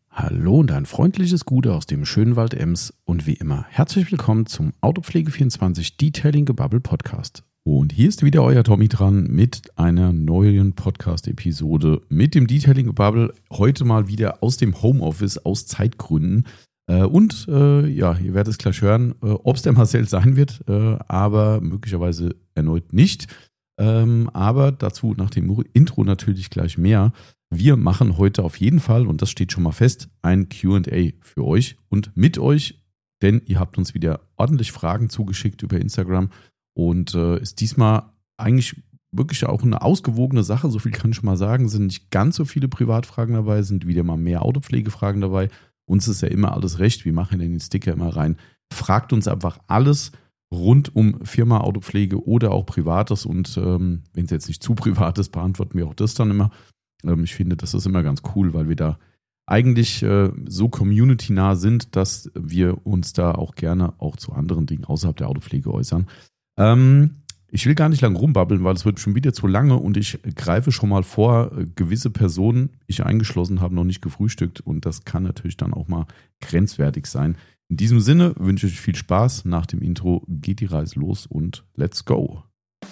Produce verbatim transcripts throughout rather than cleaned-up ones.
Hallo und ein freundliches Gute aus dem schönen Wald Ems und wie immer herzlich willkommen zum Autopflege vierundzwanzig Detailing Gebubble Podcast. Und hier ist wieder euer Tommy dran mit einer neuen Podcast-Episode mit dem Detailing Gebubble. Heute mal wieder aus dem Homeoffice, aus Zeitgründen. Und äh, ja, ihr werdet es gleich hören, äh, ob es der Marcel sein wird, äh, aber möglicherweise erneut nicht. Ähm, aber dazu nach dem Intro natürlich gleich mehr. Wir machen heute auf jeden Fall, und das steht schon mal fest, ein Q und A für euch und mit euch, denn ihr habt uns wieder ordentlich Fragen zugeschickt über Instagram und äh, ist diesmal eigentlich wirklich auch eine ausgewogene Sache, so viel kann ich schon mal sagen, sind nicht ganz so viele Privatfragen dabei, sind wieder mal mehr Autopflegefragen dabei. Uns ist ja immer alles recht, wir machen den Sticker immer rein. Fragt uns einfach alles rund um Firma Autopflege oder auch Privates und ähm, wenn es jetzt nicht zu privat ist, beantworten wir auch das dann immer. Ich finde, das ist immer ganz cool, weil wir da eigentlich äh, so community-nah sind, dass wir uns da auch gerne auch zu anderen Dingen außerhalb der Autopflege äußern. Ähm, ich will gar nicht lange rumbabbeln, weil es wird schon wieder zu lange und ich greife schon mal vor, gewisse Personen, ich eingeschlossen, haben noch nicht gefrühstückt und das kann natürlich dann auch mal grenzwertig sein. In diesem Sinne wünsche ich euch viel Spaß. Nach dem Intro geht die Reise los und let's go!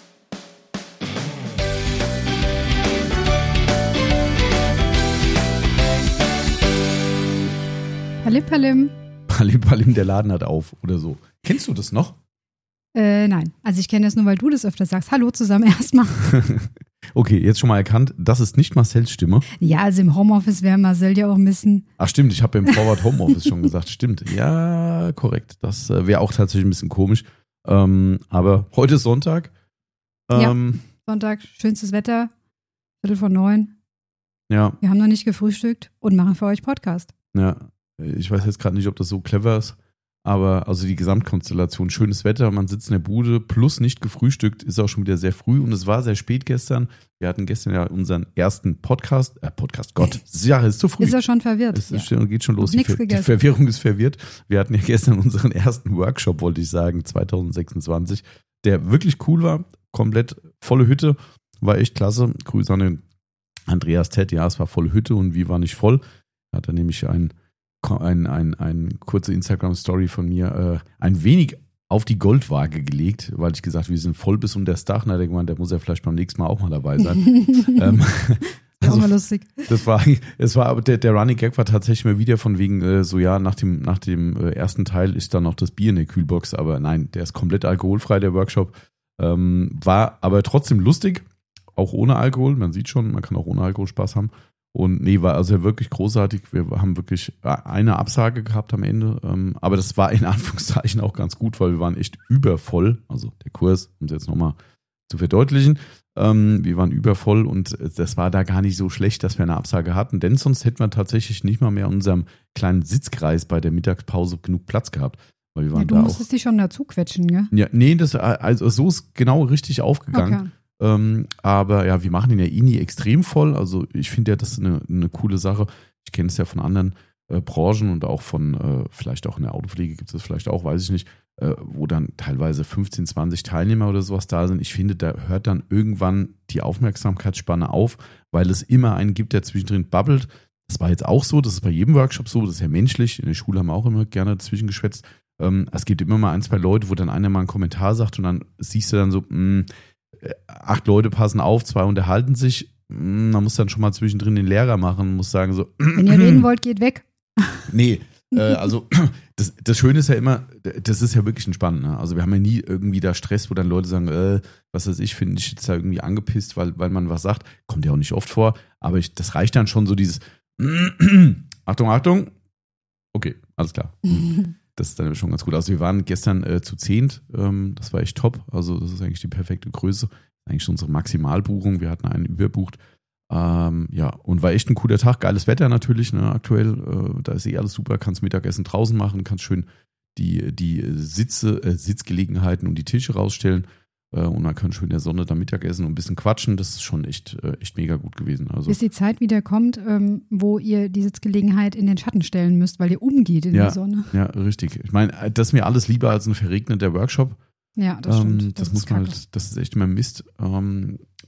Palim, palim. Palim, palim, der Laden hat auf oder so. Kennst du das noch? Äh, nein, also ich kenne das nur, weil du das öfter sagst. Hallo zusammen erstmal. Okay, jetzt schon mal erkannt, das ist nicht Marcells Stimme. Ja, also im Homeoffice wäre Marcel ja auch ein bisschen. Ach stimmt, ich habe ja im Forward Homeoffice schon gesagt, stimmt. Ja, korrekt, das äh, wäre auch tatsächlich ein bisschen komisch. Ähm, aber heute ist Sonntag. Ähm, ja, Sonntag, schönstes Wetter, Viertel vor neun. Ja. Wir haben noch nicht gefrühstückt und machen für euch Podcast. Ja. Ich weiß jetzt gerade nicht, ob das so clever ist, aber also die Gesamtkonstellation, schönes Wetter, man sitzt in der Bude, plus nicht gefrühstückt, ist auch schon wieder sehr früh und es war sehr spät gestern. Wir hatten gestern ja unseren ersten Podcast, äh Podcast, Gott, ja, ist zu früh. Ist er schon verwirrt? Es ist, ja. Geht schon los, die, Ver- die Verwirrung ist verwirrt. Wir hatten ja gestern unseren ersten Workshop, wollte ich sagen, zwanzig sechsundzwanzig, der wirklich cool war, komplett volle Hütte, war echt klasse. Grüße an den Andreas Tett, ja, es war volle Hütte und wie war nicht voll? Hat er nämlich ein Ein, ein, ein kurze Instagram-Story von mir, äh, ein wenig auf die Goldwaage gelegt, weil ich gesagt habe, wir sind voll bis unter das Dach. Na, der gemeint, der muss ja vielleicht beim nächsten Mal auch mal dabei sein. ähm, das war auch mal lustig. Das war, es war aber der, der Running Gag war tatsächlich mal wieder von wegen, äh, so ja, nach dem, nach dem äh, ersten Teil ist dann noch das Bier in der Kühlbox, aber nein, der ist komplett alkoholfrei, der Workshop. Ähm, war aber trotzdem lustig, auch ohne Alkohol. Man sieht schon, man kann auch ohne Alkohol Spaß haben. Und nee, war also wirklich großartig. Wir haben wirklich eine Absage gehabt am Ende. Aber das war in Anführungszeichen auch ganz gut, weil wir waren echt übervoll. Also der Kurs, um es jetzt nochmal zu verdeutlichen, wir waren übervoll und das war da gar nicht so schlecht, dass wir eine Absage hatten. Denn sonst hätten wir tatsächlich nicht mal mehr in unserem kleinen Sitzkreis bei der Mittagspause genug Platz gehabt. Weil wir waren ja, du da musstest dich schon dazu quetschen, gell? Ja, nee, das, also so ist genau richtig aufgegangen. Okay. Ähm, aber ja, wir machen den ja eh nie extrem voll. Also ich finde ja, das ist eine, eine coole Sache. Ich kenne es ja von anderen äh, Branchen und auch von, äh, vielleicht auch in der Autopflege gibt es das vielleicht auch, weiß ich nicht, äh, wo dann teilweise fünfzehn, zwanzig Teilnehmer oder sowas da sind. Ich finde, da hört dann irgendwann die Aufmerksamkeitsspanne auf, weil es immer einen gibt, der zwischendrin babbelt. Das war jetzt auch so, das ist bei jedem Workshop so, das ist ja menschlich. In der Schule haben wir auch immer gerne zwischengeschwätzt. Ähm, es gibt immer mal ein, zwei Leute, wo dann einer mal einen Kommentar sagt und dann siehst du dann so, mh, acht Leute passen auf, zwei unterhalten sich. Man muss dann schon mal zwischendrin den Lehrer machen, muss sagen so. Wenn ihr reden wollt, geht weg. Nee, äh, also das, das Schöne ist ja immer, das ist ja wirklich entspannt. Ne? Also wir haben ja nie irgendwie da Stress, wo dann Leute sagen, äh, was weiß ich, finde ich jetzt da irgendwie angepisst, weil, weil man was sagt. Kommt ja auch nicht oft vor, aber ich, das reicht dann schon so dieses Achtung, Achtung. Okay, alles klar. Das ist dann schon ganz gut. Also wir waren gestern äh, zu zehnt, ähm, das war echt top. Also das ist eigentlich die perfekte Größe. Eigentlich schon unsere Maximalbuchung. Wir hatten einen überbucht. Ähm, ja, und war echt ein cooler Tag. Geiles Wetter natürlich, ne, aktuell. Äh, da ist eh alles super. Kannst Mittagessen draußen machen, kannst schön die, die Sitze, äh, Sitzgelegenheiten und die Tische rausstellen. Äh, und man kann schön in der Sonne da Mittagessen und ein bisschen quatschen. Das ist schon echt, äh, echt mega gut gewesen. Also, bis die Zeit wieder kommt, ähm, wo ihr die Sitzgelegenheit in den Schatten stellen müsst, weil ihr umgeht in ja, der Sonne. Ja, richtig. Ich meine, das ist mir alles lieber als ein verregneter Workshop. Ja, das stimmt. Ähm, das, das muss man kacke. halt, das ist echt immer Mist. Ähm,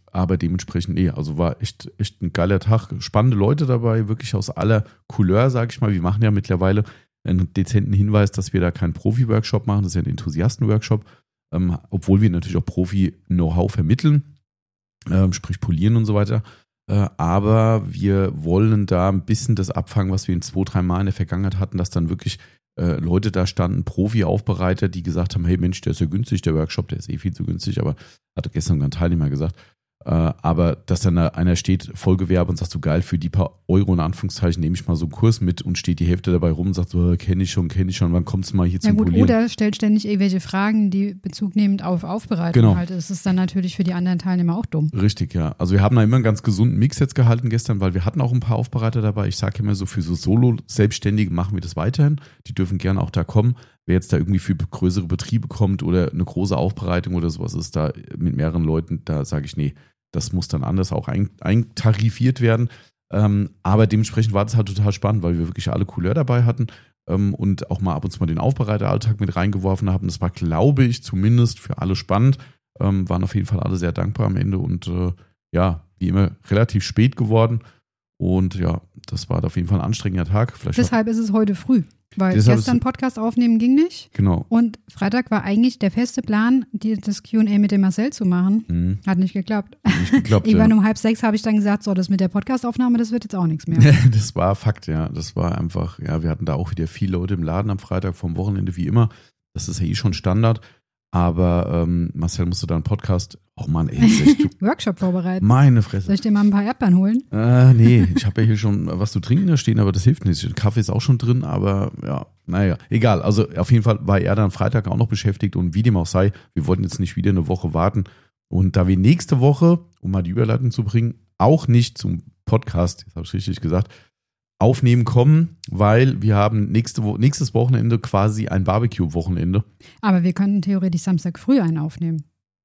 aber dementsprechend, nee, also war echt, echt ein geiler Tag. Spannende Leute dabei, wirklich aus aller Couleur, sage ich mal. Wir machen ja mittlerweile einen dezenten Hinweis, dass wir da keinen Profi-Workshop machen, das ist ja ein Enthusiasten-Workshop, ähm, obwohl wir natürlich auch Profi-Know-how vermitteln, ähm, sprich polieren und so weiter. Äh, aber wir wollen da ein bisschen das abfangen, was wir in zwei, drei Mal in der Vergangenheit hatten, dass dann wirklich äh, Leute da standen, Profi-Aufbereiter, die gesagt haben, hey Mensch, der ist ja günstig, der Workshop, der ist eh viel zu günstig, aber hatte gestern ein Teilnehmer gesagt. Äh, aber dass dann da einer steht, Vollgewerbe und sagt so, geil, für die paar Euro in Anführungszeichen nehme ich mal so einen Kurs mit und steht die Hälfte dabei rum und sagt so, kenne ich schon, kenne ich schon, wann kommst du mal hier ja, zum gut, Polieren? Oder stellt ständig irgendwelche Fragen, die Bezug nehmend auf Aufbereitung Genau. halt. Das ist dann natürlich für die anderen Teilnehmer auch dumm. Richtig, ja. Also wir haben da immer einen ganz gesunden Mix jetzt gehalten gestern, weil wir hatten auch ein paar Aufbereiter dabei. Ich sage immer so, für so Solo-Selbstständige machen wir das weiterhin. Die dürfen gerne auch da kommen. Wer jetzt da irgendwie für größere Betriebe kommt oder eine große Aufbereitung oder sowas ist, da mit mehreren Leuten, da sage ich, nee, das muss dann anders auch ein, eintarifiert werden. Ähm, aber dementsprechend war das halt total spannend, weil wir wirklich alle Couleur dabei hatten ähm, und auch mal ab und zu mal den Aufbereiteralltag mit reingeworfen haben. Das war, glaube ich, zumindest für alle spannend. Ähm, waren auf jeden Fall alle sehr dankbar am Ende und äh, ja, wie immer relativ spät geworden. Und ja, das war auf jeden Fall ein anstrengender Tag. Vielleicht Deshalb ist es heute früh, weil Deshalb gestern Podcast aufnehmen ging nicht. Genau. Und Freitag war eigentlich der feste Plan, die, das Q und A mit dem Marcel zu machen. Mhm. Hat nicht geklappt. Nicht geklappt, Irgendwann ja. um halb sechs habe ich dann gesagt, so, das mit der Podcastaufnahme, das wird jetzt auch nichts mehr. Das war Fakt, ja. Das war einfach, ja, wir hatten da auch wieder viele Leute im Laden am Freitag vom Wochenende, wie immer. Das ist ja eh schon Standard. Aber ähm, Marcel musste da einen Podcast, oh Mann, ey, echt, du, Workshop vorbereiten. meine Fresse. Soll ich dir mal ein paar Erdbeeren holen? Äh, nee, ich habe ja hier schon was zu trinken da stehen, aber das hilft nicht. Kaffee ist auch schon drin, aber ja, naja, egal. Also auf jeden Fall war er dann am Freitag auch noch beschäftigt und wie dem auch sei, wir wollten jetzt nicht wieder eine Woche warten. Und da wir nächste Woche, um mal die Überleitung zu bringen, auch nicht zum Podcast, jetzt habe ich richtig gesagt, aufnehmen kommen, weil wir haben nächste Wo- nächstes Wochenende quasi ein Barbecue-Wochenende. Aber wir könnten theoretisch Samstag früh einen aufnehmen.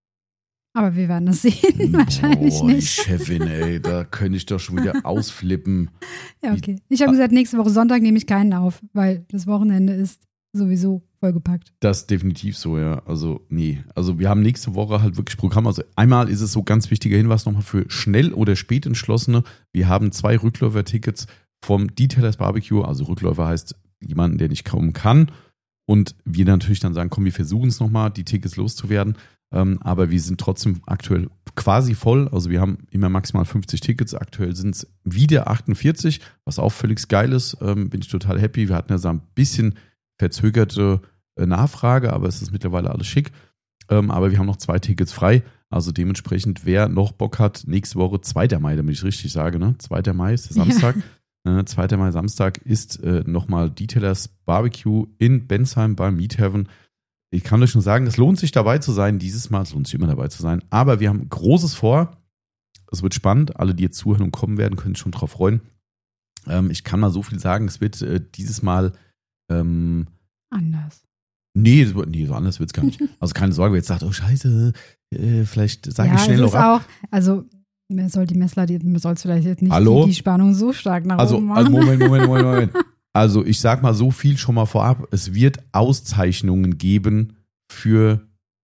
Aber wir werden das sehen, wahrscheinlich Boah, die nicht. Chefin, ey, da könnte ich doch schon wieder ausflippen. Ja, okay. Ich habe gesagt, nächste Woche Sonntag nehme ich keinen auf, weil das Wochenende ist sowieso vollgepackt. Das ist definitiv so, ja. Also, nee. Also, wir haben nächste Woche halt wirklich Programm. Also, einmal ist es so ganz wichtiger Hinweis nochmal für schnell oder spät Entschlossene. Wir haben zwei Rückläufer-Tickets vom Detailers Barbecue. Also, Rückläufer heißt jemanden, der nicht kommen kann. Und wir natürlich dann sagen, komm, wir versuchen es nochmal, die Tickets loszuwerden. Ähm, aber wir sind trotzdem aktuell quasi voll. Also, wir haben immer maximal fünfzig Tickets. Aktuell sind es wieder achtundvierzig, was auch völlig geil ist. Ähm, bin ich total happy. Wir hatten ja so ein bisschen verzögerte Nachfrage, aber es ist mittlerweile alles schick. Ähm, aber wir haben noch zwei Tickets frei. Also dementsprechend, wer noch Bock hat, nächste Woche, zweiter Mai, damit ich richtig sage, ne? zweiter Mai ist der Samstag. Ja. Äh, zweiter Mai Samstag ist äh, nochmal Detailers Barbecue in Bensheim beim Meat Heaven. Ich kann euch nur sagen, es lohnt sich dabei zu sein. Dieses Mal, es lohnt sich immer dabei zu sein. Aber wir haben Großes vor. Es wird spannend. Alle, die jetzt zuhören und kommen werden, können sich schon drauf freuen. Ähm, ich kann mal so viel sagen, es wird äh, dieses Mal ähm, anders. Nee, das, nee, so anders wird es gar nicht. Also keine Sorge, wer jetzt sagt, oh scheiße, äh, vielleicht sage ja, ich schnell es noch ist ab. auch, also man soll die Messler, die, man soll es vielleicht jetzt nicht Hallo? die, die Spannung so stark nach Also, oben also machen. Moment, Moment, Moment, Moment. Also ich sag mal so viel schon mal vorab, es wird Auszeichnungen geben für,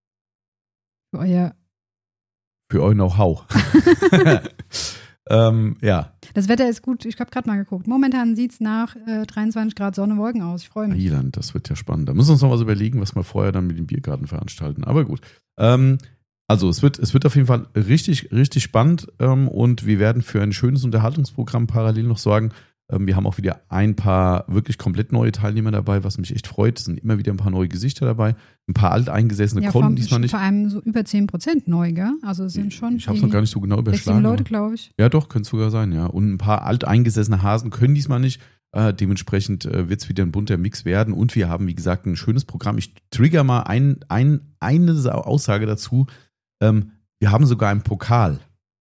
Für euer für euer Know-how. ähm, ja. Das Wetter ist gut, ich habe gerade mal geguckt. Momentan sieht es nach äh, dreiundzwanzig Grad Sonne, Wolken aus. Ich freue mich. Irland, das wird ja spannend. Da müssen wir uns noch was überlegen, was wir vorher dann mit dem Biergarten veranstalten. Aber gut. Ähm, also es wird, es wird auf jeden Fall richtig, richtig spannend ähm, und wir werden für ein schönes Unterhaltungsprogramm parallel noch sorgen. Ähm, wir haben auch wieder ein paar wirklich komplett neue Teilnehmer dabei, was mich echt freut. Es sind immer wieder ein paar neue Gesichter dabei. Ein paar alteingesessene Ja, konnten vom, diesmal nicht. vor allem so über zehn Prozent neu, gell? Also es sind schon Ich habe es noch gar nicht so genau sechs, überschlagen. sieben Leute, aber- glaube ich. Ja, doch, könnte es sogar sein, ja. Und ein paar alteingesessene Hasen können diesmal nicht. Äh, dementsprechend äh, wird es wieder ein bunter Mix werden. Und wir haben, wie gesagt, ein schönes Programm. Ich trigger mal ein, ein, eine Sa- Aussage dazu. Ähm, wir haben sogar einen Pokal.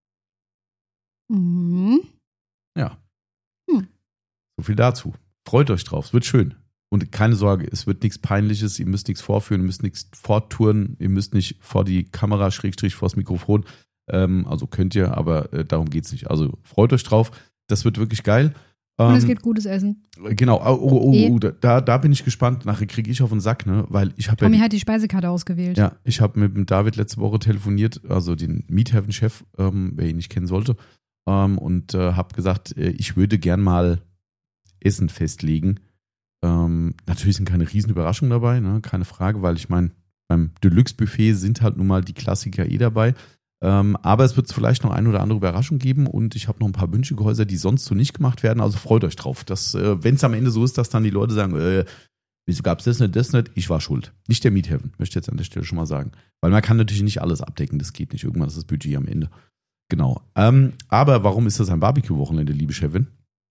Mhm. Ja. Hm. So viel dazu. Freut euch drauf, es wird schön. Und keine Sorge, es wird nichts Peinliches, ihr müsst nichts vorführen, ihr müsst nichts forttouren, ihr müsst nicht vor die Kamera, Schrägstrich, vor das Mikrofon. Ähm, also könnt ihr, aber äh, darum geht es nicht. Also freut euch drauf, das wird wirklich geil. Und Ähm, es gibt gutes Essen. Genau, oh, oh, Eh. oh, da, da bin ich gespannt. Nachher kriege ich auf den Sack, ne? Weil ich habe Tommy ja, hat die Speisekarte ausgewählt. ja, ich habe mit dem David letzte Woche telefoniert, also den Meat Heaven Chef, ähm, wer ihn nicht kennen sollte, ähm, und äh, habe gesagt, äh, ich würde gern mal Essen festlegen. Ähm, natürlich sind keine riesen Überraschungen dabei, ne? Keine Frage, weil ich meine, beim Deluxe-Buffet sind halt nun mal die Klassiker eh dabei. Ähm, aber es wird vielleicht noch eine oder andere Überraschung geben und ich habe noch ein paar Wünsche geäußert, die sonst so nicht gemacht werden. Also freut euch drauf. Äh, Wenn es am Ende so ist, dass dann die Leute sagen, äh, wieso gab es das nicht, das nicht? Ich war schuld. Nicht der Meat Heaven, möchte ich jetzt an der Stelle schon mal sagen. Weil man kann natürlich nicht alles abdecken, das geht nicht. Irgendwann ist das Budget am Ende. Genau. Ähm, aber warum ist das ein Barbecue-Wochenende, liebe Chefin?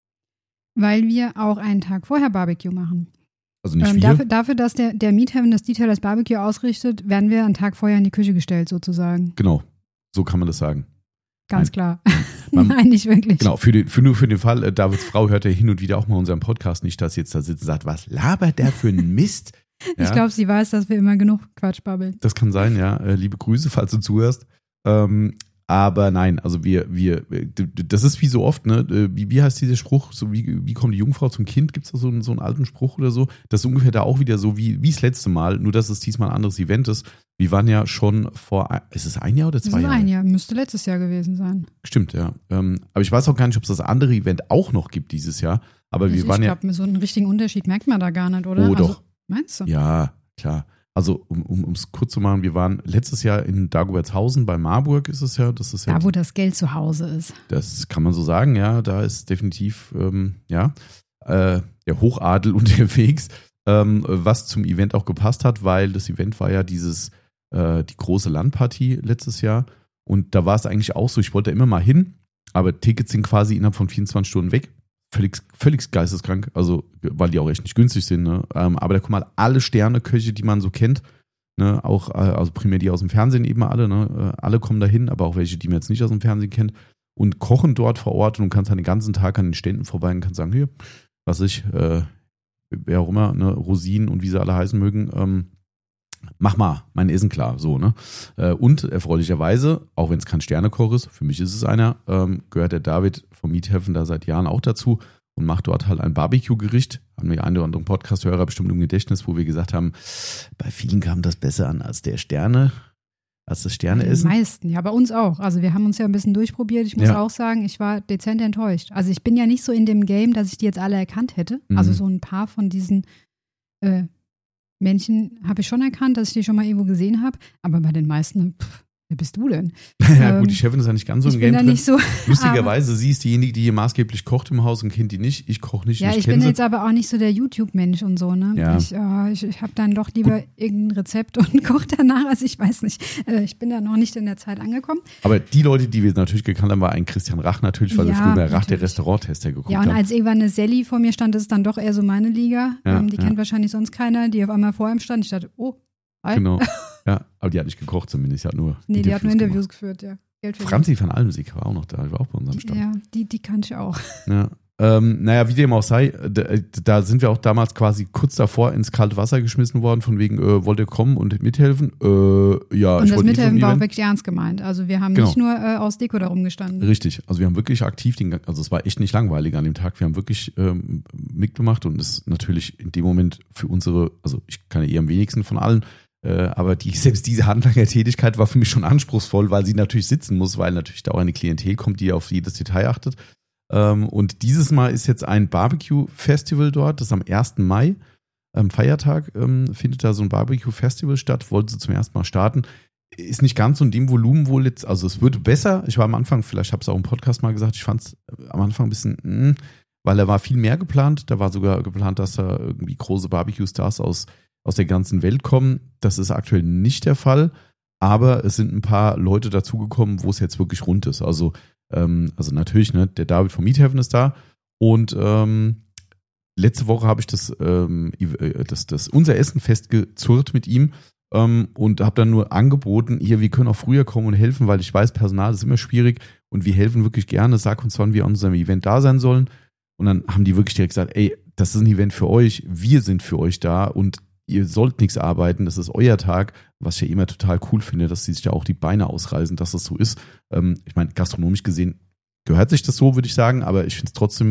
Weil wir auch einen Tag vorher Barbecue machen. Also nicht Ähm, wir. dafür, dafür, dass der, der Meat Heaven das Detail das Barbecue ausrichtet, werden wir einen Tag vorher in die Küche gestellt, sozusagen. Genau. So kann man das sagen. Ganz Nein. klar. Man- Nein, nicht wirklich. Genau, für, den, für nur für den Fall, äh, Davids Frau hört ja hin und wieder auch mal unseren Podcast nicht, dass sie jetzt da sitzt und sagt, was labert der für einen Mist? Ja, Ich glaube, sie weiß, dass wir immer genug Quatsch babbeln. das kann sein, ja. Äh, liebe Grüße, falls du zuhörst. Ähm, aber nein, also wir, wir, d- d- das ist wie so oft, ne? Äh, Wie, wie heißt dieser Spruch? So wie, wie kommt die Jungfrau zum Kind? Gibt es da so einen, so einen alten Spruch oder so? Das ist ungefähr da auch wieder so wie wie das letzte Mal, nur dass es diesmal ein anderes Event ist. Wir waren ja schon vor, ein- ist es ein Jahr oder Das zwei ist Jahre? ein Jahr, müsste letztes Jahr gewesen sein. Stimmt, ja. Ähm, aber ich weiß auch gar nicht, ob es das andere Event auch noch gibt dieses Jahr. Aber wir Also waren ich ja. glaube, so einen richtigen Unterschied merkt man da gar nicht, oder? Oh, Also, doch. meinst du? Ja, klar. Also, um um es kurz zu machen, wir waren letztes Jahr in Dagobertshausen bei Marburg, ist es ja. Das ist ja, Da, wo das Geld zu Hause ist. das kann man so sagen, ja. Da ist definitiv, ähm, ja, äh, der Hochadel unterwegs, ähm, was zum Event auch gepasst hat, weil das Event war ja dieses, äh, die große Landpartie letztes Jahr. Und da war es eigentlich auch so, ich wollte da immer mal hin, aber Tickets sind quasi innerhalb von vierundzwanzig Stunden weg. Völlig, völlig geisteskrank, also weil die auch echt nicht günstig sind. Ne? Ähm, aber da kommen halt alle Sterneköche, die man so kennt. Ne? Auch, äh, also primär die aus dem Fernsehen eben alle. Ne? Äh, alle kommen da hin, aber auch welche, die man jetzt nicht aus dem Fernsehen kennt. Und kochen dort vor Ort und du kannst dann den ganzen Tag an den Ständen vorbei und kannst sagen, hier, was ich, äh, wer auch immer, ne? Rosinen und wie sie alle heißen mögen, ähm, mach mal mein Essen klar, so, ne? Äh, Und erfreulicherweise, auch wenn es kein Sternekoch ist, für mich ist es einer, ähm, gehört der David vom Meat Heaven da seit Jahren auch dazu und macht dort halt ein Barbecue-Gericht. Haben wir einen oder anderen Podcast-Hörer bestimmt im Gedächtnis, wo wir gesagt haben, bei vielen kam das besser an als der Sterne, als das Die Sterneessen. meisten, ja, bei uns auch. Also wir haben uns ja ein bisschen durchprobiert. Ich muss Ja. auch sagen, ich war dezent enttäuscht. Also ich bin ja nicht so in dem Game, dass ich die jetzt alle erkannt hätte. Mhm. Also so ein paar von diesen äh, Männchen habe ich schon erkannt, dass ich die schon mal irgendwo gesehen habe. Aber bei den meisten, pff, wer bist du denn? Ja, Ähm, gut, die Chefin ist ja nicht ganz so ich im bin Game da drin. nicht so. Lustigerweise, sie ist diejenige, die hier maßgeblich kocht im Haus und kennt die nicht. Ich koche nicht, Ja, ich ich kenne bin sie. jetzt aber auch nicht so der YouTube-Mensch und so, ne? Ja. Ich, äh, ich, ich habe dann doch lieber irgendein Rezept und koche danach. Also ich weiß nicht. Äh, ich bin da noch nicht in der Zeit angekommen. Aber die Leute, die wir natürlich gekannt haben, war ein Christian Rach natürlich, weil wir Ja, früher bei Rach, der natürlich. Restauranttester, geguckt Ja, und haben. als irgendwann eine Sally vor mir stand, ist es dann doch eher so meine Liga. Ja, ähm, die ja. kennt wahrscheinlich sonst keiner, die auf einmal vor ihm stand. Ich dachte, oh, hi. Genau. Ja, aber die hat nicht gekocht zumindest, die hat nur Nee, die hat nur gemacht. Interviews geführt, ja. Geld verdient. Franzi van Almsieg war auch noch da, die war auch bei uns am Stand. Ja, die, die kann ich auch. Ja. Ähm, naja, wie dem auch sei, da, da sind wir auch damals quasi kurz davor ins kalte Wasser geschmissen worden, von wegen, äh, wollt ihr kommen und mithelfen? Äh, ja, Und ich das wollte eh Mithelfen zum war auch Event. wirklich ernst gemeint. Also wir haben Genau. nicht nur äh, aus Deko darum gestanden. Richtig, also wir haben wirklich aktiv, den, also es war echt nicht langweilig an dem Tag, wir haben wirklich ähm, mitgemacht und es ist natürlich in dem Moment für unsere, also ich kann ja eher am wenigsten von allen, äh, aber die, selbst diese Handlanger-Tätigkeit war für mich schon anspruchsvoll, weil sie natürlich sitzen muss, weil natürlich da auch eine Klientel kommt, die auf jedes Detail achtet. Ähm, und dieses Mal ist jetzt ein Barbecue-Festival dort, das ist am ersten Mai, am Feiertag ähm, findet da so ein Barbecue-Festival statt, wollte sie zum ersten Mal starten. Ist nicht ganz so in dem Volumen wohl jetzt, also es wird besser. Ich war am Anfang, vielleicht habe ich es auch im Podcast mal gesagt, ich fand es am Anfang ein bisschen, mh, weil da war viel mehr geplant. Da war sogar geplant, dass da irgendwie große Barbecue-Stars aus, aus der ganzen Welt kommen. Das ist aktuell nicht der Fall, aber es sind ein paar Leute dazugekommen, wo es jetzt wirklich rund ist. Also, ähm, also natürlich, ne, der David vom Meat Heaven ist da und ähm, letzte Woche habe ich das, ähm, das, das unser Essen festgezurrt mit ihm ähm, und habe dann nur angeboten, hier, wir können auch früher kommen und helfen, weil ich weiß, Personal ist immer schwierig und wir helfen wirklich gerne. Sag uns, wann wir an unserem Event da sein sollen. Und dann haben die wirklich direkt gesagt, ey, das ist ein Event für euch, wir sind für euch da und ihr sollt nichts arbeiten, das ist euer Tag, was ich ja immer total cool finde, dass sie sich ja auch die Beine ausreißen, dass das so ist. Ähm, ich meine, gastronomisch gesehen gehört sich das so, würde ich sagen, aber ich finde es trotzdem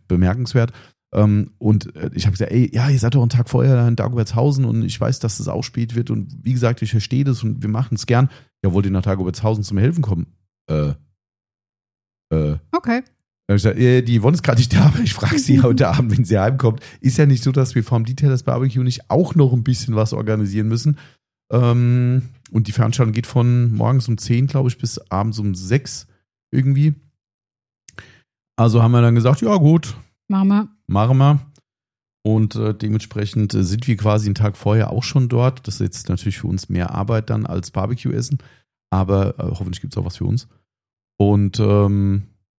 bemerkenswert. Ähm, und äh, ich habe gesagt, ey, ja, ihr seid doch einen Tag vorher in Dagobertshausen und ich weiß, dass es auch spät wird und wie gesagt, ich verstehe das und wir machen es gern. Ja, wollt ihr nach Dagobertshausen zum Helfen kommen? Äh, äh. Okay. Da habe ich gesagt, äh, die Yvonne ist gerade nicht da, aber ich frage sie heute Abend, wenn sie heimkommt. Ist ja nicht so, dass wir vom Detailers Barbecue nicht auch noch ein bisschen was organisieren müssen. Ähm, und die Veranstaltung geht von morgens um zehn, glaube ich, bis abends um sechs irgendwie. Also haben wir dann gesagt, ja gut. Machen wir. Machen wir. Und äh, dementsprechend äh, sind wir quasi einen Tag vorher auch schon dort. Das ist jetzt natürlich für uns mehr Arbeit dann als Barbecue-Essen. Aber äh, hoffentlich gibt es auch was für uns. Und ähm,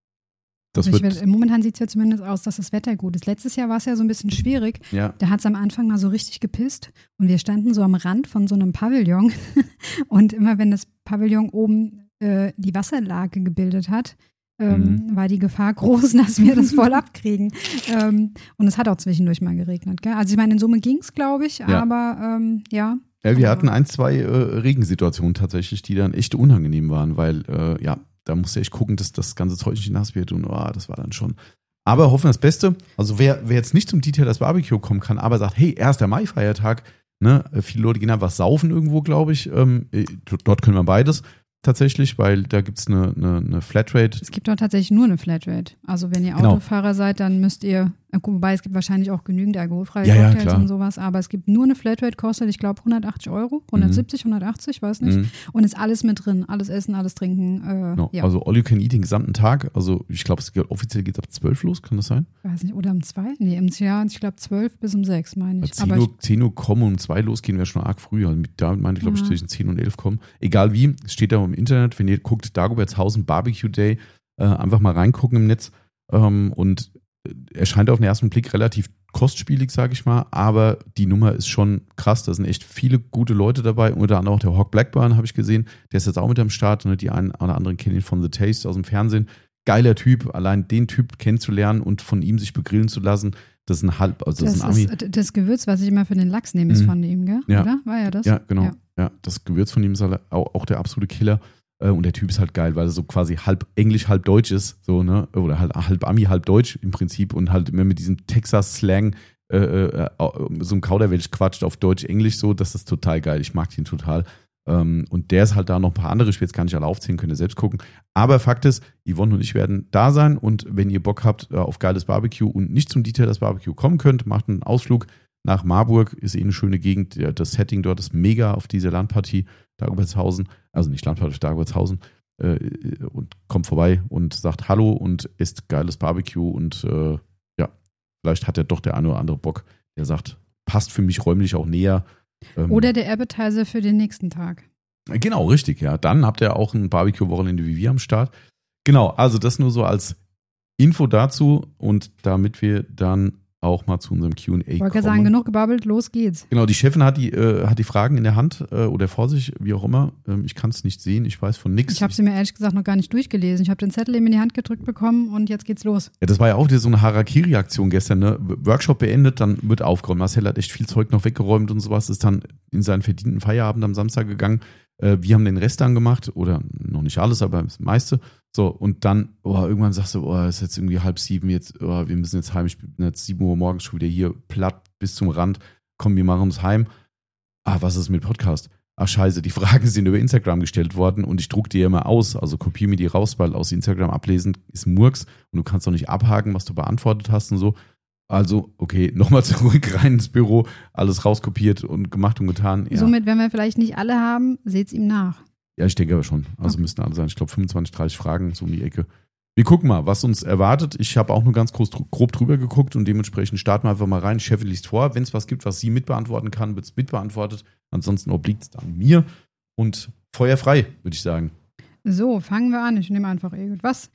das also wird... Will, momentan sieht es ja zumindest aus, dass das Wetter gut ist. Letztes Jahr war es ja so ein bisschen schwierig. Ja. Da hat es am Anfang mal so richtig gepisst. Und wir standen so am Rand von so einem Pavillon. Und immer wenn das Pavillon oben äh, die Wasserlage gebildet hat, Ähm, mhm. war die Gefahr groß, dass wir das voll abkriegen. ähm, und es hat auch zwischendurch mal geregnet. Gell? Also ich meine, in Summe ging es, glaube ich, ja. aber ähm, ja. Ja, wir hatten ein, zwei äh, Regensituationen tatsächlich, die dann echt unangenehm waren, weil äh, ja, da musste ich echt gucken, dass das ganze Zeug nicht nass wird und oh, das war dann schon. Aber hoffen das Beste. Also wer, wer jetzt nicht zum Detailers Barbecue kommen kann, aber sagt, hey, erster Mai-Feiertag, ne, viele Leute gehen einfach saufen irgendwo, glaube ich. Ähm, dort können wir beides. Tatsächlich, weil da gibt es eine, eine, eine Flatrate. Es gibt dort tatsächlich nur eine Flatrate. Also wenn ihr genau. Autofahrer seid, dann müsst ihr, wobei es gibt wahrscheinlich auch genügend alkoholfreie ja, Cocktails ja, und sowas, aber es gibt nur eine Flatrate, kostet, ich glaube, hundertachtzig Euro, hundertsiebzig, mhm. hundertachtzig, weiß nicht. Mhm. Und ist alles mit drin, alles Essen, alles Trinken. Äh, genau. ja. Also all you can eat den gesamten Tag. Also ich glaube, offiziell geht es ab zwölf los, kann das sein? Weiß nicht, oder um zwei? Nee, im Jahr, ich glaube zwölf bis um sechs, meine ich. zehn Uhr, zehn Uhr kommen und um zwei losgehen wäre schon arg früh. Also da meinte ich, glaube ich, ja. zwischen zehn und elf kommen. Egal wie, es steht da im Internet, wenn ihr guckt, Dagobertshausen Barbecue Day, äh, einfach mal reingucken im Netz. Ähm, und er scheint auf den ersten Blick relativ kostspielig, sage ich mal, aber die Nummer ist schon krass. Da sind echt viele gute Leute dabei, unter anderem auch der Hawk Blackburn, habe ich gesehen. Der ist jetzt auch mit am Start. Ne? Die einen oder anderen kennen ihn von The Taste aus dem Fernsehen. Geiler Typ, allein den Typ kennenzulernen und von ihm sich begrillen zu lassen, das ist ein Halb, also das, das ist ein Ami. Ist, das Gewürz, was ich immer für den Lachs nehme, ist mhm. von ihm, gell? Ja. Oder? War ja das? Ja, genau. Ja. Ja, das Gewürz von ihm ist halt auch, auch der absolute Killer. Und der Typ ist halt geil, weil er so quasi halb Englisch, halb Deutsch ist, so, ne? Oder halt halb Ami, halb Deutsch im Prinzip und halt immer mit diesem Texas-Slang äh, äh, so ein Kauderwelsch quatscht auf Deutsch-Englisch so, das ist total geil. Ich mag den total. Ähm, und der ist halt da noch ein paar andere, ich will jetzt gar nicht alle aufzählen, könnt ihr selbst gucken. Aber Fakt ist, Yvonne und ich werden da sein und wenn ihr Bock habt äh, auf geiles Barbecue und nicht zum Detailers Barbecue kommen könnt, macht einen Ausflug nach Marburg, ist eh eine schöne Gegend. Das Setting dort ist mega auf dieser Landpartie Dagobertshausen, also nicht Landpartie Dagobertshausen, äh, und kommt vorbei und sagt Hallo und isst geiles Barbecue und äh, ja, vielleicht hat ja doch der eine oder andere Bock, der sagt, passt für mich räumlich auch näher. Ähm, oder der Appetizer für den nächsten Tag. Genau, richtig, ja. Dann habt ihr auch ein Barbecue-Wochenende wie wir am Start. Genau, also das nur so als Info dazu und damit wir dann auch mal zu unserem Q und A kommen. Ich wollte sagen, genug gebabbelt, los geht's. Genau, die Chefin hat die, äh, hat die Fragen in der Hand äh, oder vor sich, wie auch immer. Ähm, ich kann es nicht sehen, ich weiß von nichts. Ich habe sie mir ehrlich gesagt noch gar nicht durchgelesen. Ich habe den Zettel eben in die Hand gedrückt bekommen und jetzt geht's los. Ja, das war ja auch wieder so eine Harakiri-Aktion gestern, ne? Workshop beendet, dann wird aufgeräumt. Marcel hat echt viel Zeug noch weggeräumt und sowas, ist dann in seinen verdienten Feierabend am Samstag gegangen. Äh, wir haben den Rest dann gemacht, oder noch nicht alles, aber das meiste. So, und dann, oh, irgendwann sagst du, oh, es ist jetzt irgendwie halb sieben, jetzt, oh, wir müssen jetzt heim, ich bin jetzt sieben Uhr morgens schon wieder hier platt bis zum Rand. Komm, wir machen uns heim. Ah, was ist mit Podcast? Ach scheiße, die Fragen sind über Instagram gestellt worden und ich druck die ja immer aus, also kopiere mir die raus, weil aus Instagram ablesen ist Murks und du kannst doch nicht abhaken, was du beantwortet hast und so. Also, okay, nochmal zurück rein ins Büro, alles rauskopiert und gemacht und getan. Ja. Somit, wenn wir vielleicht nicht alle haben, seht's ihm nach. Ja, ich denke aber schon. Also okay. Müssten alle sein. Ich glaube fünfundzwanzig, dreißig Fragen so um die Ecke. Wir gucken mal, was uns erwartet. Ich habe auch nur ganz groß, grob drüber geguckt und dementsprechend starten wir einfach mal rein. Chef liest vor. Wenn es was gibt, was sie mitbeantworten kann, wird es mitbeantwortet. Ansonsten obliegt es dann mir. Und Feuer frei, würde ich sagen. So, fangen wir an. Ich nehme einfach irgendwas.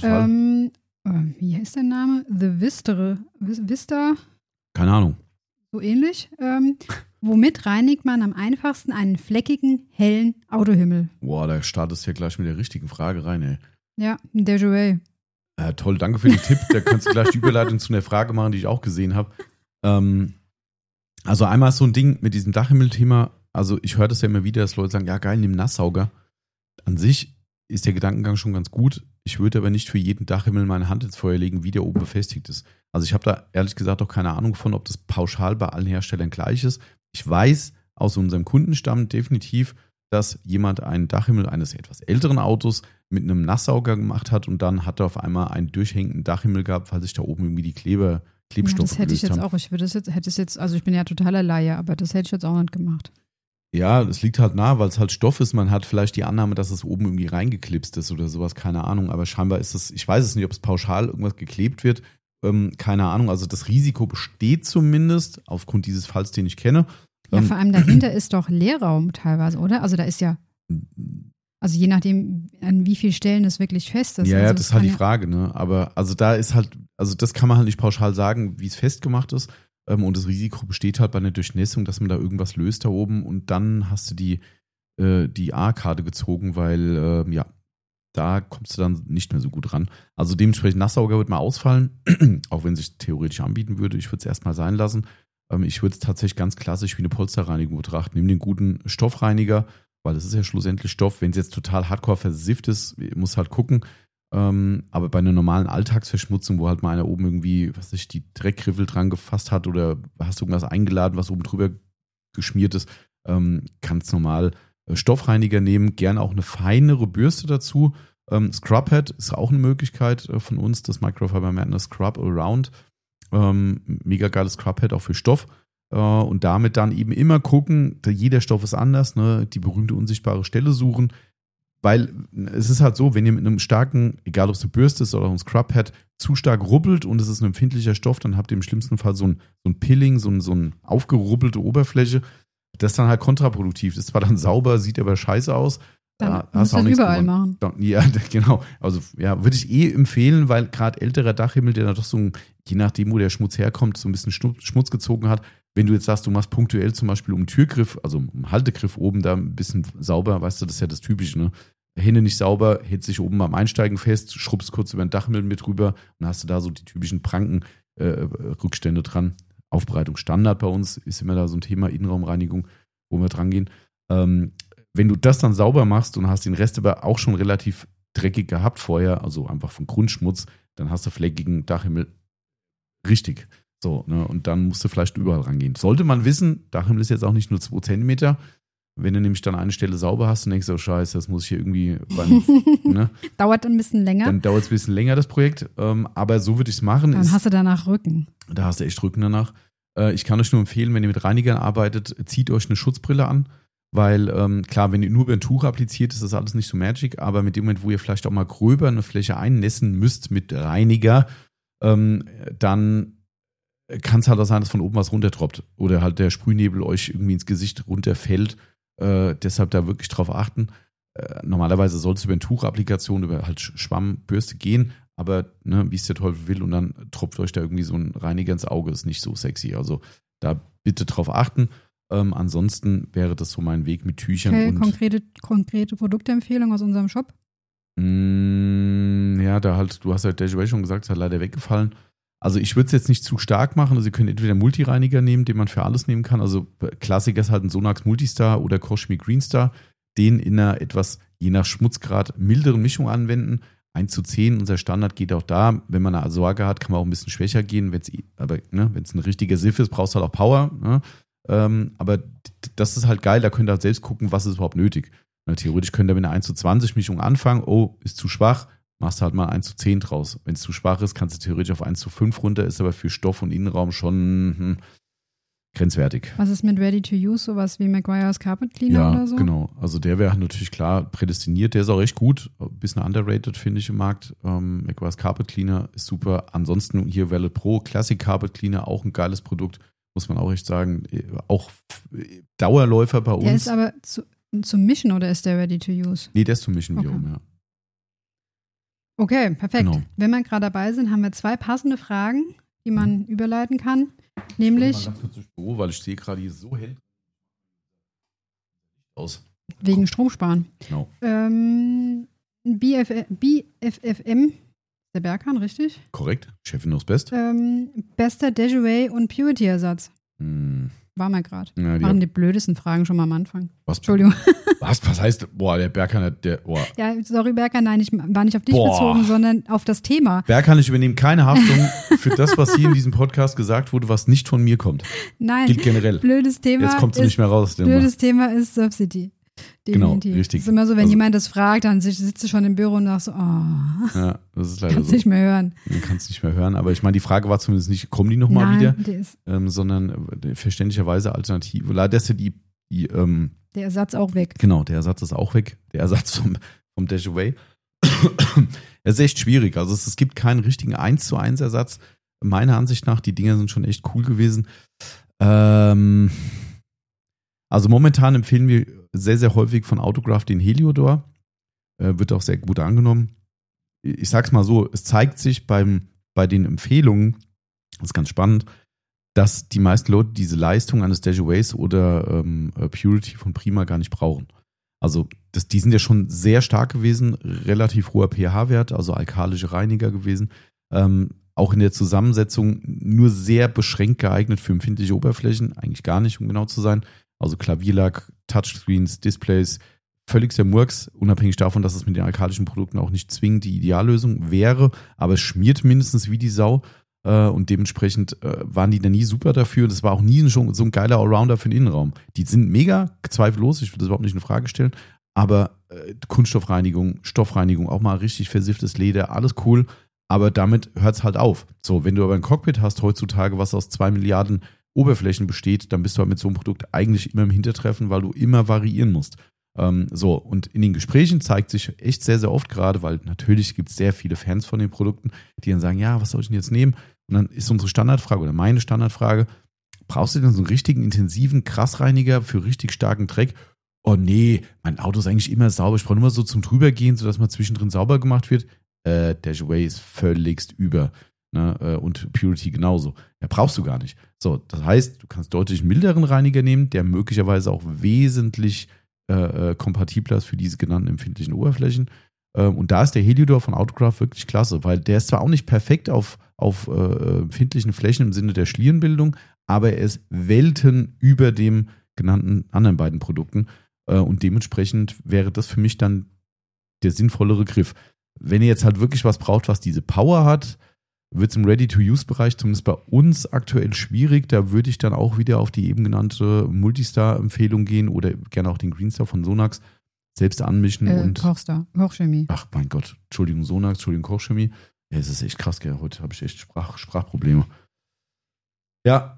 Ähm, wie heißt der Name? The Vistere. Vista? Keine Ahnung. So ähnlich. Ähm, womit reinigt man am einfachsten einen fleckigen, hellen Autohimmel? Boah, da startest du ja gleich mit der richtigen Frage rein, ey. Ja, Déjà äh, toll, danke für den Tipp. Da kannst du gleich die Überleitung zu einer Frage machen, die ich auch gesehen habe. Ähm, also einmal ist so ein Ding mit diesem Dachhimmel-Thema. Also ich höre das ja immer wieder, dass Leute sagen, ja geil, nimm Nasssauger. An sich ist der Gedankengang schon ganz gut. Ich würde aber nicht für jeden Dachhimmel meine Hand ins Feuer legen, wie der oben befestigt ist. Also ich habe da ehrlich gesagt auch keine Ahnung von, ob das pauschal bei allen Herstellern gleich ist. Ich weiß aus unserem Kundenstamm definitiv, dass jemand einen Dachhimmel eines etwas älteren Autos mit einem Nasssauger gemacht hat und dann hat er auf einmal einen durchhängenden Dachhimmel gehabt, weil sich da oben irgendwie die Kleber, Klebstoffe ja, das hätte ich jetzt haben. auch. Ich würde es jetzt, hätte es jetzt, also ich bin ja totaler Laie, aber das hätte ich jetzt auch nicht gemacht. Ja, das liegt halt nah, weil es halt Stoff ist. Man hat vielleicht die Annahme, dass es oben irgendwie reingeklipst ist oder sowas, keine Ahnung. Aber scheinbar ist es, ich weiß es nicht, ob es pauschal irgendwas geklebt wird. Ähm, keine Ahnung. Also das Risiko besteht zumindest aufgrund dieses Falls, den ich kenne. Ja, ähm, vor allem dahinter ist doch Leerraum teilweise, oder? Also da ist ja, also je nachdem, an wie vielen Stellen es wirklich fest ist. Ja, also ja, das ist halt die Frage, ne? Aber also da ist halt, also das kann man halt nicht pauschal sagen, wie es festgemacht ist. Ähm, und das Risiko besteht halt bei einer Durchnässung, dass man da irgendwas löst da oben und dann hast du die, äh, die A-Karte gezogen, weil, äh, ja, da kommst du dann nicht mehr so gut ran. Also dementsprechend Nasssauger wird mal ausfallen, auch wenn es sich theoretisch anbieten würde. Ich würde es erstmal sein lassen. Ähm, ich würde es tatsächlich ganz klassisch wie eine Polsterreinigung betrachten. Nimm den guten Stoffreiniger, weil das ist ja schlussendlich Stoff. Wenn es jetzt total hardcore versifft ist, muss halt gucken. Ähm, aber bei einer normalen Alltagsverschmutzung, wo halt mal einer oben irgendwie, was weiß ich, die Dreckgriffel dran gefasst hat oder hast du irgendwas eingeladen, was oben drüber geschmiert ist, ähm, kannst normal äh, Stoffreiniger nehmen, gerne auch eine feinere Bürste dazu. Ähm, Scrubhead ist auch eine Möglichkeit äh, von uns, das Microfiber Madness Scrub Around. Ähm, mega geiles Scrubhead auch für Stoff. Äh, und damit dann eben immer gucken, jeder Stoff ist anders, ne? Die berühmte unsichtbare Stelle suchen. Weil es ist halt so, wenn ihr mit einem starken, egal ob es eine Bürste ist oder ein Scrubhead, zu stark rubbelt und es ist ein empfindlicher Stoff, dann habt ihr im schlimmsten Fall so ein, so ein Pilling, so ein, so ein aufgerubbelte Oberfläche. Das ist dann halt kontraproduktiv. Das ist zwar dann sauber, sieht aber scheiße aus. Dann Da musst hast du du auch das nichts überall gewonnen. machen. Ja, genau. Also ja, würde ich eh empfehlen, weil gerade älterer Dachhimmel, der da doch so ein, je nachdem, wo der Schmutz herkommt, so ein bisschen Schmutz gezogen hat. Wenn du jetzt sagst, du machst punktuell zum Beispiel um den Türgriff, also um den Haltegriff oben da ein bisschen sauber, weißt du, das ist ja das Typische, ne? Hände nicht sauber, hält sich oben beim Einsteigen fest, schrubbst kurz über den Dachhimmel mit rüber und hast du da so die typischen Pranken-Rückstände äh, dran. Aufbereitungsstandard bei uns ist immer da so ein Thema Innenraumreinigung, wo wir dran gehen. Ähm, wenn du das dann sauber machst und hast den Rest aber auch schon relativ dreckig gehabt vorher, also einfach von Grundschmutz, dann hast du fleckigen Dachhimmel richtig. So, ne? Und dann musst du vielleicht überall rangehen. Sollte man wissen, Dachhimmel ist jetzt auch nicht nur zwei Zentimeter. Wenn du nämlich dann eine Stelle sauber hast und denkst, oh scheiße, das muss ich hier irgendwie beim, ne? Dauert ein bisschen länger. Dann dauert es ein bisschen länger, das Projekt. Ähm, aber so würde ich es machen. Dann ist, hast du danach Rücken. Da hast du echt Rücken danach. Äh, ich kann euch nur empfehlen, wenn ihr mit Reinigern arbeitet, zieht euch eine Schutzbrille an. Weil, ähm, klar, wenn ihr nur über ein Tuch appliziert, ist das alles nicht so magic. Aber mit dem Moment, wo ihr vielleicht auch mal gröber eine Fläche einnässen müsst mit Reiniger, ähm, dann kann es halt auch sein, dass von oben was runtertroppt. Oder halt der Sprühnebel euch irgendwie ins Gesicht runterfällt. Äh, deshalb da wirklich drauf achten. Äh, normalerweise soll es über eine Tuchapplikation, über halt Schwammbürste gehen, aber ne, wie es der Teufel will und dann tropft euch da irgendwie so ein Reiniger ins Auge, ist nicht so sexy. Also da bitte drauf achten. Ähm, ansonsten wäre das so mein Weg mit Tüchern. Okay, und konkrete, konkrete Produktempfehlung aus unserem Shop? Mh, ja, da halt, du hast ja Dashway schon gesagt, es hat leider weggefallen. Also ich würde es jetzt nicht zu stark machen. Also ihr könnt entweder Multireiniger nehmen, den man für alles nehmen kann. Also Klassiker ist halt ein Sonax Multistar oder Cosmi Greenstar. Den in einer etwas, je nach Schmutzgrad, milderen Mischung anwenden. eins zu zehn, unser Standard geht auch da. Wenn man eine Sorge hat, kann man auch ein bisschen schwächer gehen. Wenn's, aber ne, wenn es ein richtiger Siff ist, brauchst du halt auch Power. Ne? Ähm, aber das ist halt geil. Da könnt ihr halt selbst gucken, was ist überhaupt nötig. Na, theoretisch könnt ihr mit einer eins zu zwanzig Mischung anfangen. Oh, ist zu schwach. Machst du halt mal eins zu zehn draus. Wenn es zu schwach ist, kannst du theoretisch auf eins zu fünf runter, ist aber für Stoff und Innenraum schon hm, grenzwertig. Was ist mit Ready to Use, sowas wie Meguiar's Carpet Cleaner ja, oder so? Ja, genau. Also der wäre natürlich klar prädestiniert. Der ist auch recht gut. Ein bisschen underrated, finde ich, im Markt. Ähm, Meguiar's Carpet Cleaner ist super. Ansonsten hier Valet Pro Classic Carpet Cleaner, auch ein geiles Produkt, muss man auch echt sagen. Auch Dauerläufer bei uns. Der ist aber zu, zum Mischen oder ist der Ready to Use? Nee, der ist zum Mischen okay. wiederum, ja. Okay, perfekt. Genau. Wenn wir gerade dabei sind, haben wir zwei passende Fragen, die man mhm. überleiten kann. Nämlich. Ich mal ganz kurz durchs Büro, weil ich sehe gerade hier so hell aus. Wegen Stromsparen. Genau. Ähm, B F F M, der Berghahn, richtig? Korrekt. Chefin knows best. Ähm, bester Dejaway und Purity-Ersatz. Hm. war mal gerade. Ja, die waren hab- die blödesten Fragen schon mal am Anfang. Was, Entschuldigung. was, was heißt, boah, der Berghahn, der, boah. Ja, sorry, Berker, nein, ich war nicht auf dich Boah. bezogen, sondern auf das Thema. Berghahn, ich übernehme keine Haftung für das, was hier in diesem Podcast gesagt wurde, was nicht von mir kommt. Nein, Gilt generell. blödes Thema. Jetzt kommt sie ist, nicht mehr raus. der Blödes Thema ist Surf City. Genau, Definitiv. richtig. Es ist immer so, wenn Also- jemand das fragt, dann sitzt sitzt du schon im Büro und sagst so, oh, Ja, das ist leider kannst so. nicht mehr hören. Man kann es nicht mehr hören. Aber ich meine, die Frage war zumindest nicht, kommen die nochmal Nein, wieder? der, ist, Ähm, sondern äh, verständlicherweise Alternative. Leider ist ja die, die ähm, der Ersatz auch weg. genau, der Ersatz ist auch weg. Der Ersatz vom, vom Dash Away. Es ist echt schwierig. Also es, es gibt keinen richtigen eins zu eins Ersatz. Meiner Ansicht nach, die Dinger sind schon echt cool gewesen. Ähm, also momentan empfehlen wir sehr, sehr häufig von Autograph den Heliodor. Äh, wird auch sehr gut angenommen. Ich sag's mal so, es zeigt sich beim, bei den Empfehlungen, das ist ganz spannend, dass die meisten Leute diese Leistung eines Dash Aways oder ähm, Purity von Prima gar nicht brauchen. Also das, die sind ja schon sehr stark gewesen, relativ hoher pH-Wert, also alkalische Reiniger gewesen. Ähm, auch in der Zusammensetzung nur sehr beschränkt geeignet für empfindliche Oberflächen, eigentlich gar nicht, um genau zu sein. Also Klavierlack, Touchscreens, Displays, völligster Murks, unabhängig davon, dass es mit den alkalischen Produkten auch nicht zwingend die Ideallösung wäre, aber es schmiert mindestens wie die Sau. Äh, und dementsprechend äh, waren die da nie super dafür. Das war auch nie schon so ein geiler Allrounder für den Innenraum. Die sind mega, zweifellos, ich würde das überhaupt nicht in Frage stellen, aber äh, Kunststoffreinigung, Stoffreinigung, auch mal richtig versifftes Leder, alles cool, aber damit hört es halt auf. So, wenn du aber ein Cockpit hast heutzutage, was aus zwei Milliarden Oberflächen besteht, dann bist du halt mit so einem Produkt eigentlich immer im Hintertreffen, weil du immer variieren musst. Ähm, so, und in den Gesprächen zeigt sich echt sehr, sehr oft gerade, weil natürlich gibt es sehr viele Fans von den Produkten, die dann sagen, ja, was soll ich denn jetzt nehmen? Und dann ist unsere Standardfrage oder meine Standardfrage, brauchst du denn so einen richtigen, intensiven Krassreiniger für richtig starken Dreck? Oh nee, mein Auto ist eigentlich immer sauber. Ich brauche nur mal so zum Drübergehen, sodass mal zwischendrin sauber gemacht wird. Äh, Dash Away ist völligst über. Ne? Äh, und Purity genauso. Ja, brauchst du gar nicht. So, das heißt, du kannst deutlich milderen Reiniger nehmen, der möglicherweise auch wesentlich äh, kompatibler ist für diese genannten empfindlichen Oberflächen. Ähm, und da ist der Heliodor von Autograph wirklich klasse, weil der ist zwar auch nicht perfekt auf, auf äh, empfindlichen Flächen im Sinne der Schlierenbildung, aber er ist Welten über dem genannten anderen beiden Produkten. Äh, und dementsprechend wäre das für mich dann der sinnvollere Griff. Wenn ihr jetzt halt wirklich was braucht, was diese Power hat, wird es im Ready-to-Use-Bereich zumindest bei uns aktuell schwierig. Da würde ich dann auch wieder auf die eben genannte Multistar-Empfehlung gehen oder gerne auch den Greenstar von Sonax selbst anmischen. Äh, und Kochstar, Kochchemie. Ach mein Gott, Entschuldigung Sonax, Entschuldigung Kochchemie. Ja, es ist echt krass, gell? Heute habe ich echt Sprach, Sprachprobleme. Ja.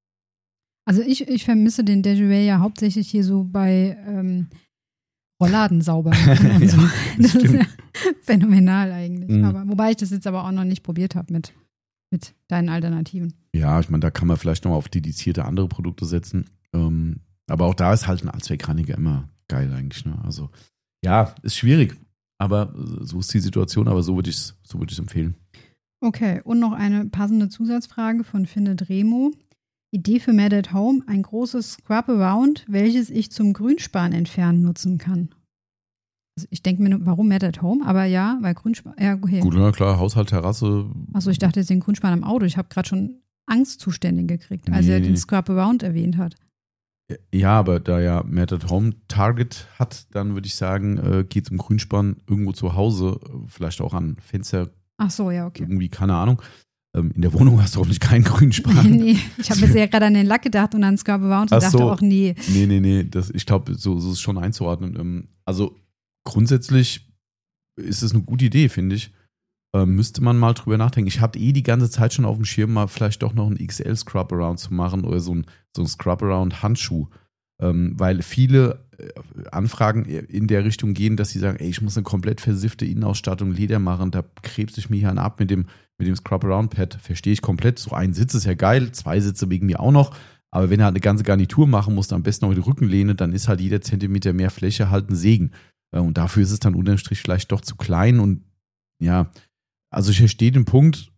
Also ich, ich vermisse den Dash Away ja hauptsächlich hier so bei ähm, Rollladen sauber. Und so. Ja, Das ist stimmt. ja phänomenal eigentlich. Mhm. Aber, wobei ich das jetzt aber auch noch nicht probiert habe mit, mit deinen Alternativen. Ja, ich meine, da kann man vielleicht noch auf dedizierte andere Produkte setzen. Ähm, aber auch da ist halt ein Allzweckreiniger immer geil eigentlich. Ne? Also ja, ist schwierig. Aber so ist die Situation, aber so würde ich es so würd ich's empfehlen. Okay, und noch eine passende Zusatzfrage von Findet Remo. Idee für Mad at Home, ein großes Scrub-Around, welches ich zum Grünsparen entfernen nutzen kann. Also ich denke mir, nur, warum Mad at Home? Aber ja, weil Grünsparen, ja, okay. Gut, na klar, Haushalt, Terrasse. Achso, ich dachte jetzt den Grünsparen am Auto. Ich habe gerade schon Angstzustände gekriegt, als Nee, er nee. den Scrub-Around erwähnt hat. Ja, aber da ja Mad at Home Target hat, dann würde ich sagen, äh, geht es um Grünsparen irgendwo zu Hause, äh, vielleicht auch an Fenster, Ach so, ja, okay. irgendwie, keine Ahnung. Ähm, in der Wohnung hast du hoffentlich keinen Grünspan. Nee, nee, ich habe jetzt ja gerade an den Lack gedacht und an Scrub-Around und Ach dachte so. auch, nee. Nee, nee, nee, das, ich glaube, so, so ist es schon einzuordnen. Ähm, also grundsätzlich ist es eine gute Idee, finde ich. Ähm, müsste man mal drüber nachdenken. Ich habe eh die ganze Zeit schon auf dem Schirm, mal vielleicht doch noch einen X L Scrub-Around zu machen oder so ein, so ein Scrub-Around-Handschuh. Ähm, weil viele äh, Anfragen in der Richtung gehen, dass sie sagen, ey, ich muss eine komplett versiffte Innenausstattung Leder machen, da krebst ich mir hier einen ab mit dem, mit dem Scrub-Around-Pad. Verstehe ich komplett. So ein Sitz ist ja geil, zwei Sitze wegen mir auch noch. Aber wenn er halt eine ganze Garnitur machen muss, am besten noch mit Rückenlehne, dann ist halt jeder Zentimeter mehr Fläche halt ein Segen. Äh, und dafür ist es dann unterm Strich vielleicht doch zu klein. Und ja, also ich verstehe den Punkt.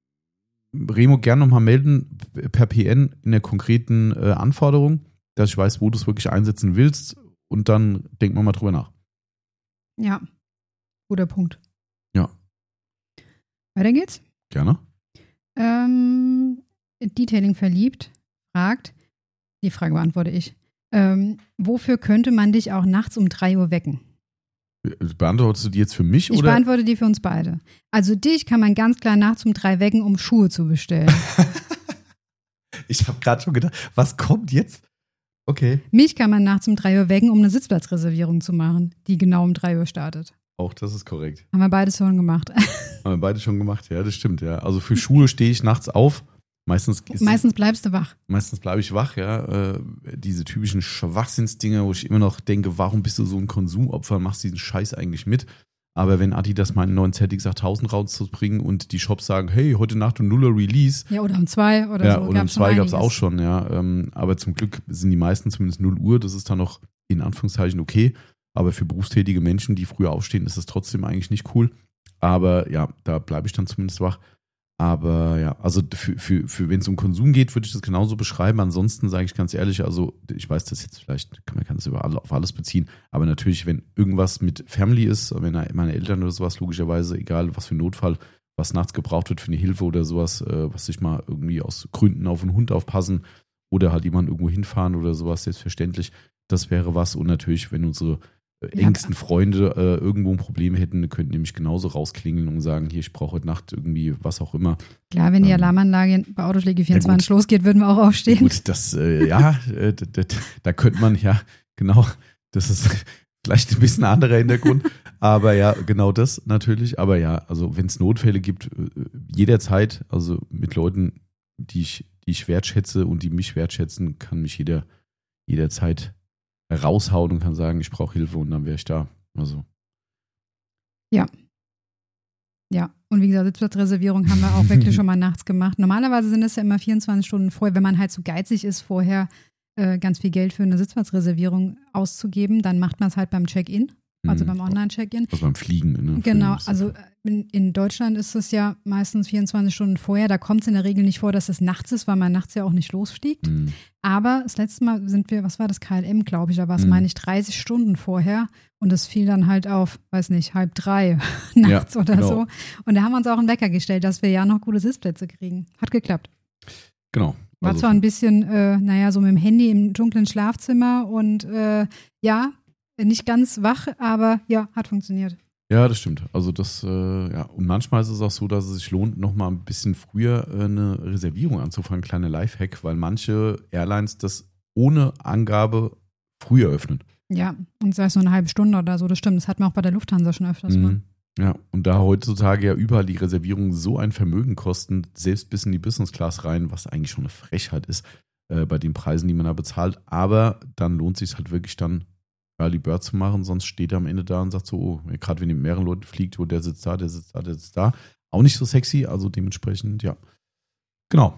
Remo, gerne nochmal melden per P N in der konkreten äh, Anforderung, dass ich weiß, wo du es wirklich einsetzen willst. Und dann denken wir mal drüber nach. Ja, guter Punkt. Ja. Weiter geht's. Gerne. Ähm, Detailing verliebt fragt, die Frage beantworte ich. Ähm, wofür könnte man dich auch nachts um drei Uhr wecken? Beantwortest du die jetzt für mich? Ich oder? beantworte die für uns beide. Also dich kann man ganz klar nachts um drei wecken, um Schuhe zu bestellen. Ich habe gerade schon gedacht, was kommt jetzt? Okay. Mich kann man nachts um drei Uhr wecken, um eine Sitzplatzreservierung zu machen, die genau um drei Uhr startet. Auch das ist korrekt. Haben wir beides schon gemacht. Haben wir beide schon gemacht, ja, das stimmt, ja. Also für Schuhe stehe ich nachts auf. Meistens, ist, meistens bleibst du wach. Meistens bleibe ich wach, ja. Äh, diese typischen Schwachsinnsdinger, wo ich immer noch denke, warum bist du so ein Konsumopfer, machst diesen Scheiß eigentlich mit? Aber wenn Adidas meinen neuen Z X achttausend rauszubringen und die Shops sagen, hey, heute Nacht um Nuller Release. Ja, oder um zwei oder ja, so. Oder um zwei gab es auch schon, ja. Ähm, aber zum Glück sind die meisten zumindest null Uhr. Das ist dann noch in Anführungszeichen okay. Aber für berufstätige Menschen, die früher aufstehen, ist das trotzdem eigentlich nicht cool. Aber ja, da bleibe ich dann zumindest wach. Aber ja, also für, für, für wenn es um Konsum geht, würde ich das genauso beschreiben. Ansonsten sage ich ganz ehrlich, also ich weiß das jetzt vielleicht, kann man kann das über alle, auf alles beziehen, aber natürlich, wenn irgendwas mit Family ist, wenn meine Eltern oder sowas, logischerweise, egal was für ein Notfall, was nachts gebraucht wird für eine Hilfe oder sowas, äh, was sich mal irgendwie aus Gründen auf einen Hund aufpassen oder halt jemanden irgendwo hinfahren oder sowas, selbstverständlich, das wäre was. Und natürlich, wenn unsere engsten ja. Freunde äh, irgendwo ein Problem hätten, könnten nämlich genauso rausklingeln und sagen, hier, ich brauche heute Nacht irgendwie was auch immer. Klar, wenn die ähm, Alarmanlage bei Autopflege vierundzwanzig ja losgeht, würden wir auch aufstehen. Gut, das, äh, ja, äh, d- d- da könnte man, ja, genau, das ist vielleicht ein bisschen ein anderer Hintergrund, aber ja, genau das natürlich, aber ja, also wenn es Notfälle gibt, äh, jederzeit, also mit Leuten, die ich, die ich wertschätze und die mich wertschätzen, kann mich jeder jederzeit raushauen und kann sagen, ich brauche Hilfe und dann wäre ich da. Also. Ja. Ja, und wie gesagt, Sitzplatzreservierung haben wir auch wirklich schon mal nachts gemacht. Normalerweise sind es ja immer vierundzwanzig Stunden vorher, wenn man halt so geizig ist, vorher äh, ganz viel Geld für eine Sitzplatzreservierung auszugeben, dann macht man es halt beim Check-in, also mhm. beim Online-Check-in. Also beim Fliegen. Ne? Genau, also in, in Deutschland ist es ja meistens vierundzwanzig Stunden vorher. Da kommt es in der Regel nicht vor, dass es nachts ist, weil man nachts ja auch nicht losfliegt. Mhm. Aber das letzte Mal sind wir, was war das, K L M, glaube ich, da war es, mhm. meine ich, dreißig Stunden vorher. Und es fiel dann halt auf, weiß nicht, halb drei nachts ja, oder genau. so. Und da haben wir uns auch einen Wecker gestellt, dass wir ja noch gute Sitzplätze kriegen. Hat geklappt. Genau. War also zwar ein bisschen, äh, naja, so mit dem Handy im dunklen Schlafzimmer und äh, ja, nicht ganz wach, aber ja, hat funktioniert. Ja, das stimmt. Also das, äh, ja, und manchmal ist es auch so, dass es sich lohnt, nochmal ein bisschen früher äh, eine Reservierung anzufangen, kleine Lifehack, weil manche Airlines das ohne Angabe früher öffnen. Ja, und sei es nur eine halbe Stunde oder so, das stimmt. Das hat man auch bei der Lufthansa schon öfters mal. Mhm. Ja, und da heutzutage ja überall die Reservierungen so ein Vermögen kosten, selbst bis in die Business Class rein, was eigentlich schon eine Frechheit ist, äh, bei den Preisen, die man da bezahlt. Aber dann lohnt es sich halt wirklich dann, Early Bird zu machen, sonst steht er am Ende da und sagt so, oh, gerade wenn ihr mit mehreren Leuten fliegt, wo der sitzt da, der sitzt da, der sitzt da. Auch nicht so sexy, also dementsprechend, ja. Genau.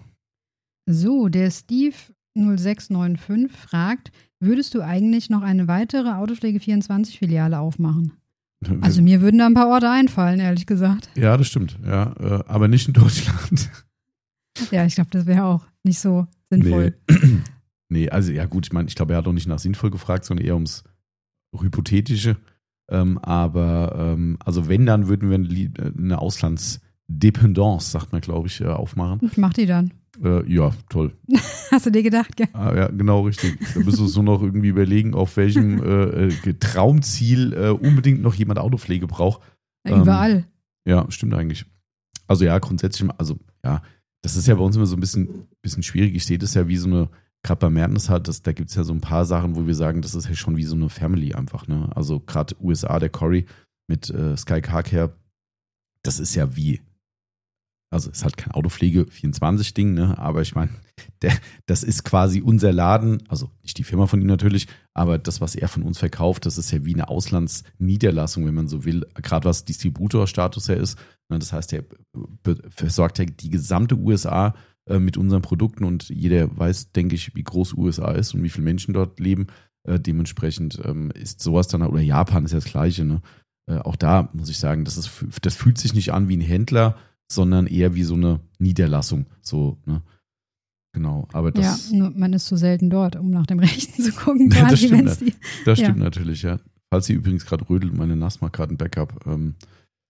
So, der Steve null sechs neun fünf fragt, würdest du eigentlich noch eine weitere Autopflege vierundzwanzig Filiale aufmachen? Also mir würden da ein paar Orte einfallen, ehrlich gesagt. Ja, das stimmt, ja, aber nicht in Deutschland. Ja, ich glaube, das wäre auch nicht so sinnvoll. Nee. nee, also ja gut, ich meine, ich glaube, er hat auch nicht nach sinnvoll gefragt, sondern eher ums Hypothetische. Ähm, aber ähm, also wenn, dann würden wir eine Auslandsdependance, sagt man, glaube ich, äh, aufmachen. Ich mach die dann. Äh, ja, toll. Hast du dir gedacht, gell? Ah, ja, genau, richtig. Da müsstest du so noch irgendwie überlegen, auf welchem äh, Traumziel äh, unbedingt noch jemand Autopflege braucht. Ja, überall. Ähm, ja, stimmt eigentlich. Also ja, grundsätzlich, also ja, das ist ja bei uns immer so ein bisschen, bisschen schwierig. Ich sehe das ja wie so eine, gerade bei Mertens halt, das, da gibt es ja so ein paar Sachen, wo wir sagen, das ist ja schon wie so eine Family einfach. Ne? Also gerade U S A, der Corey mit äh, Sky Car Care, das ist ja wie, also ist halt kein Autopflege vierundzwanzig Ding, ne? Aber ich meine, das ist quasi unser Laden, also nicht die Firma von ihm natürlich, aber das, was er von uns verkauft, das ist ja wie eine Auslandsniederlassung, wenn man so will, gerade was Distributorstatus er ist. Das heißt, er versorgt ja die gesamte U S A äh, mit unseren Produkten und jeder weiß, denke ich, wie groß U S A ist und wie viele Menschen dort leben. Äh, dementsprechend ähm, ist sowas dann, oder Japan ist ja das Gleiche, ne? Äh, auch da muss ich sagen, das, ist, das fühlt sich nicht an wie ein Händler, sondern eher wie so eine Niederlassung. So, ne? Genau, aber das. Ja, nur man ist so selten dort, um nach dem Rechten zu gucken. Ja, das stimmt, die, das stimmt ja. natürlich, ja. Falls sie übrigens gerade rödelt, meine N A S macht gerade ein Backup. Ähm,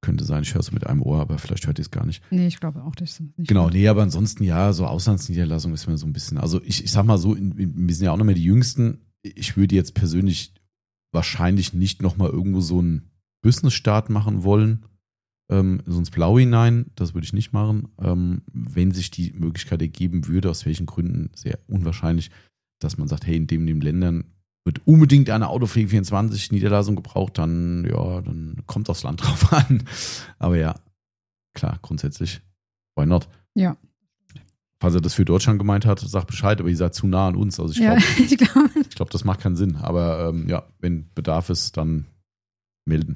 könnte sein, ich höre so mit einem Ohr, aber vielleicht hört ihr es gar nicht. Nee, ich glaube auch, das ist nicht. Genau, gut. nee, aber ansonsten ja, so Auslandsniederlassung ist mir so ein bisschen, also ich, ich sag mal so, in, in, wir sind ja auch noch mehr die Jüngsten. Ich würde jetzt persönlich wahrscheinlich nicht nochmal irgendwo so einen Business-Start machen wollen, ähm, sonst blau hinein, das würde ich nicht machen. Ähm, wenn sich die Möglichkeit ergeben würde, aus welchen Gründen, sehr unwahrscheinlich, dass man sagt, hey, in dem, in den Ländern wird unbedingt eine Autopflege vierundzwanzig Niederlassung gebraucht, dann, ja, dann kommt das Land drauf an. Aber ja, klar, grundsätzlich, why not? Ja. Falls er das für Deutschland gemeint hat, sagt Bescheid, aber ihr seid zu nah an uns. Also ich Ja, glaube, ich glaube. ich glaub, das macht keinen Sinn. Aber ähm, ja, wenn Bedarf ist, dann melden.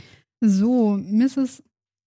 So, Misses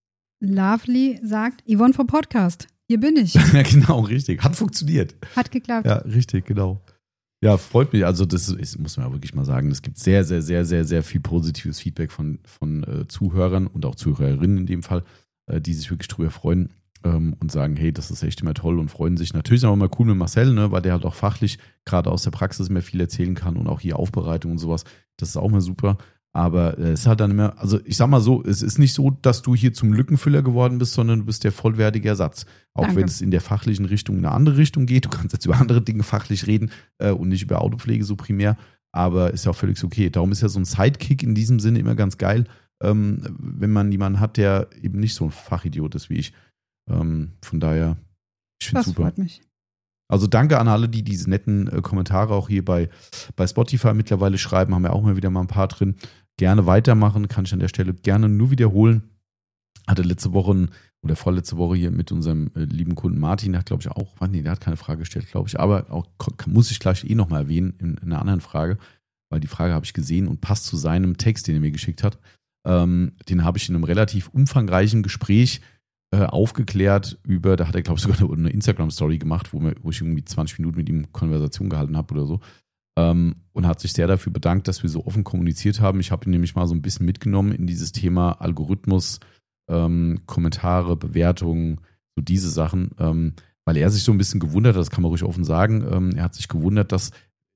Lovely sagt, Yvonne vom Podcast. Hier bin ich. Ja, genau, richtig. Hat funktioniert. Hat geklappt. Ja, richtig, genau. Ja, freut mich. Also das ist, muss man ja wirklich mal sagen, es gibt sehr, sehr, sehr, sehr, sehr viel positives Feedback von, von äh, Zuhörern und auch Zuhörerinnen in dem Fall, äh, die sich wirklich drüber freuen ähm, und sagen, hey, das ist echt immer toll und freuen sich. Natürlich ist auch immer cool mit Marcel, ne, weil der halt auch fachlich gerade aus der Praxis mehr viel erzählen kann und auch hier Aufbereitung und sowas. Das ist auch immer super. Aber es ist halt dann immer, also ich sag mal so, es ist nicht so, dass du hier zum Lückenfüller geworden bist, sondern du bist der vollwertige Ersatz. Auch Danke. wenn es in der fachlichen Richtung in eine andere Richtung geht. Du kannst jetzt über andere Dinge fachlich reden äh, und nicht über Autopflege so primär. Aber ist ja auch völlig okay. Darum ist ja so ein Sidekick in diesem Sinne immer ganz geil, ähm, wenn man jemanden hat, der eben nicht so ein Fachidiot ist wie ich. Ähm, von daher, ich finde es super. Das freut mich. Also danke an alle, die diese netten äh, Kommentare auch hier bei, bei Spotify mittlerweile schreiben. Haben wir auch mal wieder mal ein paar drin. Gerne weitermachen, kann ich an der Stelle gerne nur wiederholen. Hatte letzte Woche oder vorletzte Woche hier mit unserem äh, lieben Kunden Martin, der hat glaube ich auch, nee, der hat keine Frage gestellt, glaube ich, aber auch muss ich gleich eh nochmal erwähnen in, in einer anderen Frage, weil die Frage habe ich gesehen und passt zu seinem Text, den er mir geschickt hat. Ähm, den habe ich in einem relativ umfangreichen Gespräch äh, aufgeklärt über, da hat er glaube ich sogar eine, eine Instagram-Story gemacht, wo, wir, wo ich irgendwie zwanzig Minuten mit ihm Konversation gehalten habe oder so. Um, und hat sich sehr dafür bedankt, dass wir so offen kommuniziert haben. Ich habe ihn nämlich mal so ein bisschen mitgenommen in dieses Thema Algorithmus, ähm, Kommentare, Bewertungen, so diese Sachen, ähm, weil er sich so ein bisschen gewundert hat, das kann man ruhig offen sagen, ähm, er hat sich gewundert, dass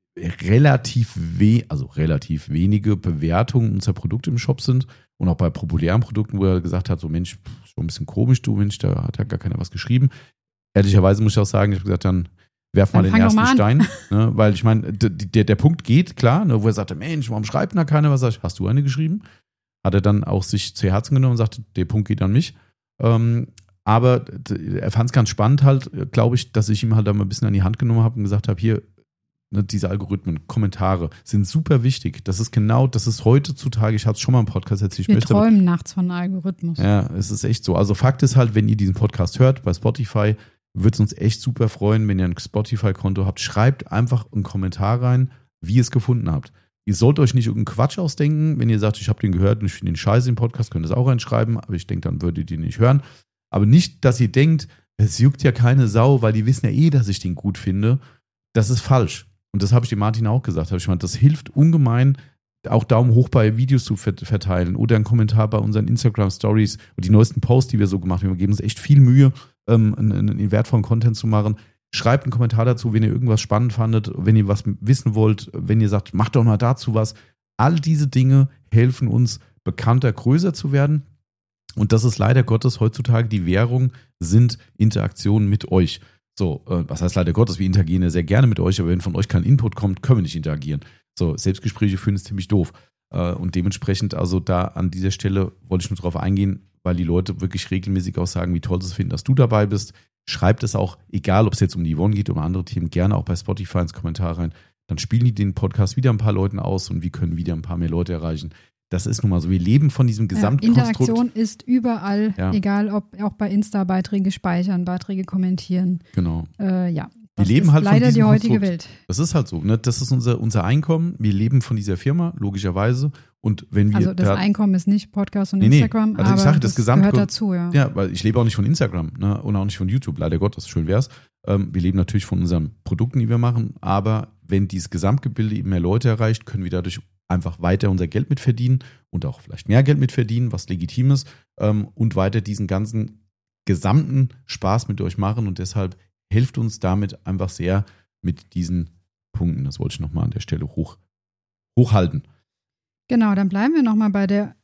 relativ, we- also relativ wenige Bewertungen unserer Produkte im Shop sind und auch bei populären Produkten, wo er gesagt hat, so Mensch, schon ein bisschen komisch, du Mensch, da hat ja gar keiner was geschrieben. Ehrlicherweise muss ich auch sagen, ich habe gesagt, dann werf mal Dann den ersten fang doch mal Stein, ne? Weil ich meine, der, der Punkt geht, klar, ne? Wo er sagte, Mensch, warum schreibt denn da keiner was? Sag ich, hast du eine geschrieben? Hat er dann auch sich zu Herzen genommen und sagte, der Punkt geht an mich. Ähm, aber er fand es ganz spannend halt, glaube ich, dass ich ihm halt da mal ein bisschen an die Hand genommen habe und gesagt habe, hier, ne, diese Algorithmen, Kommentare sind super wichtig. Das ist genau, das ist heutzutage, ich hatte es schon mal im Podcast erzählt. Wir möchte, träumen nachts von Algorithmus. Ja, es ist echt so. Also Fakt ist halt, wenn ihr diesen Podcast hört bei Spotify, würde es uns echt super freuen, wenn ihr ein Spotify-Konto habt. Schreibt einfach einen Kommentar rein, wie ihr es gefunden habt. Ihr sollt euch nicht irgendeinen Quatsch ausdenken. Wenn ihr sagt, ich habe den gehört und ich finde den scheiße im Podcast, könnt ihr es auch reinschreiben. Aber ich denke, dann würdet ihr den nicht hören. Aber nicht, dass ihr denkt, es juckt ja keine Sau, weil die wissen ja eh, dass ich den gut finde. Das ist falsch. Und das habe ich dem Martin auch gesagt. Ich meine, das hilft ungemein, auch Daumen hoch bei Videos zu verteilen oder einen Kommentar bei unseren Instagram-Stories und die neuesten Posts, die wir so gemacht haben. Wir geben uns echt viel Mühe, ähm, einen, einen wertvollen Content zu machen. Schreibt einen Kommentar dazu, wenn ihr irgendwas spannend fandet, wenn ihr was wissen wollt, wenn ihr sagt, macht doch mal dazu was. All diese Dinge helfen uns, bekannter, größer zu werden. Und das ist leider Gottes heutzutage die Währung, sind Interaktionen mit euch. So, äh, was heißt leider Gottes, wir interagieren ja sehr gerne mit euch, aber wenn von euch kein Input kommt, können wir nicht interagieren. So, Selbstgespräche führen ist ziemlich doof. Äh, und dementsprechend, also da an dieser Stelle wollte ich nur drauf eingehen, weil die Leute wirklich regelmäßig auch sagen, wie toll sie es finden, dass du dabei bist. Schreibt es auch, egal ob es jetzt um die Yvonne geht oder um andere Themen, gerne auch bei Spotify ins Kommentar rein. Dann spielen die den Podcast wieder ein paar Leuten aus und wir können wieder ein paar mehr Leute erreichen. Das ist nun mal so. Wir leben von diesem Gesamtkonstrukt. Ja, Interaktion ist überall, ja. Egal ob auch bei Insta Beiträge speichern, Beiträge kommentieren. Genau. Äh, ja. Wir leben halt leider von diesem die heutige Konstrukt. Welt. Das ist halt so. Ne? Das ist unser, unser Einkommen. Wir leben von dieser Firma, logischerweise. Und wenn wir also das da, Einkommen ist nicht Podcast und nee, nee. Instagram, Also ich aber sage, das, das Gesamt gehört dazu, ja. Ja, weil ich lebe auch nicht von Instagram, ne? Und auch nicht von YouTube, leider Gottes, schön wär's. Ähm, wir leben natürlich von unseren Produkten, die wir machen, aber wenn dieses Gesamtgebilde eben mehr Leute erreicht, können wir dadurch einfach weiter unser Geld mitverdienen und auch vielleicht mehr Geld mitverdienen, was legitim ist, ähm, und weiter diesen ganzen gesamten Spaß mit euch machen und deshalb hilft uns damit einfach sehr mit diesen Punkten. Das wollte ich nochmal an der Stelle hoch, hochhalten. Genau, dann bleiben wir nochmal bei der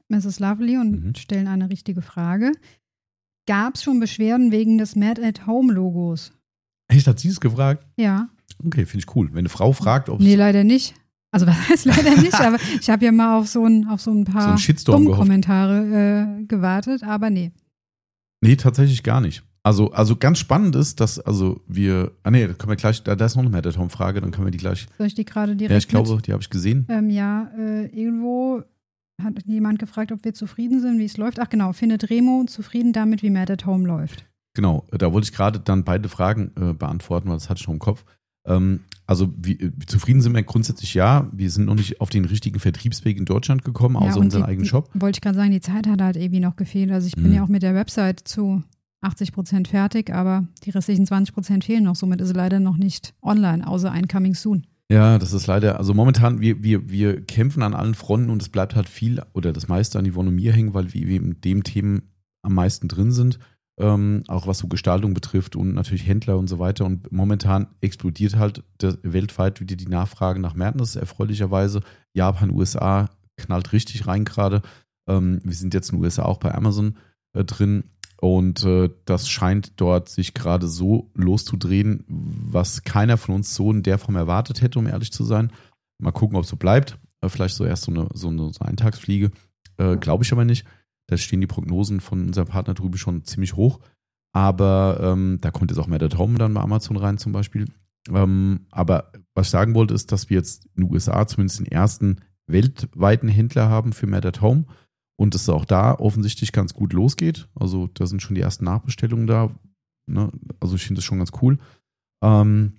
Misses Lovely und Mhm. stellen eine richtige Frage. Gab es schon Beschwerden wegen des Mad at Home Logos? Echt, hat sie es gefragt? Ja. Okay, finde ich cool. Wenn eine Frau fragt, ob Nee, es leider nicht. Also was heißt leider nicht, aber ich habe ja mal auf so ein, auf so ein so paar einen Shitstorm gehofft. Kommentare äh, gewartet, aber nee. Nee, tatsächlich gar nicht. Also, also ganz spannend ist, dass, also wir, ah nee, da können wir gleich, da, da ist noch eine Mad at Home Frage, dann können wir die gleich. Soll ich die gerade direkt Ja, ich glaube, mit? die habe ich gesehen. Ähm, ja, äh, irgendwo hat jemand gefragt, ob wir zufrieden sind, wie es läuft. Ach genau, findet Remo zufrieden damit, wie Mad at Home läuft? Genau, da wollte ich gerade dann beide Fragen äh, beantworten, weil das hatte ich schon im Kopf. Ähm, also wie, wie zufrieden sind wir grundsätzlich ja. Wir sind noch nicht auf den richtigen Vertriebsweg in Deutschland gekommen, Ja, außer und unseren die- eigenen die- Shop. Wollte ich gerade sagen, die Zeit hat halt irgendwie noch gefehlt. Also ich bin Mhm. ja auch mit der Website zu achtzig Prozent fertig, aber die restlichen zwanzig Prozent fehlen noch. Somit ist sie leider noch nicht online, außer ein Coming Soon. Ja, das ist leider, also momentan, wir, wir, wir kämpfen an allen Fronten und es bleibt halt viel oder das meiste an Yvonne und mir hängen, weil wir eben in dem Themen am meisten drin sind, ähm, auch was so Gestaltung betrifft und natürlich Händler und so weiter. Und momentan explodiert halt das, weltweit wieder die Nachfrage nach Madness, erfreulicherweise. Japan, U S A knallt richtig rein gerade. Ähm, wir sind jetzt in den U S A auch bei Amazon äh, drin. Und äh, das scheint dort sich gerade so loszudrehen, was keiner von uns so in der Form erwartet hätte, um ehrlich zu sein. Mal gucken, ob es so bleibt. Äh, vielleicht so erst so eine, so eine, so eine Eintagsfliege. Äh, Glaube ich aber nicht. Da stehen die Prognosen von unserem Partner drüben schon ziemlich hoch. Aber ähm, da kommt jetzt auch Mad at Home dann bei Amazon rein zum Beispiel. Ähm, aber was ich sagen wollte, ist, dass wir jetzt in den U S A zumindest den ersten weltweiten Händler haben für Mad at Home. Und es auch da offensichtlich ganz gut losgeht. Also da sind schon die ersten Nachbestellungen da. Ne? Also ich finde das schon ganz cool. Ähm,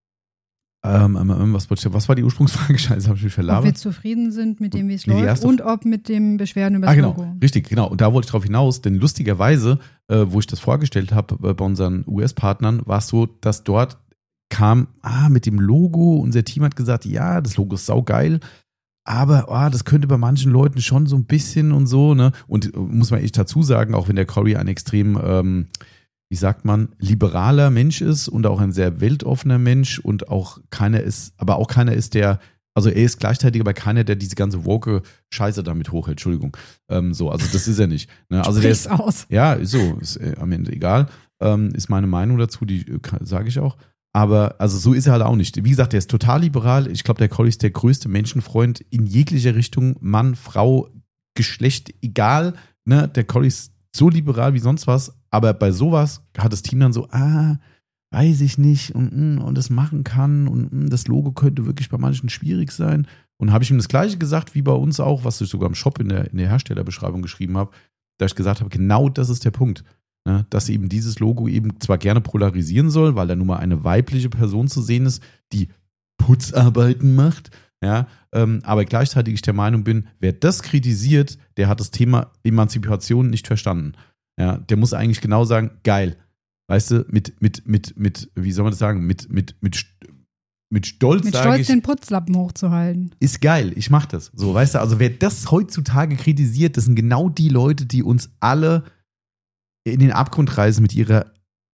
ähm, ähm, was, was war die Ursprungsfrage? Scheiße, habe ich mich Ob wir verlabert. zufrieden sind mit dem, wie es Nee, die läuft erste- und ob mit dem Beschwerden über das Ah, genau, Logo. richtig, genau. Und da wollte ich drauf hinaus, denn lustigerweise, äh, wo ich das vorgestellt habe äh, bei unseren U S-Partnern, war es so, dass dort kam, ah, mit dem Logo, unser Team hat gesagt, ja, das Logo ist saugeil, aber oh, das könnte bei manchen Leuten schon so ein bisschen und so, ne? Und äh, muss man echt dazu sagen, auch wenn der Cory ein extrem, ähm, wie sagt man, liberaler Mensch ist und auch ein sehr weltoffener Mensch und auch keiner ist, aber auch keiner ist, der, also er ist gleichzeitig aber keiner, der diese ganze woke Scheiße damit hochhält, Entschuldigung. Ähm, so, also das ist er nicht. Ne? Also der Sprich's ist, aus. ja, ist so, ist äh, am Ende egal. Ähm, ist meine Meinung dazu, die äh, sage ich auch. Aber also so ist er halt auch nicht. Wie gesagt, er ist total liberal. Ich glaube, der Cory ist der größte Menschenfreund in jeglicher Richtung. Mann, Frau, Geschlecht, egal. Ne? Der Cory ist so liberal wie sonst was. Aber bei sowas hat das Team dann so, ah, weiß ich nicht und, und das machen kann und das Logo könnte wirklich bei manchen schwierig sein. Und habe ich ihm das Gleiche gesagt wie bei uns auch, was ich sogar im Shop in der, in der Herstellerbeschreibung geschrieben habe, da ich gesagt habe, genau das ist der Punkt. Ne, dass eben dieses Logo eben zwar gerne polarisieren soll, weil da nun mal eine weibliche Person zu sehen ist, die Putzarbeiten macht, ja, ähm, aber gleichzeitig ich der Meinung bin, wer das kritisiert, der hat das Thema Emanzipation nicht verstanden. Ja, der muss eigentlich genau sagen, geil, weißt du, mit, mit, mit, mit, wie soll man das sagen, mit, mit, mit, mit Stolz Mit sage Stolz ich, den Putzlappen hochzuhalten. ist geil, ich mach das. So, weißt du, also wer das heutzutage kritisiert, das sind genau die Leute, die uns alle in den Abgrund reisen mit ihrer,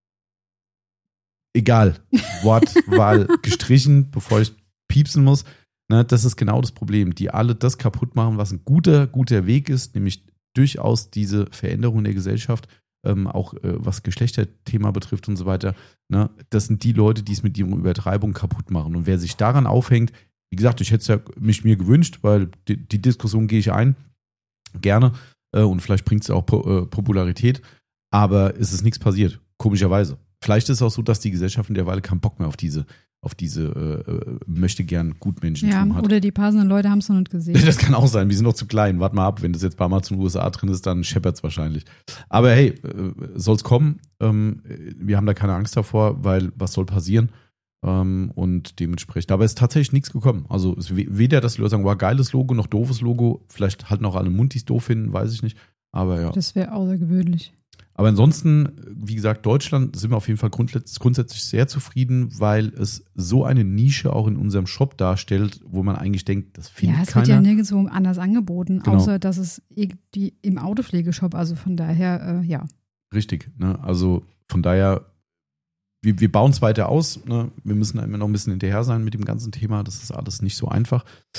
egal, Wortwahl gestrichen, bevor ich piepsen muss. Ne, das ist genau das Problem, die alle das kaputt machen, was ein guter, guter Weg ist, nämlich durchaus diese Veränderung der Gesellschaft, ähm, auch äh, was Geschlechterthema betrifft und so weiter. Ne, das sind die Leute, die es mit ihrer Übertreibung kaputt machen. Und wer sich daran aufhängt, wie gesagt, ich hätte es ja mich mir gewünscht, weil die, die Diskussion gehe ich ein, gerne, äh, und vielleicht bringt es auch po, äh, Popularität, aber es ist nichts passiert, komischerweise. Vielleicht ist es auch so, dass die Gesellschaft in der Weile keinen Bock mehr auf diese, auf diese äh, möchte gern Gutmenschentum Ja, hat. oder die passenden Leute haben es noch nicht gesehen. Das kann auch sein, wir sind noch zu klein. Warte mal ab, wenn das jetzt bei Amazon U S A drin ist, dann scheppert es wahrscheinlich. Aber hey, äh, soll es kommen. Ähm, wir haben da keine Angst davor, weil was soll passieren? Ähm, und dementsprechend. Aber es ist tatsächlich nichts gekommen. Also es, weder, dass die Leute sagen, wow, geiles Logo, noch doofes Logo. Vielleicht halten auch alle Mund, die es doof finden, weiß ich nicht. Aber ja. Das wäre außergewöhnlich. Aber ansonsten, wie gesagt, Deutschland sind wir auf jeden Fall grundsätzlich, grundsätzlich sehr zufrieden, weil es so eine Nische auch in unserem Shop darstellt, wo man eigentlich denkt, das findet Ja, es keiner. wird ja nirgendwo anders angeboten, Genau. außer dass es irgendwie im Autopflegeshop, also von daher, äh, ja. Richtig, ne? Also von daher, wir, wir bauen es weiter aus. Ne? Wir müssen immer noch ein bisschen hinterher sein mit dem ganzen Thema. Das ist alles nicht so einfach.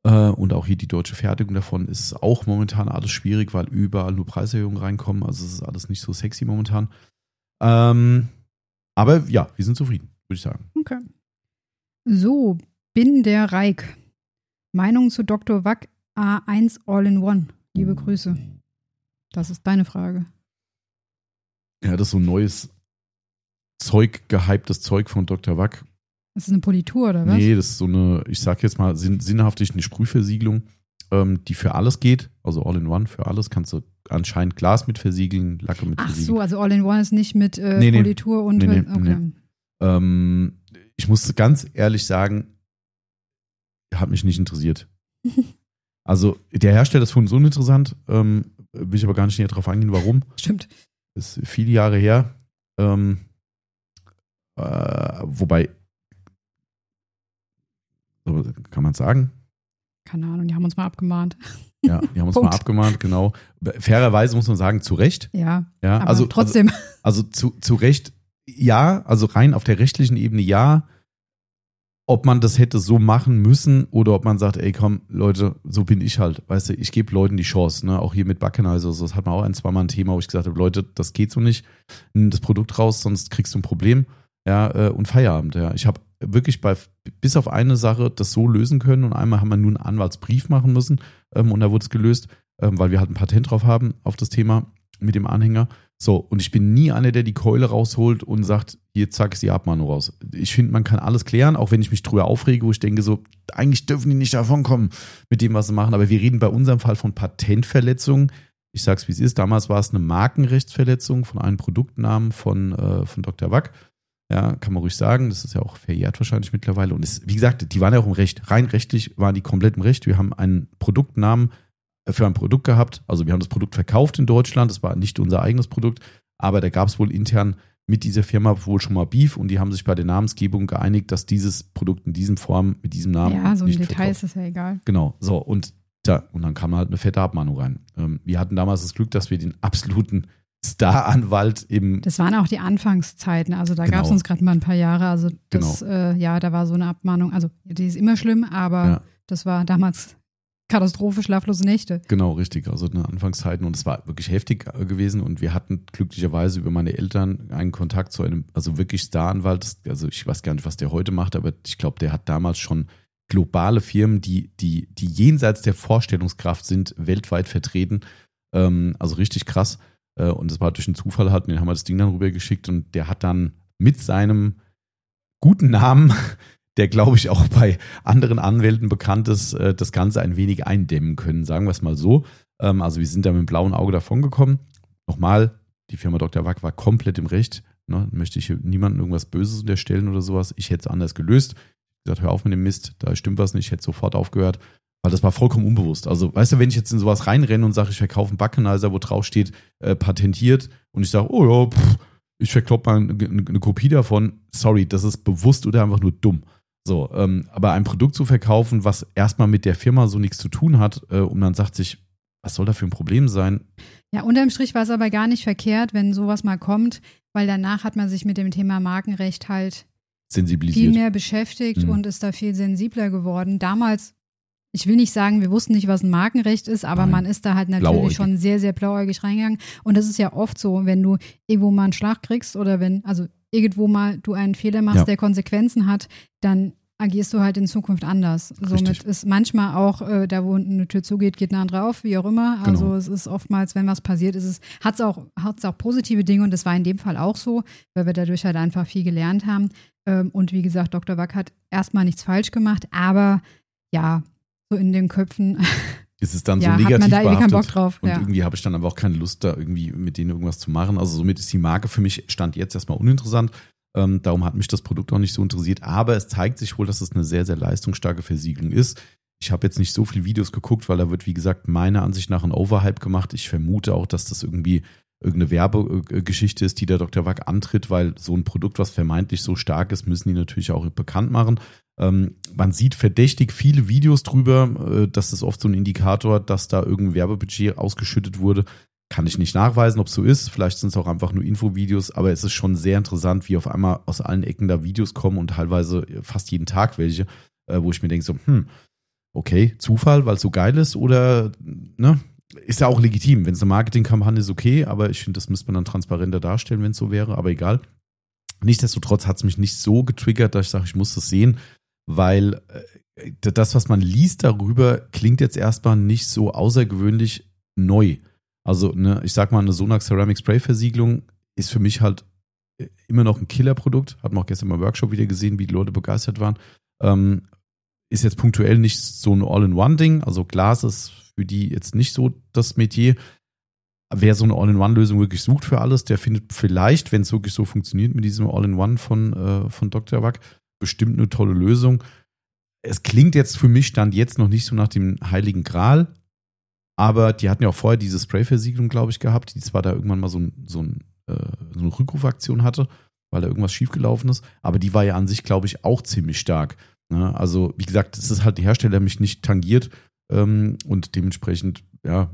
Äh, und auch hier die deutsche Fertigung davon ist auch momentan alles schwierig, weil überall nur Preiserhöhungen reinkommen. Also es ist alles nicht so sexy momentan. Ähm, aber ja, wir sind zufrieden, würde ich sagen. Okay. So, bin der Reik. Meinung zu Doktor Wack A eins All-in-One. Liebe Grüße. Das ist deine Frage. Ja, das ist so ein neues Zeug, gehyptes Zeug von Doktor Wack. Das ist eine Politur, oder was? Nee, das ist so eine, ich sag jetzt mal sinn, sinnhaftig eine Sprühversiegelung, ähm, die für alles geht. Also All-in-One für alles. Kannst du anscheinend Glas mit versiegeln, Lacke mit Ach versiegeln. so, also All-in-One ist nicht mit äh, Nee, nee. Politur und... Nee, nee, okay. nee. Ähm, ich muss ganz ehrlich sagen, hat mich nicht interessiert. Also der Hersteller ist für uns uninteressant, ähm, will ich aber gar nicht näher drauf eingehen, warum. Stimmt. Das ist viele Jahre her. Ähm, äh, wobei, kann man sagen? Keine Ahnung, die haben uns mal abgemahnt. Ja, die haben uns mal abgemahnt, genau. Fairerweise muss man sagen, zu Recht. Ja, ja aber also trotzdem. Also, also zu, zu Recht, ja, also rein auf der rechtlichen Ebene ja. Ob man das hätte so machen müssen oder ob man sagt, ey komm, Leute, so bin ich halt. Weißt du, ich gebe Leuten die Chance, ne? Auch hier mit Bacchanal, also das hat man auch ein, zweimal ein Thema, wo ich gesagt habe, Leute, das geht so nicht. Nimm das Produkt raus, sonst kriegst du ein Problem. Ja, und Feierabend, ja. Ich habe wirklich bei, bis auf eine Sache das so lösen können und einmal haben wir nur einen Anwaltsbrief machen müssen und da wurde es gelöst, weil wir halt ein Patent drauf haben auf das Thema mit dem Anhänger. So, und ich bin nie einer, der die Keule rausholt und sagt, hier, zack, ist die Abmahnung raus. Ich finde, man kann alles klären, auch wenn ich mich drüber aufrege, wo ich denke so, eigentlich dürfen die nicht davon kommen mit dem, was sie machen. Aber wir reden bei unserem Fall von Patentverletzungen. Ich sag's, wie es ist. Damals war es eine Markenrechtsverletzung von einem Produktnamen von, äh, von Doktor Wack. Ja, kann man ruhig sagen. Das ist ja auch verjährt wahrscheinlich mittlerweile. Und es, wie gesagt, die waren ja auch im Recht. Rein rechtlich waren die komplett im Recht. Wir haben einen Produktnamen für ein Produkt gehabt. Also wir haben das Produkt verkauft in Deutschland. Das war nicht unser eigenes Produkt. Aber da gab es wohl intern mit dieser Firma wohl schon mal Beef. Und die haben sich bei der Namensgebung geeinigt, dass dieses Produkt in diesem Form, mit diesem Namen ja, so ein nicht Detail verkauft. ist es ja egal. Genau. So, und, ja, und dann kam halt eine fette Abmahnung rein. Ähm, wir hatten damals das Glück, dass wir den absoluten Star-Anwalt im... Das waren auch die Anfangszeiten, also da Genau. gab es uns gerade mal ein paar Jahre, also das, Genau. äh, ja, da war so eine Abmahnung, also die ist immer schlimm, aber Ja. das war damals Katastrophe, schlaflose Nächte. Genau, richtig. Also in den Anfangszeiten und es war wirklich heftig gewesen und wir hatten glücklicherweise über meine Eltern einen Kontakt zu einem, also wirklich Star-Anwalt, also ich weiß gar nicht, was der heute macht, aber ich glaube, der hat damals schon globale Firmen, die, die, die jenseits der Vorstellungskraft sind, weltweit vertreten, ähm, also richtig krass. Und das war durch einen Zufall halt, den haben wir das Ding dann rübergeschickt und der hat dann mit seinem guten Namen, der glaube ich auch bei anderen Anwälten bekannt ist, das Ganze ein wenig eindämmen können, sagen wir es mal so. Also wir sind da mit dem blauen Auge davon gekommen. Nochmal, die Firma Doktor Wack war komplett im Recht. Ne? Möchte ich niemandem irgendwas Böses unterstellen oder sowas. Ich hätte es anders gelöst. Ich gesagt, hör auf mit dem Mist, da stimmt was nicht, ich hätte sofort aufgehört. Weil das war vollkommen unbewusst. Also, weißt du, wenn ich jetzt in sowas reinrenne und sage, ich verkaufe einen Bacchanalizer, wo drauf steht, äh, patentiert, und ich sage, oh ja, pff, ich verkloppe mal eine, eine, eine Kopie davon, sorry, das ist bewusst oder einfach nur dumm. So, ähm, aber ein Produkt zu verkaufen, was erstmal mit der Firma so nichts zu tun hat, äh, und dann sagt sich, was soll da für ein Problem sein? Ja, unterm Strich war es aber gar nicht verkehrt, wenn sowas mal kommt, weil danach hat man sich mit dem Thema Markenrecht halt Sensibilisiert. viel mehr beschäftigt Mhm. und ist da viel sensibler geworden. Damals, ich will nicht sagen, wir wussten nicht, was ein Markenrecht ist, aber Nein. man ist da halt natürlich Blauäugig. schon sehr, sehr blauäugig reingegangen. Und das ist ja oft so, wenn du irgendwo mal einen Schlag kriegst oder wenn, also irgendwo mal du einen Fehler machst, Ja. der Konsequenzen hat, dann agierst du halt in Zukunft anders. Somit Richtig. ist manchmal auch, äh, da wo eine Tür zugeht, geht eine andere auf, wie auch immer. Also Genau. es ist oftmals, wenn was passiert, ist es, hat es auch, hat's auch positive Dinge und das war in dem Fall auch so, weil wir dadurch halt einfach viel gelernt haben. Ähm, und wie gesagt, Doktor Wack hat erstmal nichts falsch gemacht, aber ja, so in den Köpfen Ist es dann ja, so hat negativ man da irgendwie keinen Bock behaftet. drauf. Und Ja. irgendwie habe ich dann aber auch keine Lust, da irgendwie mit denen irgendwas zu machen. Also somit ist die Marke für mich Stand jetzt erstmal uninteressant. Ähm, darum hat mich das Produkt auch nicht so interessiert. Aber es zeigt sich wohl, dass es eine sehr, sehr leistungsstarke Versiegelung ist. Ich habe jetzt nicht so viele Videos geguckt, weil da wird, wie gesagt, meiner Ansicht nach ein Overhype gemacht. Ich vermute auch, dass das irgendwie irgendeine Werbegeschichte ist, die der Doktor Wack antritt, weil so ein Produkt, was vermeintlich so stark ist, müssen die natürlich auch bekannt machen. Ähm, man sieht verdächtig viele Videos drüber. Äh, das ist oft so ein Indikator, dass da irgendein Werbebudget ausgeschüttet wurde. Kann ich nicht nachweisen, ob es so ist. Vielleicht sind es auch einfach nur Infovideos, aber es ist schon sehr interessant, wie auf einmal aus allen Ecken da Videos kommen und teilweise fast jeden Tag welche, äh, wo ich mir denke so, hm, okay, Zufall, weil es so geil ist oder, ne, ist ja auch legitim. Wenn es eine Marketingkampagne ist, okay, aber ich finde, das müsste man dann transparenter darstellen, wenn es so wäre, aber egal. Nichtsdestotrotz hat es mich nicht so getriggert, dass ich sage, ich muss das sehen, weil äh, das, was man liest darüber, klingt jetzt erstmal nicht so außergewöhnlich neu. Also, ne, ich sag mal, eine Sonax Ceramic Spray Versiegelung ist für mich halt immer noch ein Killerprodukt. Hatten wir auch gestern mal im Workshop wieder gesehen, wie die Leute begeistert waren. Ähm, ist jetzt punktuell nicht so ein All-in-One-Ding. Also Glas ist für die jetzt nicht so das Metier. Wer so eine All-in-One-Lösung wirklich sucht für alles, der findet vielleicht, wenn es wirklich so funktioniert mit diesem All-in-One von, äh, von Doktor Wack, bestimmt eine tolle Lösung. Es klingt jetzt für mich Stand jetzt noch nicht so nach dem Heiligen Gral, aber die hatten ja auch vorher diese Spray-Versiegelung, glaube ich, gehabt, die zwar da irgendwann mal so, ein, so, ein, äh, so eine Rückrufaktion hatte, weil da irgendwas schiefgelaufen ist, aber die war ja an sich, glaube ich, auch ziemlich stark. Ne? Also, wie gesagt, es ist halt die Hersteller, der mich nicht tangiert ähm, und dementsprechend, ja,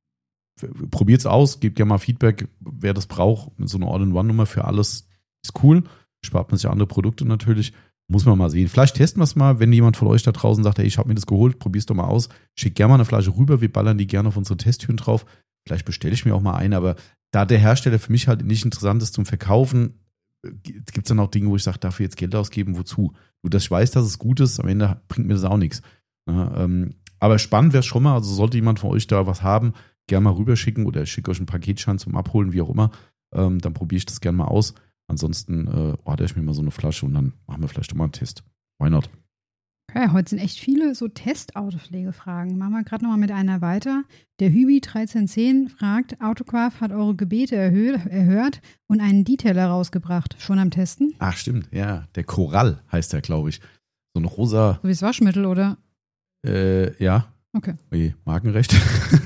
probiert's aus, gebt ja mal Feedback, wer das braucht. So eine All-in-One-Nummer für alles ist cool. Spart man sich andere Produkte natürlich. Muss man mal sehen. Vielleicht testen wir es mal, wenn jemand von euch da draußen sagt, hey, ich habe mir das geholt, probier's doch mal aus. Schickt gerne mal eine Flasche rüber, wir ballern die gerne auf unsere Testtüren drauf. Vielleicht bestelle ich mir auch mal eine, aber da der Hersteller für mich halt nicht interessant ist zum Verkaufen, gibt es dann auch Dinge, wo ich sage, dafür jetzt Geld ausgeben, wozu? Nur, dass ich weiß, dass es gut ist, am Ende bringt mir das auch nichts. Ja, ähm, aber spannend wäre es schon mal, also sollte jemand von euch da was haben, gerne mal rüberschicken oder ich schicke euch einen Paketschein zum Abholen, wie auch immer. Ähm, dann probiere ich das gerne mal aus. Ansonsten äh, ordere ich mir mal so eine Flasche und dann machen wir vielleicht doch mal einen Test. Why not? Okay, heute sind echt viele so Test-Autopflegefragen. Machen wir gerade nochmal mit einer weiter. Der Hübi dreizehn zehn fragt, Autoquav hat eure Gebete erhö- erhört und einen Detailer rausgebracht. Schon am Testen? Ach, stimmt. Ja, der Korall heißt der, glaube ich. So ein rosa... So wie das Waschmittel, oder? Äh, ja. Okay. Oje, Markenrecht.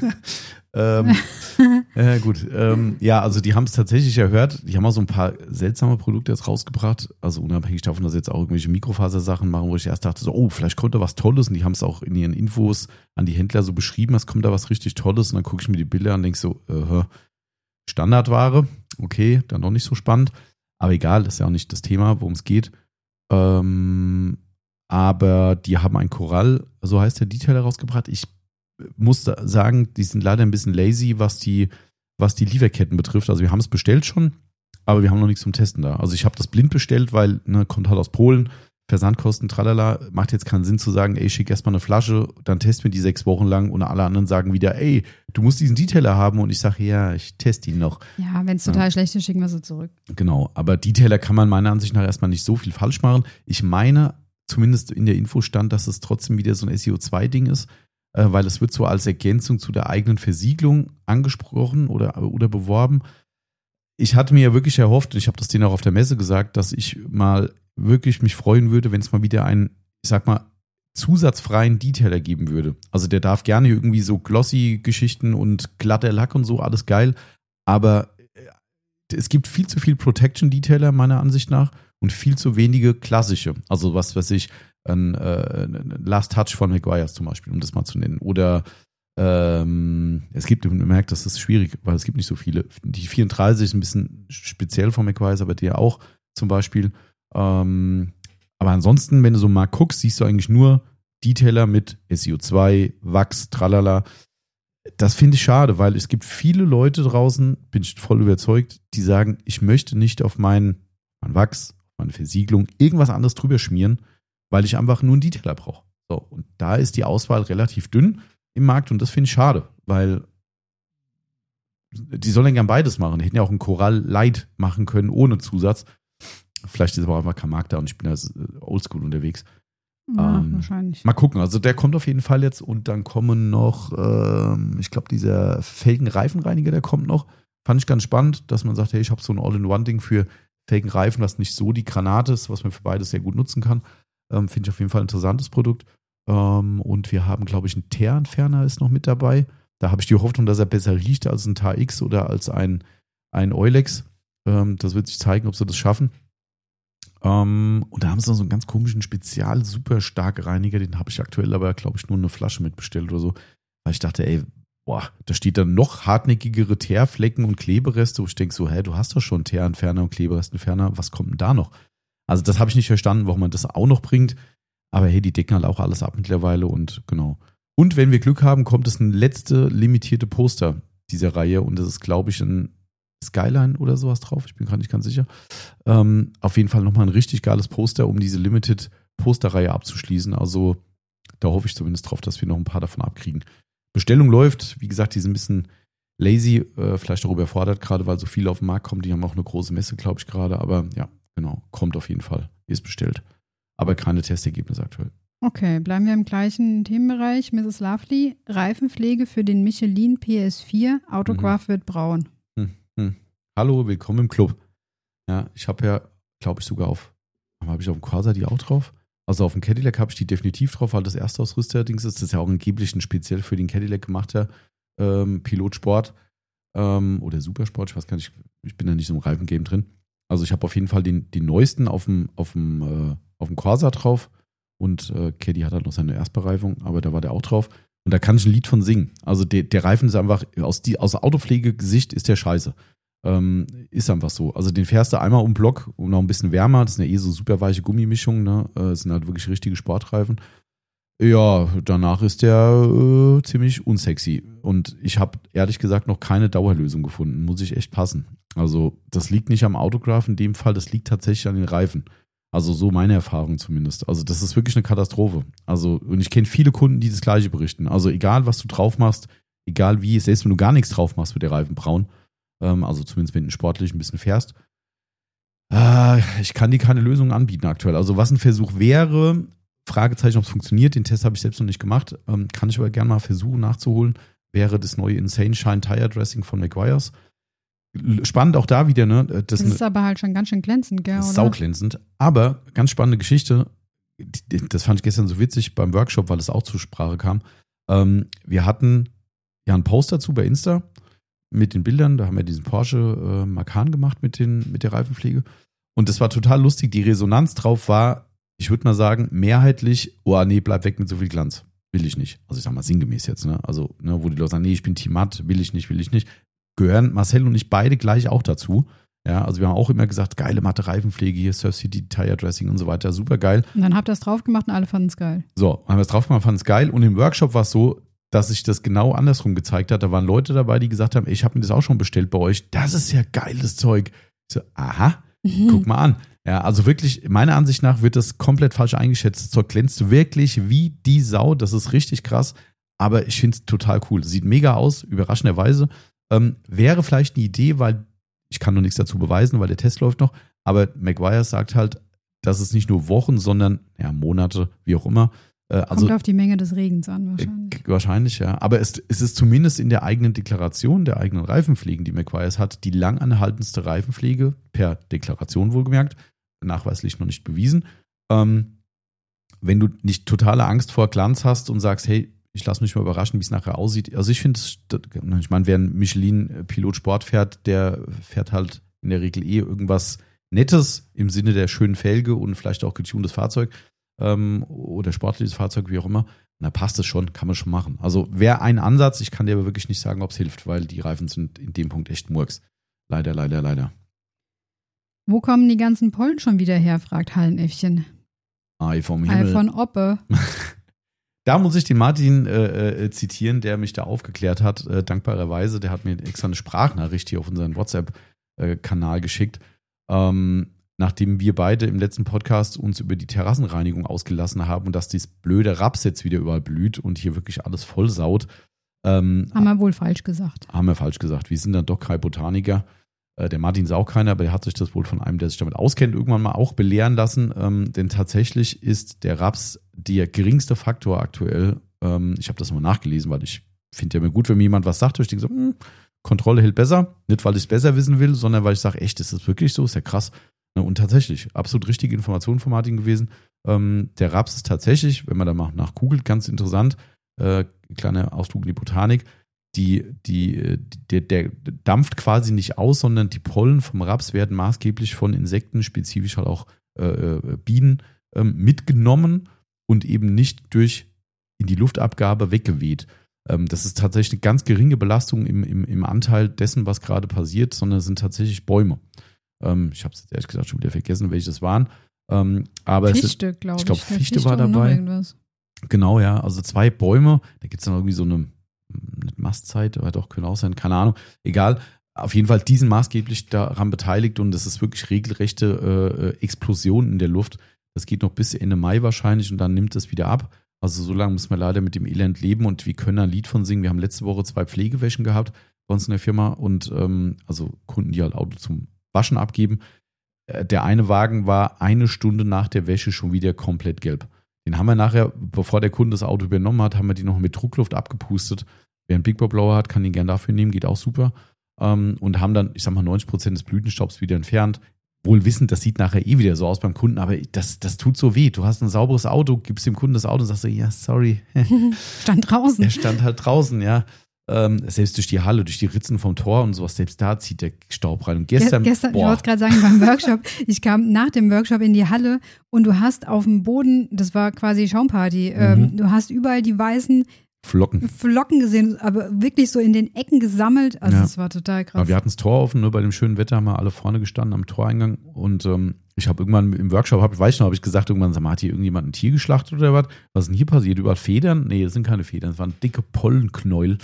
ähm, äh, gut. Ähm, ja, also die haben es tatsächlich erhört. Die haben auch so ein paar seltsame Produkte jetzt rausgebracht. Also unabhängig davon, dass sie jetzt auch irgendwelche Mikrofasersachen machen, wo ich erst dachte, so, oh, vielleicht kommt da was Tolles. Und die haben es auch in ihren Infos an die Händler so beschrieben, es kommt da was richtig Tolles. Und dann gucke ich mir die Bilder an und denke so, äh, Standardware. Okay, dann doch nicht so spannend. Aber egal, das ist ja auch nicht das Thema, worum es geht. Ähm... Aber die haben ein Korall, so heißt der Detailer, rausgebracht. Ich muss sagen, die sind leider ein bisschen lazy, was die, was die Lieferketten betrifft. Also wir haben es bestellt schon, aber wir haben noch nichts zum Testen da. Also ich habe das blind bestellt, weil, ne, kommt halt aus Polen, Versandkosten, tralala. Macht jetzt keinen Sinn zu sagen, ey, schick erstmal eine Flasche, dann testen wir die sechs Wochen lang und alle anderen sagen wieder, ey, du musst diesen Detailer haben und ich sage, ja, ich teste ihn noch. Ja, wenn es total ja. schlecht ist, schicken wir sie zurück. Genau, aber Detailer kann man meiner Ansicht nach erstmal nicht so viel falsch machen. Ich meine, zumindest in der Info stand, dass es trotzdem wieder so ein S I O zwei Ding ist, äh, weil es wird so als Ergänzung zu der eigenen Versiegelung angesprochen oder, oder beworben. Ich hatte mir ja wirklich erhofft, und ich habe das denen auch auf der Messe gesagt, dass ich mal wirklich mich freuen würde, wenn es mal wieder einen, ich sag mal, zusatzfreien Detailer geben würde. Also der darf gerne irgendwie so Glossy-Geschichten und glatter Lack und so, alles geil, aber es gibt viel zu viel Protection-Detailer meiner Ansicht nach und viel zu wenige klassische. Also was weiß ich, ein, äh, ein Last Touch von Meguiar's zum Beispiel, um das mal zu nennen. Oder ähm, es gibt, man merkt, das ist schwierig, weil es gibt nicht so viele. Die vierunddreißig ist ein bisschen speziell von Meguiar's, aber der auch zum Beispiel. Ähm, aber ansonsten, wenn du so mal guckst, siehst du eigentlich nur Detailer mit S I O zwei, Wachs, tralala. Das finde ich schade, weil es gibt viele Leute draußen, bin ich voll überzeugt, die sagen, ich möchte nicht auf meinen mein Wachs, meine Versiegelung, irgendwas anderes drüber schmieren, weil ich einfach nur einen Detailer brauche. So, und da ist die Auswahl relativ dünn im Markt und das finde ich schade, weil die sollen gern beides machen. Die hätten ja auch einen Korall Light machen können, ohne Zusatz. Vielleicht ist aber auch einfach kein Markt da und ich bin da oldschool unterwegs. Ja, ähm, wahrscheinlich. Mal gucken, also der kommt auf jeden Fall jetzt und dann kommen noch, ähm, ich glaube, dieser Felgenreifenreiniger, der kommt noch. Fand ich ganz spannend, dass man sagt, hey, ich habe so ein All-in-One-Ding für Felgenreifen, was nicht so die Granate ist, was man für beides sehr gut nutzen kann. Ähm, Finde ich auf jeden Fall ein interessantes Produkt. Ähm, und wir haben, glaube ich, einen Teerentferner ist noch mit dabei. Da habe ich die Hoffnung, dass er besser riecht als ein T A X oder als ein, ein Eulex. Ähm, das wird sich zeigen, ob sie das schaffen. Ähm, und da haben sie noch so einen ganz komischen Spezial, super starke Reiniger. Den habe ich aktuell aber, glaube ich, nur eine Flasche mitbestellt oder so. Weil ich dachte, ey, boah, da steht dann noch hartnäckigere Teerflecken und Klebereste, wo ich denke so, hä, du hast doch schon Teerentferner und Kleberestentferner, was kommt denn da noch? Also das habe ich nicht verstanden, warum man das auch noch bringt. Aber hey, die decken halt auch alles ab mittlerweile und genau. Und wenn wir Glück haben, kommt es ein letzte limitierte Poster dieser Reihe und das ist, glaube ich, ein Skyline oder sowas drauf. Ich bin gerade nicht ganz sicher. Ähm, auf jeden Fall nochmal ein richtig geiles Poster, um diese Limited Posterreihe abzuschließen. Also da hoffe ich zumindest drauf, dass wir noch ein paar davon abkriegen. Bestellung läuft. Wie gesagt, die sind ein bisschen lazy, äh, vielleicht auch überfordert gerade, weil so viele auf den Markt kommen. Die haben auch eine große Messe, glaube ich, gerade. Aber ja, genau, kommt auf jeden Fall. Ist bestellt. Aber keine Testergebnisse aktuell. Okay, bleiben wir im gleichen Themenbereich. Misses Lovely, Reifenpflege für den Michelin P S vier. Autograph mhm. wird braun. Hm, hm. Hallo, willkommen im Club. Ja, ich habe ja, glaube ich, sogar auf, habe ich auf dem Corsa die auch drauf? Also auf dem Cadillac habe ich die definitiv drauf, weil das erste Ausrüster-Dings ist. Das ist ja auch angeblich ein speziell für den Cadillac gemachter ähm, Pilotsport ähm, oder Supersport. Ich weiß gar nicht, ich bin da nicht so im Reifengame drin. Also ich habe auf jeden Fall den, den neuesten auf dem, auf dem, äh, auf dem Corsa drauf. Und äh, Caddy hat halt noch seine Erstbereifung, aber da war der auch drauf. Und da kann ich ein Lied von singen. Also der, der Reifen ist einfach, aus, die, aus Autopflegesicht ist der scheiße. Ähm, ist einfach so. Also den fährst du einmal um Block und noch ein bisschen wärmer. Das sind ja eh so super weiche Gummimischungen. Ne? Das sind halt wirklich richtige Sportreifen. Ja, danach ist der äh, ziemlich unsexy. Und ich habe ehrlich gesagt noch keine Dauerlösung gefunden. Muss ich echt passen. Also das liegt nicht am Autograph in dem Fall, das liegt tatsächlich an den Reifen. Also so meine Erfahrung zumindest. Also das ist wirklich eine Katastrophe. Also und ich kenne viele Kunden, die das Gleiche berichten. Also egal, was du drauf machst, egal wie, selbst wenn du gar nichts drauf machst, wird der Reifen braun. Ähm, also zumindest wenn du sportlich ein bisschen fährst. Äh, ich kann dir keine Lösung anbieten aktuell. Also was ein Versuch wäre, Fragezeichen, ob es funktioniert, den Test habe ich selbst noch nicht gemacht, ähm, kann ich aber gerne mal versuchen nachzuholen, wäre das neue Insane Shine Tire Dressing von Meguiar's. Spannend auch da wieder, ne? Das, das ist aber halt schon ganz schön glänzend, gell? Oder? Sauglänzend. Aber ganz spannende Geschichte, das fand ich gestern so witzig beim Workshop, weil es auch zur Sprache kam. Ähm, wir hatten ja einen Post dazu bei Insta mit den Bildern, da haben wir diesen Porsche äh, Macan gemacht mit, den, mit der Reifenpflege. Und das war total lustig. Die Resonanz drauf war, ich würde mal sagen, mehrheitlich, oh nee, bleib weg mit so viel Glanz. Will ich nicht. Also ich sag mal sinngemäß jetzt, ne? Also, ne, wo die Leute sagen, nee, ich bin Team Matt, will ich nicht, will ich nicht. Gehören Marcel und ich beide gleich auch dazu. Ja, also wir haben auch immer gesagt, geile matte Reifenpflege hier, Surf City, Tire Dressing und so weiter, super geil. Und dann habt ihr es drauf gemacht und alle fanden es geil. So, haben wir es drauf gemacht, fanden es geil. Und im Workshop war es so, dass sich das genau andersrum gezeigt hat. Da waren Leute dabei, die gesagt haben, ey, ich habe mir das auch schon bestellt bei euch. Das ist ja geiles Zeug. Ich so, aha, mhm. guck mal an. Ja, also wirklich, meiner Ansicht nach wird das komplett falsch eingeschätzt. Das Zeug glänzt wirklich wie die Sau. Das ist richtig krass. Aber ich finde es total cool. Sieht mega aus, überraschenderweise. Ähm, wäre vielleicht eine Idee, weil ich kann noch nichts dazu beweisen, weil der Test läuft noch, aber Meguiar's sagt halt, dass es nicht nur Wochen, sondern ja, Monate, wie auch immer. Äh, also, kommt auf die Menge des Regens an wahrscheinlich. Äh, wahrscheinlich, ja. Aber es, es ist zumindest in der eigenen Deklaration der eigenen Reifenpflegen, die Meguiar's hat, die langanhaltendste Reifenpflege, per Deklaration wohlgemerkt, nachweislich noch nicht bewiesen. Ähm, wenn du nicht totale Angst vor Glanz hast und sagst, hey, ich lasse mich mal überraschen, wie es nachher aussieht. Also ich finde, ich meine, wer ein Michelin-Pilot Sport fährt, der fährt halt in der Regel eh irgendwas Nettes im Sinne der schönen Felge und vielleicht auch getuntes Fahrzeug ähm, oder sportliches Fahrzeug, wie auch immer. Und da passt es schon, kann man schon machen. Also wäre ein Ansatz, ich kann dir aber wirklich nicht sagen, ob es hilft, weil die Reifen sind in dem Punkt echt Murks. Leider, leider, leider. Wo kommen die ganzen Pollen schon wieder her, fragt Hallenäffchen. Ei vom Himmel. Ei von Oppe. Da muss ich den Martin äh, äh, zitieren, der mich da aufgeklärt hat, äh, dankbarerweise. Der hat mir extra eine Sprachnachricht hier auf unseren WhatsApp-Kanal äh, geschickt. Ähm, nachdem wir beide im letzten Podcast uns über die Terrassenreinigung ausgelassen haben und dass dieses blöde Raps jetzt wieder überall blüht und hier wirklich alles vollsaut. Ähm, haben wir wohl falsch gesagt. Haben wir falsch gesagt. Wir sind dann doch kein Botaniker. Äh, der Martin ist auch keiner, aber der hat sich das wohl von einem, der sich damit auskennt, irgendwann mal auch belehren lassen. Ähm, denn tatsächlich ist der Raps der geringste Faktor aktuell. Ähm, ich habe das mal nachgelesen, weil ich finde ja mir gut, wenn mir jemand was sagt. Ich denke so, mh, Kontrolle hält besser. Nicht, weil ich es besser wissen will, sondern weil ich sage, echt, ist das wirklich so? Ist ja krass. Und tatsächlich, absolut richtige Information von Martin gewesen. Ähm, der Raps ist tatsächlich, wenn man da mal nachgoogelt, ganz interessant. Äh, kleiner Ausflug in die Botanik. Die, die, der, der dampft quasi nicht aus, sondern die Pollen vom Raps werden maßgeblich von Insekten, spezifisch halt auch äh, Bienen, äh, mitgenommen und eben nicht durch in die Luftabgabe weggeweht. Ähm, das ist tatsächlich eine ganz geringe Belastung im, im, im Anteil dessen, was gerade passiert, sondern es sind tatsächlich Bäume. Ähm, ich habe es jetzt ehrlich gesagt schon wieder vergessen, welche das waren. Ähm, aber Fichte, glaube ich. Ich glaube, Fichte, Fichte war dabei. Genau, ja. Also zwei Bäume. Da gibt es dann irgendwie so eine, nicht Mastzeit, aber doch, können auch sein, keine Ahnung. Egal. Auf jeden Fall, die sind maßgeblich daran beteiligt und das ist wirklich regelrechte äh, Explosion in der Luft. Das geht noch bis Ende Mai wahrscheinlich und dann nimmt es wieder ab. Also so lange müssen wir leider mit dem Elend leben und wir können ein Lied von singen. Wir haben letzte Woche zwei Pflegewäschen gehabt bei uns in der Firma und ähm, also Kunden, die halt Auto zum Waschen abgeben. Äh, der eine Wagen war eine Stunde nach der Wäsche schon wieder komplett gelb. Den haben wir nachher, bevor der Kunde das Auto übernommen hat, haben wir die noch mit Druckluft abgepustet. Wer einen Big Boy Blower hat, kann den gerne dafür nehmen, geht auch super. Ähm, und haben dann, ich sag mal, neunzig Prozent des Blütenstaubs wieder entfernt. Wohl wissend, das sieht nachher eh wieder so aus beim Kunden, aber das, das tut so weh. Du hast ein sauberes Auto, gibst dem Kunden das Auto und sagst so, ja, sorry. Stand draußen. Er stand halt draußen, ja. Ähm, selbst durch die Halle, durch die Ritzen vom Tor und sowas, selbst da zieht der Staub rein. Und gestern, Ge- gestern boah. ich wollte gerade sagen, beim Workshop, ich kam nach dem Workshop in die Halle und du hast auf dem Boden, das war quasi Schaumparty, mhm. ähm, du hast überall die weißen Flocken. Flocken gesehen, aber wirklich so in den Ecken gesammelt. Also es ja. war total krass. Aber wir hatten das Tor offen, ne? Bei dem schönen Wetter haben wir alle vorne gestanden am Toreingang und ähm, ich habe irgendwann im Workshop, hab, ich weiß noch, habe ich gesagt, irgendwann, sag mal, hat hier irgendjemand ein Tier geschlachtet oder was? Was ist denn hier passiert? Überall Federn? Nee, das sind keine Federn, das waren dicke Pollenknäuel.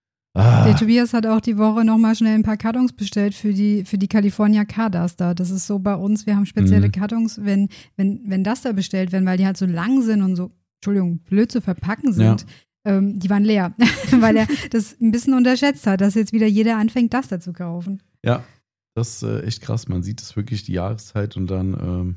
Ah. Der Tobias hat auch die Woche nochmal schnell ein paar Kartons bestellt für die, für die California Car-Duster. Das ist so bei uns, wir haben spezielle mhm. Kartons, wenn, wenn, wenn Duster bestellt werden, weil die halt so lang sind und so, Entschuldigung, blöd zu verpacken sind. Ja. Die waren leer, weil er das ein bisschen unterschätzt hat, dass jetzt wieder jeder anfängt, Duster zu kaufen. Ja, das ist äh, echt krass. Man sieht es wirklich, die Jahreszeit und dann, ähm,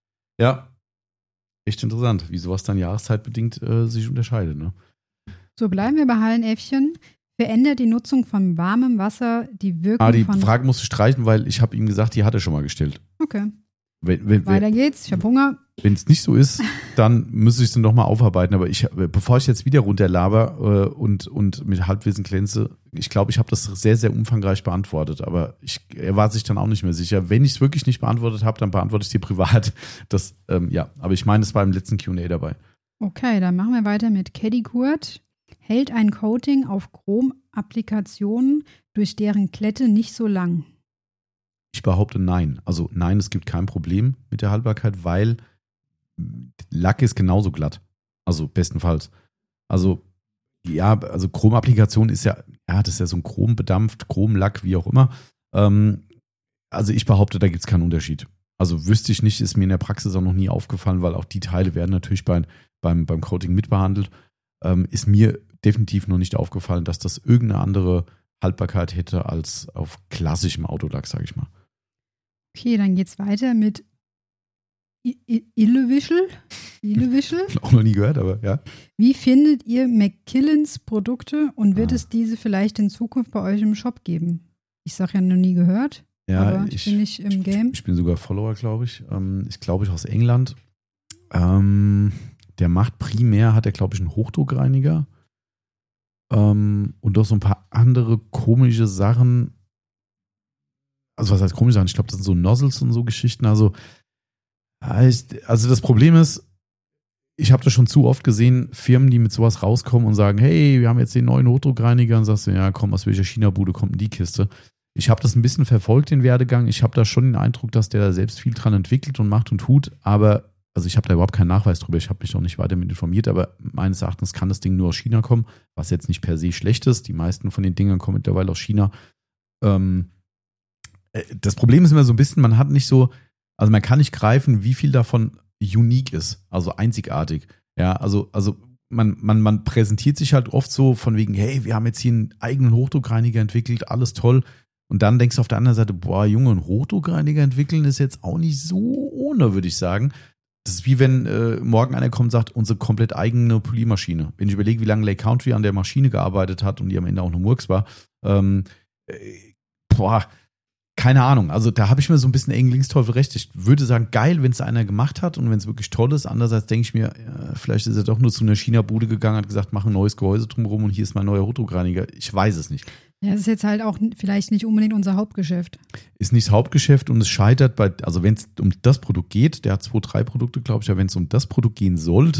ja, echt interessant, wie sowas dann jahreszeitbedingt äh, sich unterscheidet. Ne? So, bleiben wir bei Hallenäffchen. Verändert die Nutzung von warmem Wasser die Wirkung ah, die von... Frage musst du streichen, weil ich habe ihm gesagt, die hat er schon mal gestellt. Okay. Wenn, wenn, Weiter geht's, ich habe Hunger. Wenn es nicht so ist, dann müsste ich es nochmal aufarbeiten. Aber ich, bevor ich jetzt wieder runterlaber äh, und, und mit Halbwissen glänze, ich glaube, ich habe das sehr, sehr umfangreich beantwortet. Aber ich, er war sich dann auch nicht mehr sicher. Wenn ich es wirklich nicht beantwortet habe, dann beantworte ich es dir privat. Das, ähm, ja, aber ich meine, es war im letzten Q und A dabei. Okay, dann machen wir weiter mit Caddy-Kurt. Hält ein Coating auf Chrom-Applikationen durch deren Klette nicht so lang? Ich behaupte nein. Also nein, es gibt kein Problem mit der Haltbarkeit, weil Lack ist genauso glatt. Also bestenfalls. Also ja, also Chrom-Applikation ist ja, ja, das ist ja so ein Chrom-bedampft, Chromlack, wie auch immer. Ähm, also ich behaupte, da gibt es keinen Unterschied. Also wüsste ich nicht, ist mir in der Praxis auch noch nie aufgefallen, weil auch die Teile werden natürlich bei, beim, beim Coating mitbehandelt. Ähm, ist mir definitiv noch nicht aufgefallen, dass das irgendeine andere Haltbarkeit hätte als auf klassischem Autolack, sage ich mal. Okay, dann geht's weiter mit Illewischel. Illewischel. Auch noch nie gehört, aber ja. Wie findet ihr Mackillans Produkte und wird ah. es diese vielleicht in Zukunft bei euch im Shop geben? Ich sage ja noch nie gehört, ja, aber ich, ich bin nicht im Game. Ich bin sogar Follower, glaube ich. Ich glaube, ich aus England. Ähm, der macht primär, hat er, glaube ich, einen Hochdruckreiniger. Ähm, und auch so ein paar andere komische Sachen. Also was heißt komische Sachen? Ich glaube, das sind so Nozzles und so Geschichten. Also, also das Problem ist, ich habe das schon zu oft gesehen, Firmen, die mit sowas rauskommen und sagen, hey, wir haben jetzt den neuen Hochdruckreiniger und sagst du, ja komm, aus welcher China-Bude kommt denn die Kiste? Ich habe das ein bisschen verfolgt, den Werdegang. Ich habe da schon den Eindruck, dass der da selbst viel dran entwickelt und macht und tut, aber also ich habe da überhaupt keinen Nachweis drüber, ich habe mich noch nicht weiter mit informiert, aber meines Erachtens kann das Ding nur aus China kommen, was jetzt nicht per se schlecht ist. Die meisten von den Dingern kommen mittlerweile aus China. Ähm, das Problem ist immer so ein bisschen, man hat nicht so, also man kann nicht greifen, wie viel davon unique ist, also einzigartig. Ja, also, also man, man, man präsentiert sich halt oft so von wegen, hey, wir haben jetzt hier einen eigenen Hochdruckreiniger entwickelt, alles toll. Und dann denkst du auf der anderen Seite, boah, Junge, einen Hochdruckreiniger entwickeln ist jetzt auch nicht so ohne, würde ich sagen. Das ist wie wenn äh, morgen einer kommt und sagt, unsere komplett eigene Poliermaschine. Wenn ich überlege, wie lange Lake Country an der Maschine gearbeitet hat und die am Ende auch nur Murks war, ähm, äh, boah, keine Ahnung. Also da habe ich mir so ein bisschen engen Linksteufel recht. Ich würde sagen, geil, wenn es einer gemacht hat und wenn es wirklich toll ist. Andererseits denke ich mir, ja, vielleicht ist er doch nur zu einer China-Bude gegangen, hat gesagt, mach ein neues Gehäuse drumherum und hier ist mein neuer Hochdruckreiniger. Ich weiß es nicht. Ja, das ist jetzt halt auch vielleicht nicht unbedingt unser Hauptgeschäft. Ist nicht das Hauptgeschäft und es scheitert bei, also wenn es um das Produkt geht, der hat zwei, drei Produkte, glaube ich, aber wenn es um das Produkt gehen sollte,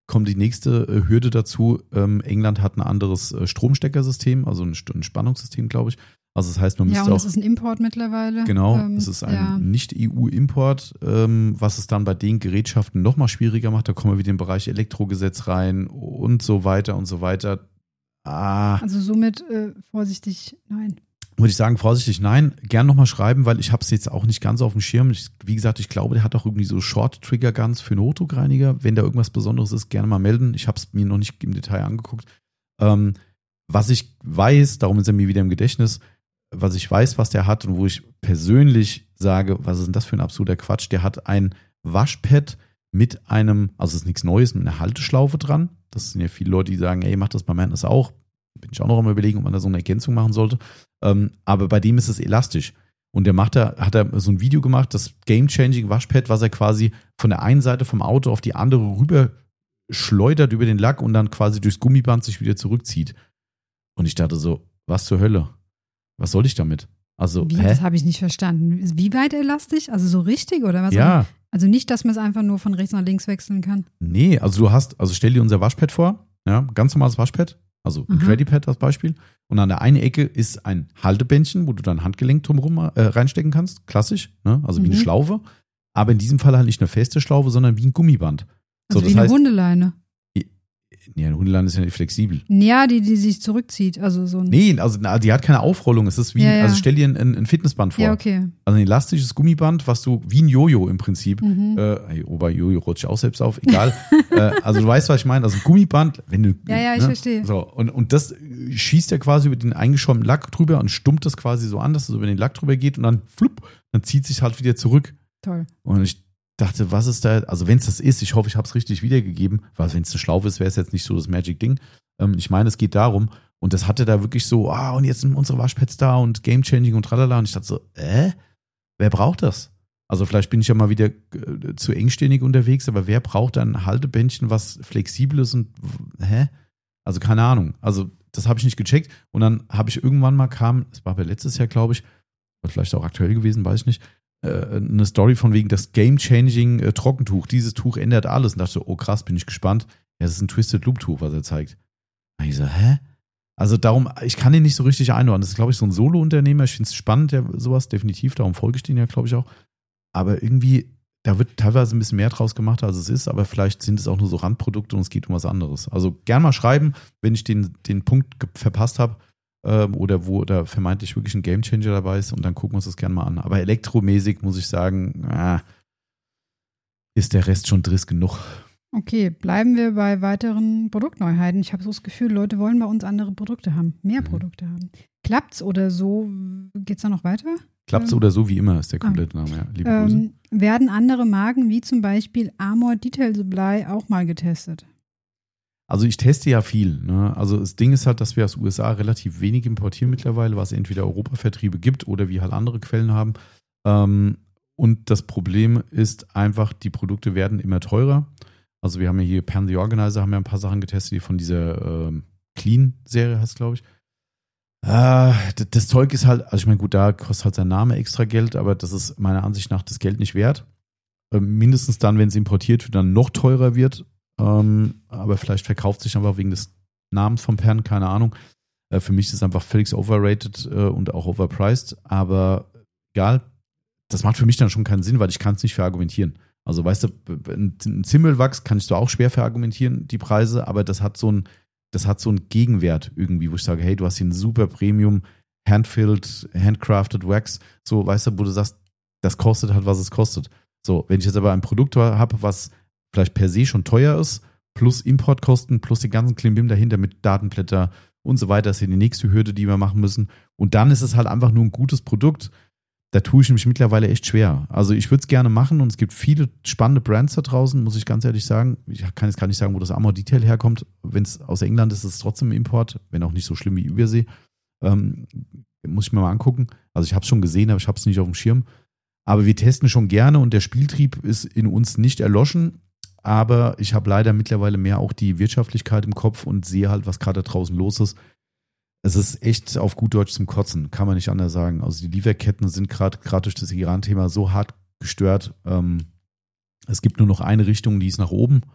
kommt die nächste äh, Hürde dazu. Ähm, England hat ein anderes äh, Stromsteckersystem, also ein, ein Spannungssystem, glaube ich. Also das heißt, man müsste auch... Ja, und auch, es ist ein Import mittlerweile. Genau, ähm, es ist ein ja. Nicht-E U-Import, ähm, was es dann bei den Gerätschaften nochmal schwieriger macht. Da kommen wir wieder im Bereich Elektrogesetz rein und so weiter und so weiter. Ah. Also somit äh, vorsichtig, nein. Würde ich sagen, vorsichtig, nein. Gern nochmal schreiben, weil ich habe es jetzt auch nicht ganz auf dem Schirm. Ich, wie gesagt, ich glaube, der hat auch irgendwie so Short-Trigger-Guns für einen Hochdruckreiniger. Wenn da irgendwas Besonderes ist, gerne mal melden. Ich habe es mir noch nicht im Detail angeguckt. Ähm, was ich weiß, darum ist er mir wieder im Gedächtnis, was ich weiß, was der hat und wo ich persönlich sage, was ist denn das für ein absoluter Quatsch, der hat ein Waschpad mit einem, also es ist nichts Neues, mit einer Halteschlaufe dran. Das sind ja viele Leute, die sagen, ey, mach das bei Madness auch. Bin ich auch noch am Überlegen, ob man da so eine Ergänzung machen sollte. Ähm, aber bei dem ist es elastisch. Und der macht da, hat er so ein Video gemacht, das Game-Changing Waschpad, was er quasi von der einen Seite vom Auto auf die andere rüber schleudert über den Lack und dann quasi durchs Gummiband sich wieder zurückzieht. Und ich dachte so, was zur Hölle? Was soll ich damit? Also, Wie, hä? das habe ich nicht verstanden. Wie weit elastisch? Also so richtig oder was? Ja. Also nicht, dass man es einfach nur von rechts nach links wechseln kann. Nee, also du hast, also stell dir unser Waschpad vor, ja, ganz normales Waschpad, also ein Aha. Credipad als Beispiel. Und an der einen Ecke ist ein Haltebändchen, wo du dein Handgelenk drumherum äh, reinstecken kannst, klassisch, ne? Also wie Mhm. eine Schlaufe. Aber in diesem Fall halt nicht eine feste Schlaufe, sondern wie ein Gummiband. Also so, wie das eine heißt, Hundeleine. nee, eine Hundeleine ist ja nicht flexibel. Ja, die, die sich zurückzieht. Also so ein. Nee, also na, die hat keine Aufrollung. Es ist wie, Ja, ja. also stell dir ein, ein Fitnessband vor. Ja, okay. Also ein elastisches Gummiband, was du, wie ein Jojo im Prinzip, Mhm. äh, hey, oh, bei Jojo rutsche ich auch selbst auf, egal. äh, also du weißt, was ich meine, also ein Gummiband, wenn du, Ja, ja, ich ne? verstehe. So, und, und das schießt ja quasi über den eingeschäumten Lack drüber und stummt das quasi so an, dass es über den Lack drüber geht und dann flupp, dann zieht sich halt wieder zurück. Toll. Und ich dachte, was ist da, also wenn es das ist, ich hoffe, ich habe es richtig wiedergegeben, weil wenn es eine Schlaufe ist, wäre es jetzt nicht so das Magic-Ding. Ähm, ich meine, es geht darum, und das hatte da wirklich so, ah, und jetzt sind unsere Waschpads da und Game-Changing und tralala. Und ich dachte so, äh, wer braucht das? Also vielleicht bin ich ja mal wieder äh, zu engstirnig unterwegs, aber wer braucht ein Haltebändchen, was flexibel ist und, hä? Also keine Ahnung. Also das habe ich nicht gecheckt. Und dann habe ich irgendwann mal kam, das war bei letztes Jahr, glaube ich, oder vielleicht auch aktuell gewesen, weiß ich nicht, eine Story von wegen das Game-Changing äh, Trockentuch. Dieses Tuch ändert alles. Und dachte so, oh krass, bin ich gespannt. Ja, das ist ein Twisted Loop Tuch, was er zeigt. Und ich so, hä? Also darum, ich kann den nicht so richtig einordnen. Das ist, glaube ich, so ein Solo-Unternehmer. Ich finde es spannend, ja, sowas, definitiv. Darum folge ich den ja, glaube ich, auch. Aber irgendwie, da wird teilweise ein bisschen mehr draus gemacht, als es ist. Aber vielleicht sind es auch nur so Randprodukte und es geht um was anderes. Also gern mal schreiben, wenn ich den, den Punkt ge- verpasst habe. Oder wo da vermeintlich wirklich ein Gamechanger dabei ist und dann gucken wir uns das gerne mal an. Aber elektromäßig muss ich sagen, ah, ist der Rest schon driss genug. Okay, bleiben wir bei weiteren Produktneuheiten. Ich habe so das Gefühl, Leute wollen bei uns andere Produkte haben, mehr Mhm. Produkte haben. Klappt's oder so? Geht's da noch weiter? Klappt's Ähm, oder so wie immer, ist der komplette Name. Ja. Liebe Grüße. Ähm, werden andere Marken wie zum Beispiel Armor Detail Supply auch mal getestet? Also ich teste ja viel. Ne? Also das Ding ist halt, dass wir aus U S A relativ wenig importieren mittlerweile, was entweder Europavertriebe gibt oder wir halt andere Quellen haben. Ähm, und das Problem ist einfach, die Produkte werden immer teurer. Also wir haben ja hier Pan the Organizer, haben ja ein paar Sachen getestet, die von dieser ähm, Clean-Serie heißt, glaube ich. Äh, das, das Zeug ist halt, also ich meine, gut, da kostet halt sein Name extra Geld, aber das ist meiner Ansicht nach das Geld nicht wert. Ähm, mindestens dann, wenn es importiert wird, dann noch teurer wird. Ähm, aber vielleicht verkauft sich einfach wegen des Namens von Pan, keine Ahnung. Äh, für mich ist es einfach völlig overrated äh, und auch overpriced, aber egal. Das macht für mich dann schon keinen Sinn, weil ich kann es nicht verargumentieren. Also weißt du, ein, ein Zimmelwachs kann ich zwar auch schwer verargumentieren, die Preise, aber das hat so ein, das hat so einen Gegenwert irgendwie, wo ich sage, hey, du hast hier einen super Premium Handfilled, Handcrafted Wax, so, weißt du, wo du sagst, das kostet halt, was es kostet. So, wenn ich jetzt aber ein Produkt habe, was vielleicht per se schon teuer ist, plus Importkosten, plus den ganzen Klimbim dahinter mit Datenblätter und so weiter, ist ja die nächste Hürde, die wir machen müssen. Und dann ist es halt einfach nur ein gutes Produkt. Da tue ich mich mittlerweile echt schwer. Also ich würde es gerne machen und es gibt viele spannende Brands da draußen, muss ich ganz ehrlich sagen. Ich kann jetzt gar nicht sagen, wo das Armor Detail herkommt. Wenn es aus England ist, ist es trotzdem ein Import, wenn auch nicht so schlimm wie Übersee. Ähm, muss ich mir mal angucken. Also ich habe es schon gesehen, aber ich habe es nicht auf dem Schirm. Aber wir testen schon gerne und der Spieltrieb ist in uns nicht erloschen. Aber ich habe leider mittlerweile mehr auch die Wirtschaftlichkeit im Kopf und sehe halt, was gerade da draußen los ist. Es ist echt auf gut Deutsch zum Kotzen, kann man nicht anders sagen. Also die Lieferketten sind gerade gerade durch das Iran-Thema so hart gestört. Ähm, es gibt nur noch eine Richtung, die ist nach oben.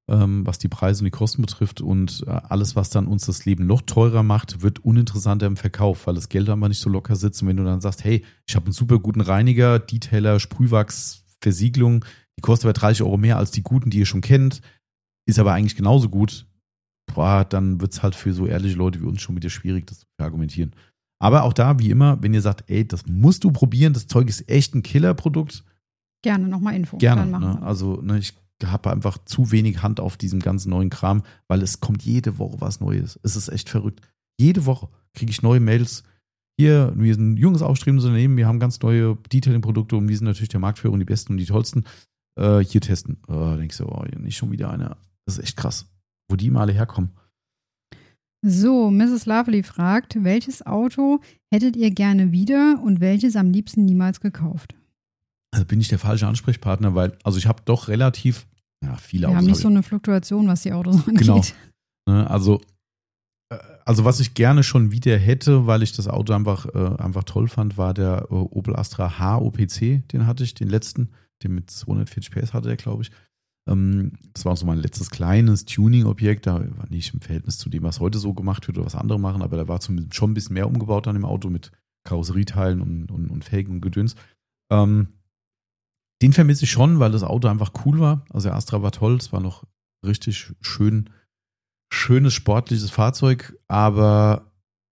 ähm, was die Preise und die Kosten betrifft. Und äh, alles, was dann uns das Leben noch teurer macht, wird uninteressanter im Verkauf, weil das Geld einfach nicht so locker sitzt. Und wenn du dann sagst, hey, ich habe einen super guten Reiniger, Detailer, Sprühwachs, Versiegelung, die kostet aber dreißig Euro mehr als die guten, die ihr schon kennt, ist aber eigentlich genauso gut, boah, dann wird es halt für so ehrliche Leute wie uns schon wieder schwierig, das zu argumentieren. Aber auch da, wie immer, wenn ihr sagt, ey, das musst du probieren, das Zeug ist echt ein Killerprodukt. Gerne nochmal Info. Gerne. Dann machen Ne? Also ne, ich habe einfach zu wenig Hand auf diesem ganzen neuen Kram, weil es kommt jede Woche was Neues. Es ist echt verrückt. Jede Woche kriege ich neue Mails. Hier, wir sind ein junges, aufstrebendes Unternehmen, wir haben ganz neue Detailing-Produkte und wir sind natürlich der Marktführer und die besten und die tollsten. Äh, hier testen. Oh, da denkst du, oh, nicht schon wieder einer. Das ist echt krass, wo die mal alle herkommen. So, Misses Lovely fragt, welches Auto hättet ihr gerne wieder und welches am liebsten niemals gekauft? Also bin ich der falsche Ansprechpartner, weil, also ich habe doch relativ, ja, viele Wir Autos. haben nicht so eine Fluktuation, was die Autos angeht. Genau. Ne, also, äh, also was ich gerne schon wieder hätte, weil ich das Auto einfach, äh, einfach toll fand, war der äh, Opel Astra H O P C, den hatte ich, den letzten, den mit zweihundertvierzig P S hatte der, glaube ich. Ähm, das war so mein letztes kleines Tuning-Objekt, da war nicht im Verhältnis zu dem, was heute so gemacht wird oder was andere machen, aber da war zumindest schon ein bisschen mehr umgebaut an dem Auto mit Karosserieteilen und, und, und Felgen und Gedöns. Ähm, den vermisse ich schon, weil das Auto einfach cool war. Also der Astra war toll, es war noch richtig schön, schönes, sportliches Fahrzeug, aber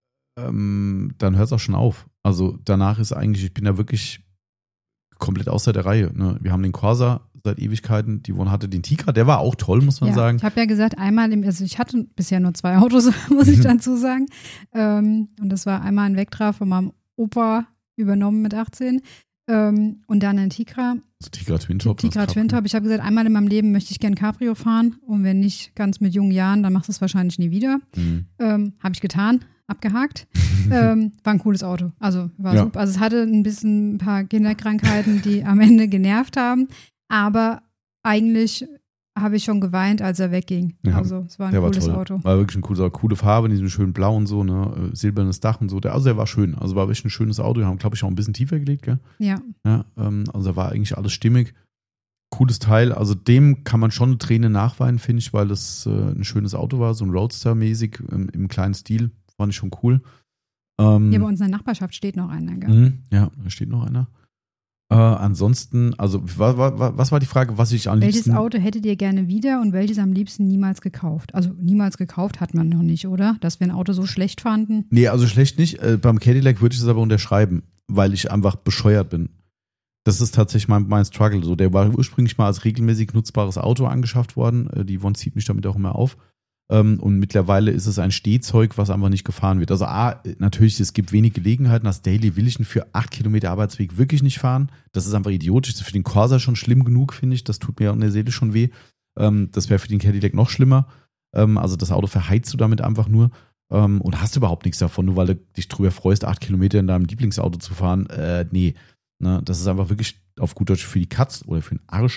ähm, dann hört es auch schon auf. Also danach ist eigentlich, ich bin da wirklich komplett außer der Reihe. Ne? Wir haben den Corsa seit Ewigkeiten, die Wohn hatte den Tigra, der war auch toll, muss man ja, sagen. Ich habe ja gesagt, einmal, im, also ich hatte bisher nur zwei Autos, muss ich dazu sagen. Ähm, und das war einmal ein Vectra von meinem Opa übernommen mit achtzehn ähm, und dann ein Tigra. Also Tigra Twintop. Tigra Twintop. Ich habe gesagt, einmal in meinem Leben möchte ich gern Cabrio fahren und wenn nicht ganz mit jungen Jahren, dann machst du es wahrscheinlich nie wieder. Mhm. Ähm, habe ich getan. Abgehakt. ähm, war ein cooles Auto. Also war ja. super. Also es hatte ein bisschen ein paar Kinderkrankheiten, die am Ende genervt haben. Aber eigentlich habe ich schon geweint, als er wegging. Ja, also es war ein cooles war Auto. War wirklich ein cooles Auto. Coole Farbe in diesem schönen Blau und so, ne? Silbernes Dach und so. Der, also der war schön. Also war wirklich ein schönes Auto. Wir haben, glaube ich, auch ein bisschen tiefer gelegt, gell? Ja. ja ähm, also da war eigentlich alles stimmig. Cooles Teil. Also dem kann man schon eine Träne nachweinen, finde ich, weil das äh, ein schönes Auto war. So ein Roadster-mäßig im, im kleinen Stil. Fand ich schon cool. Ähm, Hier bei uns in der Nachbarschaft steht noch einer, gell? Mh, ja, da steht noch einer. Äh, ansonsten, also wa, wa, was war die Frage, was ich am welches liebsten... Welches Auto hättet ihr gerne wieder und welches am liebsten niemals gekauft? Also niemals gekauft hat man noch nicht, oder? Dass wir ein Auto so schlecht fanden? Nee, also schlecht nicht. Äh, beim Cadillac würde ich das aber unterschreiben, weil ich einfach bescheuert bin. Das ist tatsächlich mein, mein Struggle. So, der war ursprünglich mal als regelmäßig nutzbares Auto angeschafft worden. Äh, die Yvonne zieht mich damit auch immer auf. Und mittlerweile ist es ein Stehzeug, was einfach nicht gefahren wird. Also A, natürlich, es gibt wenig Gelegenheiten. Das Daily will ich für acht Kilometer Arbeitsweg wirklich nicht fahren. Das ist einfach idiotisch. Das ist für den Corsa schon schlimm genug, finde ich. Das tut mir in der Seele schon weh. Das wäre für den Cadillac noch schlimmer. Also das Auto verheizt du damit einfach nur und hast überhaupt nichts davon, nur weil du dich drüber freust, acht Kilometer in deinem Lieblingsauto zu fahren. Äh, nee, das ist einfach wirklich auf gut Deutsch für die Katz oder für den Arsch.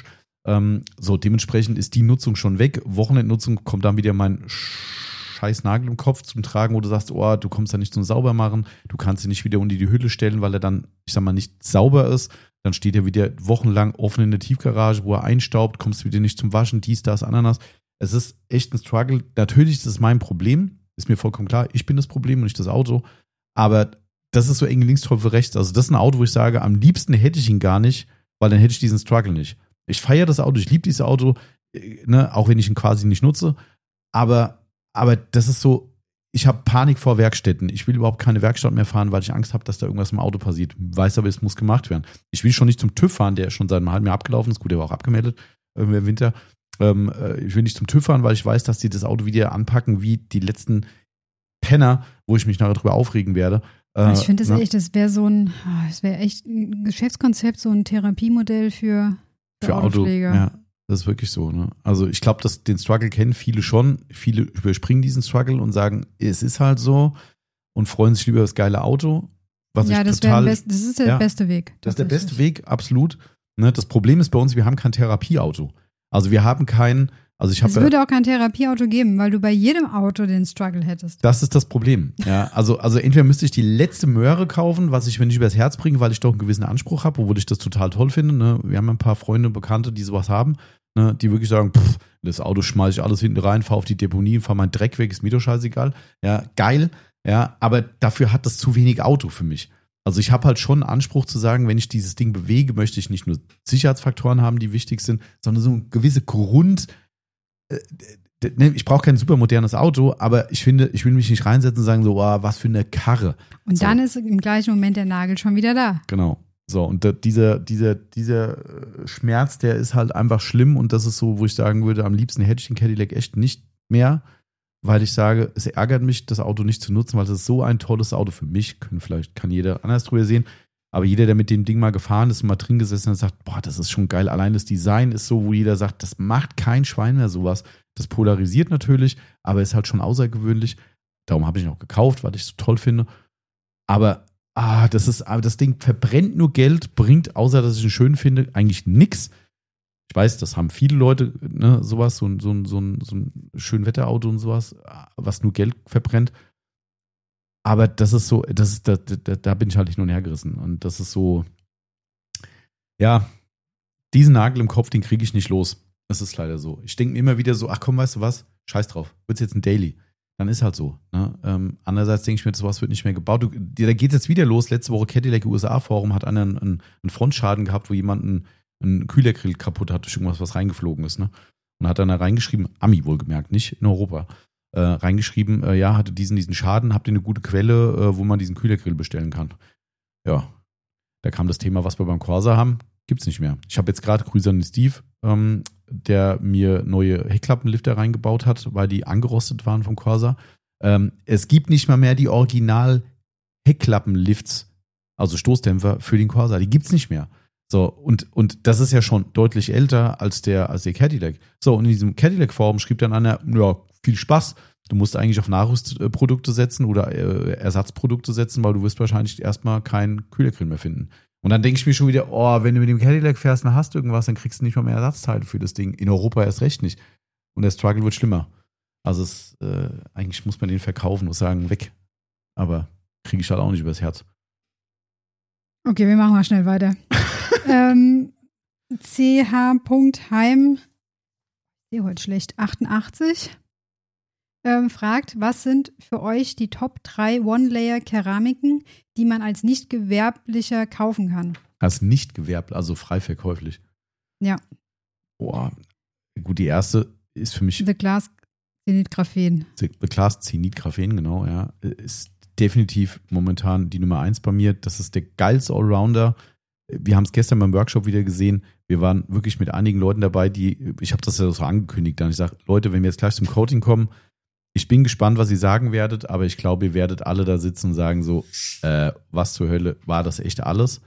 So, dementsprechend ist die Nutzung schon weg. Wochenendnutzung kommt dann wieder mein scheiß Nagel im Kopf zum Tragen, wo du sagst, oh, du kommst da nicht zum Saubermachen, du kannst ihn nicht wieder unter die Hülle stellen, weil er dann, ich sag mal, nicht sauber ist. Dann steht er wieder wochenlang offen in der Tiefgarage, wo er einstaubt, kommst wieder nicht zum Waschen, dies, das, Ananas. Es ist echt ein Struggle. Natürlich ist es mein Problem, ist mir vollkommen klar, ich bin das Problem und nicht das Auto. Aber das ist so eng links, Teufel rechts. Also das ist ein Auto, wo ich sage, am liebsten hätte ich ihn gar nicht, weil dann hätte ich diesen Struggle nicht. Ich feiere das Auto, ich liebe dieses Auto, ne, auch wenn ich ihn quasi nicht nutze. Aber, aber das ist so, ich habe Panik vor Werkstätten. Ich will überhaupt keine Werkstatt mehr fahren, weil ich Angst habe, dass da irgendwas im Auto passiert. Weiß aber, es muss gemacht werden. Ich will schon nicht zum TÜV fahren, der schon seit einem halben Jahr abgelaufen ist. Gut, der war auch abgemeldet äh, im Winter. Ähm, äh, ich will nicht zum TÜV fahren, weil ich weiß, dass die das Auto wieder anpacken wie die letzten Penner, wo ich mich nachher drüber aufregen werde. Äh, ich finde das ne? echt, das wäre so ein, das wäre echt ein Geschäftskonzept, so ein Therapiemodell für Für Auto, ja, das ist wirklich so. Ne? Also ich glaube, dass den Struggle kennen viele schon. Viele überspringen diesen Struggle und sagen, es ist halt so und freuen sich lieber über das geile Auto. Was ja, ich das, total, best, das ist der ja, beste Weg. Das ist der beste Weg, absolut. Ne, das Problem ist bei uns, wir haben kein Therapieauto. Also wir haben kein, also ich habe. Es würde auch kein Therapieauto geben, weil du bei jedem Auto den Struggle hättest. Das ist das Problem. Ja, also, also entweder müsste ich die letzte Möhre kaufen, was ich, wenn ich übers Herz bringe, weil ich doch einen gewissen Anspruch habe, obwohl ich das total toll finde. Ne? Wir haben ein paar Freunde, Bekannte, die sowas haben. ne, die wirklich sagen, pff, das Auto schmeiße ich alles hinten rein, fahre auf die Deponie, fahre meinen Dreck weg, ist mir doch scheißegal. Ja, geil, ja, aber dafür hat das zu wenig Auto für mich. Also ich habe halt schon einen Anspruch zu sagen, wenn ich dieses Ding bewege, möchte ich nicht nur Sicherheitsfaktoren haben, die wichtig sind, sondern so eine gewisse Grund. Äh, ich brauche kein super modernes Auto, aber ich finde, ich will mich nicht reinsetzen und sagen so, oh, was für eine Karre. Und so. Dann ist im gleichen Moment der Nagel schon wieder da. Genau. So, und da, dieser, dieser, dieser Schmerz, der ist halt einfach schlimm und das ist so, wo ich sagen würde, am liebsten hätte ich den Cadillac echt nicht mehr, weil ich sage, es ärgert mich, das Auto nicht zu nutzen, weil das ist so ein tolles Auto für mich. Können vielleicht, kann jeder anders drüber sehen. Aber jeder, der mit dem Ding mal gefahren ist und mal drin gesessen hat, sagt, boah, das ist schon geil. Allein das Design ist so, wo jeder sagt, das macht kein Schwein mehr sowas. Das polarisiert natürlich, aber ist halt schon außergewöhnlich. Darum habe ich ihn auch gekauft, weil ich es so toll finde. Aber ah, das ist, aber das Ding verbrennt nur Geld, bringt, außer dass ich ihn schön finde, eigentlich nix. Ich weiß, das haben viele Leute, ne, sowas, so, so, so, so ein Schönwetterauto und sowas, was nur Geld verbrennt. Aber das ist so, das ist, da, da, da bin ich halt nicht nur hergerissen. Und das ist so, ja, diesen Nagel im Kopf, den kriege ich nicht los. Das ist leider so. Ich denke mir immer wieder so, ach komm, weißt du was, scheiß drauf, wird's jetzt ein Daily. Dann ist halt so. Ne? Ähm, andererseits denke ich mir, sowas wird nicht mehr gebaut. Du, da geht es jetzt wieder los. Letzte Woche Cadillac U S A-Forum hat einer einen, einen Frontschaden gehabt, wo jemand einen, einen Kühlergrill kaputt hat durch irgendwas, was reingeflogen ist. Ne? Und hat dann da reingeschrieben, Ami wohlgemerkt, nicht in Europa, äh, reingeschrieben, äh, ja, hatte diesen, diesen Schaden, habt ihr eine gute Quelle, äh, wo man diesen Kühlergrill bestellen kann. Ja, da kam das Thema, was wir beim Corsa haben, gibt's nicht mehr. Ich habe jetzt gerade Grüße an den Steve, ähm, der mir neue Heckklappenlifter reingebaut hat, weil die angerostet waren vom Corsa. Ähm, es gibt nicht mal mehr die Original Heckklappenlifts, also Stoßdämpfer für den Corsa. Die gibt's nicht mehr. So, und, und das ist ja schon deutlich älter als der, als der Cadillac. So, und in diesem Cadillac-Forum schrieb dann einer, ja, viel Spaß. Du musst eigentlich auf Nachrüstprodukte setzen oder äh, Ersatzprodukte setzen, weil du wirst wahrscheinlich erstmal keinen Kühlergrill mehr finden. Und dann denke ich mir schon wieder, oh, wenn du mit dem Cadillac fährst, dann hast du irgendwas, dann kriegst du nicht mal mehr Ersatzteile für das Ding. In Europa erst recht nicht. Und der Struggle wird schlimmer. Also es, äh, eigentlich muss man den verkaufen und sagen, weg. Aber kriege ich halt auch nicht übers Herz. Okay, wir machen mal schnell weiter. ähm, C H. Heim, ich sehe heute schlecht, achtundachtzig, ähm, fragt, was sind für euch die Top drei One-Layer-Keramiken, die man als nicht gewerblicher kaufen kann? Als nicht gewerblich, also frei verkäuflich. Ja. Boah, gut, die erste ist für mich The Glass Zenit Graphen. The Glass Zenit Graphen, genau, ja. Ist definitiv momentan die Nummer eins bei mir. Das ist der geilste Allrounder. Wir haben es gestern beim Workshop wieder gesehen. Wir waren wirklich mit einigen Leuten dabei, die, ich habe das ja so angekündigt, dann ich sage, Leute, wenn wir jetzt gleich zum Coating kommen, ich bin gespannt, was ihr sagen werdet, aber ich glaube, ihr werdet alle da sitzen und sagen so, äh, was zur Hölle, war das echt alles?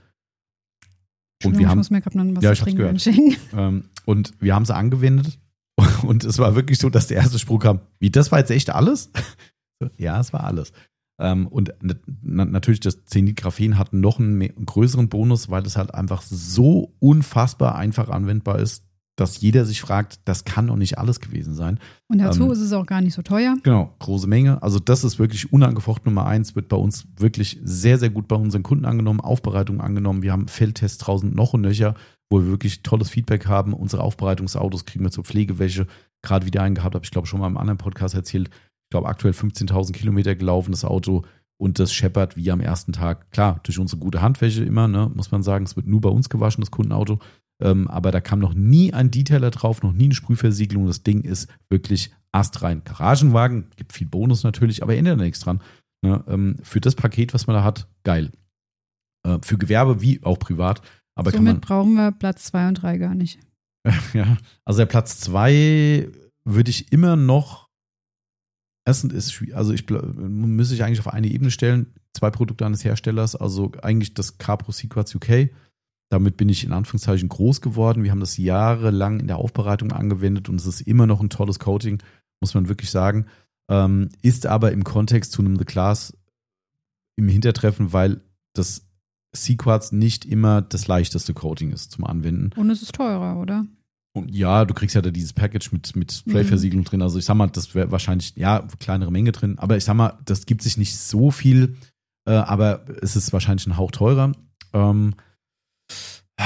Und wir ich haben, muss mir gerade noch was ja, zu ich trinken hab's wünschen. Ähm, und wir haben es angewendet und es war wirklich so, dass der erste Spruch kam, wie, das war jetzt echt alles? Ja, es war alles. Ähm, und na, natürlich das Zenit Graphen hat noch einen, mehr, einen größeren Bonus, weil es halt einfach so unfassbar einfach anwendbar ist, dass jeder sich fragt, das kann doch nicht alles gewesen sein. Und dazu ähm, ist es auch gar nicht so teuer. Genau, große Menge. Also das ist wirklich unangefochten Nummer eins, wird bei uns wirklich sehr, sehr gut bei unseren Kunden angenommen, Aufbereitung angenommen. Wir haben Feldtests draußen noch und nöcher, wo wir wirklich tolles Feedback haben. Unsere Aufbereitungsautos kriegen wir zur Pflegewäsche gerade wieder eingehabt, habe ich glaube schon mal im anderen Podcast erzählt. Ich glaube aktuell fünfzehntausend Kilometer gelaufen, das Auto, und das scheppert wie am ersten Tag. Klar, durch unsere gute Handwäsche immer, ne, muss man sagen, es wird nur bei uns gewaschen, das Kundenauto. Ähm, aber da kam noch nie ein Detailer drauf, noch nie eine Sprühversiegelung. Das Ding ist wirklich astrein. Garagenwagen, gibt viel Bonus natürlich, aber ändert nichts dran. Ne? Ähm, für das Paket, was man da hat, geil. Äh, für Gewerbe wie auch privat. Aber Somit kann man, brauchen wir Platz zwei und drei gar nicht. ja, also der Platz zwei würde ich immer noch, erstens ist, also ich müsste ich eigentlich auf eine Ebene stellen, zwei Produkte eines Herstellers, also eigentlich das Capro Sequats U K. Damit bin ich in Anführungszeichen groß geworden. Wir haben das jahrelang in der Aufbereitung angewendet und es ist immer noch ein tolles Coating, muss man wirklich sagen. Ähm, ist aber im Kontext zu einem The Glass im Hintertreffen, weil das Sequats nicht immer das leichteste Coating ist zum Anwenden. Und es ist teurer, oder? Und ja, du kriegst ja da dieses Package mit, mit Sprayversiegelung mhm. drin. Also ich sag mal, das wäre wahrscheinlich, ja, kleinere Menge drin. Aber ich sag mal, das gibt sich nicht so viel, äh, aber es ist wahrscheinlich ein Hauch teurer. Ähm,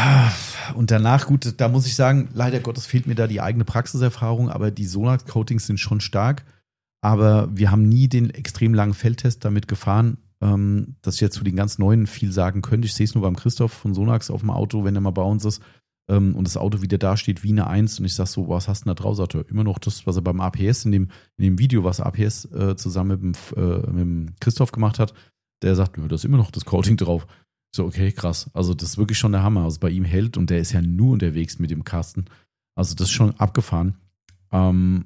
Und danach, gut, da muss ich sagen, leider Gottes fehlt mir da die eigene Praxiserfahrung, aber die Sonax-Coatings sind schon stark. Aber wir haben nie den extrem langen Feldtest damit gefahren, ähm, dass ich jetzt zu den ganz Neuen viel sagen könnte. Ich sehe es nur beim Christoph von Sonax auf dem Auto, wenn er mal bei uns ist ähm, und das Auto wieder da steht wie eine Eins und ich sage so, was hast du denn da drauf? Sagt er, immer noch das, was er beim A P S, in dem, in dem Video, was A P S äh, zusammen mit dem, äh, mit dem Christoph gemacht hat, der sagt, ja, da ist immer noch das Coating drauf. So, okay, krass. Also das ist wirklich schon der Hammer. Also bei ihm hält und der ist ja nur unterwegs mit dem Kasten. Also das ist schon abgefahren. Ähm,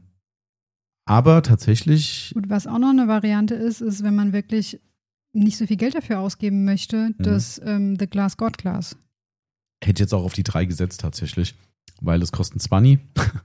aber tatsächlich. Gut, was auch noch eine Variante ist, ist, wenn man wirklich nicht so viel Geld dafür ausgeben möchte, mhm. das ähm, The Glass God Glass. Hätte jetzt auch auf die drei gesetzt tatsächlich, weil es kostet zwanzig.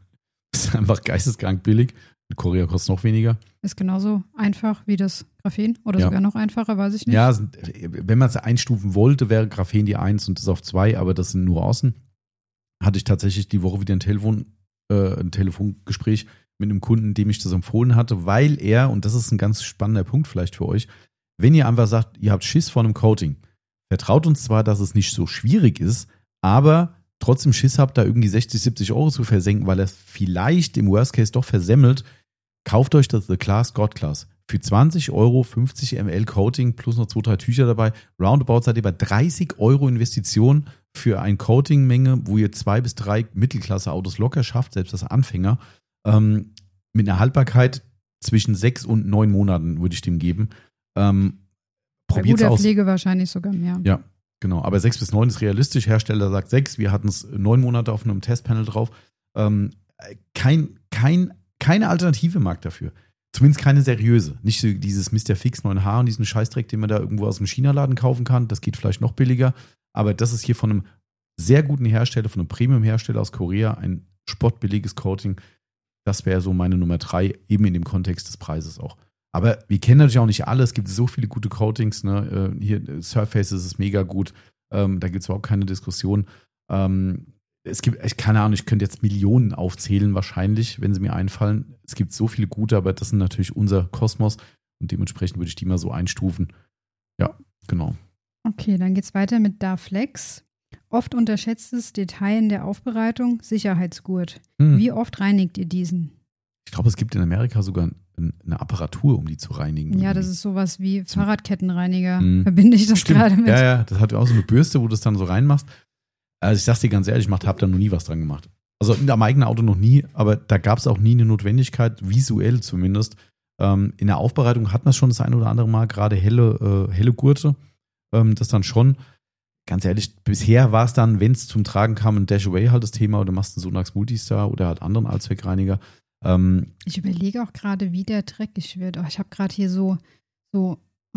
Das ist einfach geisteskrank billig. In Korea kostet es noch weniger. Ist genauso einfach wie das Graphen oder ja. sogar noch einfacher, weiß ich nicht. Ja, wenn man es einstufen wollte, wäre Graphen die eins und das auf zwei, aber das sind Nuancen. Hatte ich tatsächlich die Woche wieder ein, Telefon, äh, ein Telefongespräch mit einem Kunden, dem ich das empfohlen hatte, weil er, und das ist ein ganz spannender Punkt vielleicht für euch, wenn ihr einfach sagt, ihr habt Schiss vor einem Coating, vertraut uns zwar, dass es nicht so schwierig ist, aber trotzdem Schiss habt, da irgendwie sechzig, siebzig Euro zu versenken, weil er es vielleicht im Worst Case doch versemmelt, kauft euch das The Glass God Glass. Für zwanzig Euro, fünfzig Milliliter Coating plus noch zwei, drei Tücher dabei. Roundabout seid ihr bei dreißig Euro Investition für eine Coating-Menge, wo ihr zwei bis drei Mittelklasse-Autos locker schafft, selbst als Anfänger. Ähm, mit einer Haltbarkeit zwischen sechs und neun Monaten würde ich dem geben. Ähm, Probiert es aus. Bei guter Pflege wahrscheinlich sogar mehr. Ja. Genau, aber sechs bis neun ist realistisch. Hersteller sagt sechs. Wir hatten es neun Monate auf einem Testpanel drauf. Ähm, kein, kein, keine Alternative im Markt dafür. Zumindest keine seriöse. Nicht so dieses Mister Fix neun H und diesen Scheißdreck, den man da irgendwo aus dem China-Laden kaufen kann. Das geht vielleicht noch billiger. Aber das ist hier von einem sehr guten Hersteller, von einem Premium-Hersteller aus Korea, ein spottbilliges Coating. Das wäre so meine Nummer drei, eben in dem Kontext des Preises auch. Aber wir kennen natürlich auch nicht alle. Es gibt so viele gute Coatings. Ne? Hier Surface ist mega gut. Ähm, da gibt es überhaupt keine Diskussion. Ähm, es gibt, ich keine Ahnung, ich könnte jetzt Millionen aufzählen wahrscheinlich, wenn sie mir einfallen. Es gibt so viele gute, aber das sind natürlich unser Kosmos. Und dementsprechend würde ich die mal so einstufen. Ja, genau. Okay, dann geht's weiter mit Darflex. Oft unterschätztes Detail in der Aufbereitung, Sicherheitsgurt. Hm. Wie oft reinigt ihr diesen? Ich glaube, es gibt in Amerika sogar eine Apparatur, um die zu reinigen. Ja, das ist sowas wie Fahrradkettenreiniger. Mhm. Verbinde ich das Stimmt. gerade mit. Ja, ja, das hat auch so eine Bürste, wo du das dann so reinmachst. Also ich sag's dir ganz ehrlich, ich habe da noch nie was dran gemacht. Also am eigenen Auto noch nie, aber da gab es auch nie eine Notwendigkeit, visuell zumindest. Ähm, in der Aufbereitung hat man es schon das ein oder andere Mal, gerade helle, äh, helle Gurte. Ähm, das dann schon. Ganz ehrlich, bisher war es dann, wenn es zum Tragen kam, ein Dash-Away halt das Thema oder machst einen Sonax Multistar oder halt anderen Allzweckreiniger. Ähm, ich überlege auch gerade, wie der dreckig wird. Oh, ich habe gerade hier so, so oh,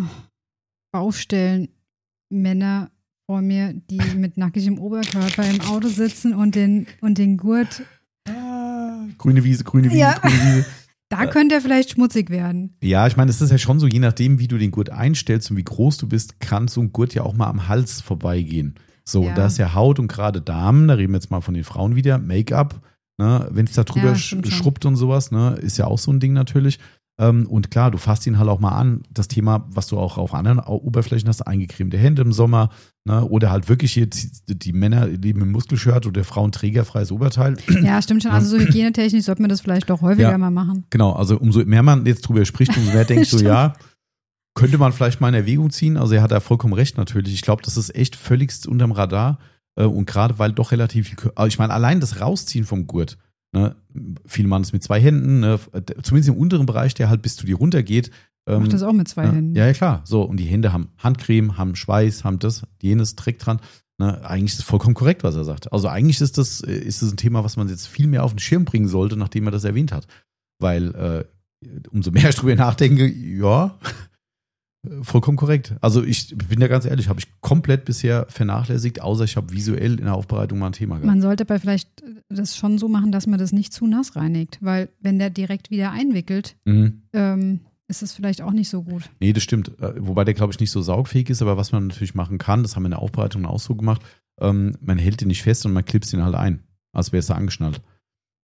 Baustellenmänner vor mir, die mit nackigem Oberkörper im Auto sitzen und den, und den Gurt. Ah, grüne Wiese, grüne Wiese, ja. grüne Wiese. Da könnte er vielleicht schmutzig werden. Ja, ich meine, es ist ja schon so, je nachdem, wie du den Gurt einstellst und wie groß du bist, kann so ein Gurt ja auch mal am Hals vorbeigehen. So, ja. Da ist ja Haut und gerade Damen, da reden wir jetzt mal von den Frauen wieder, Make-up, ne, wenn es da drüber ja, schrubbt und sowas, ne, ist ja auch so ein Ding natürlich. Ähm, und klar, du fasst ihn halt auch mal an. Das Thema, was du auch auf anderen Oberflächen hast, eingecremte Hände im Sommer, ne, oder halt wirklich hier die, die Männer leben im Muskelshirt oder Frauen trägerfreies Oberteil. Ja, stimmt schon. Also so hygienetechnisch sollte man das vielleicht doch häufiger ja, mal machen. Genau, also umso mehr man jetzt drüber spricht, umso mehr denkst du, ja, könnte man vielleicht mal in Erwägung ziehen. Also er hat da vollkommen recht natürlich. Ich glaube, das ist echt völligst unterm Radar. Und gerade weil doch relativ viel, also ich meine, allein das Rausziehen vom Gurt, ne, viele machen es mit zwei Händen, ne, zumindest im unteren Bereich, der halt bis zu dir runtergeht. Ähm, Macht das auch mit zwei ne, Händen? Ja, ja, klar. So, und die Hände haben Handcreme, haben Schweiß, haben das, jenes, Dreck dran. Ne, eigentlich ist es vollkommen korrekt, was er sagt. Also eigentlich ist das, ist das ein Thema, was man jetzt viel mehr auf den Schirm bringen sollte, nachdem er das erwähnt hat. Weil äh, umso mehr ich drüber nachdenke, ja, vollkommen korrekt. Also ich bin ja ganz ehrlich, habe ich komplett bisher vernachlässigt, außer ich habe visuell in der Aufbereitung mal ein Thema gehabt. Man sollte aber vielleicht das schon so machen, dass man das nicht zu nass reinigt, weil wenn der direkt wieder einwickelt, mhm. ähm, ist es vielleicht auch nicht so gut. Nee, das stimmt. Wobei der, glaube ich, nicht so saugfähig ist, aber was man natürlich machen kann, das haben wir in der Aufbereitung auch so gemacht, ähm, man hält den nicht fest und man klipst ihn halt ein, als wäre es da angeschnallt.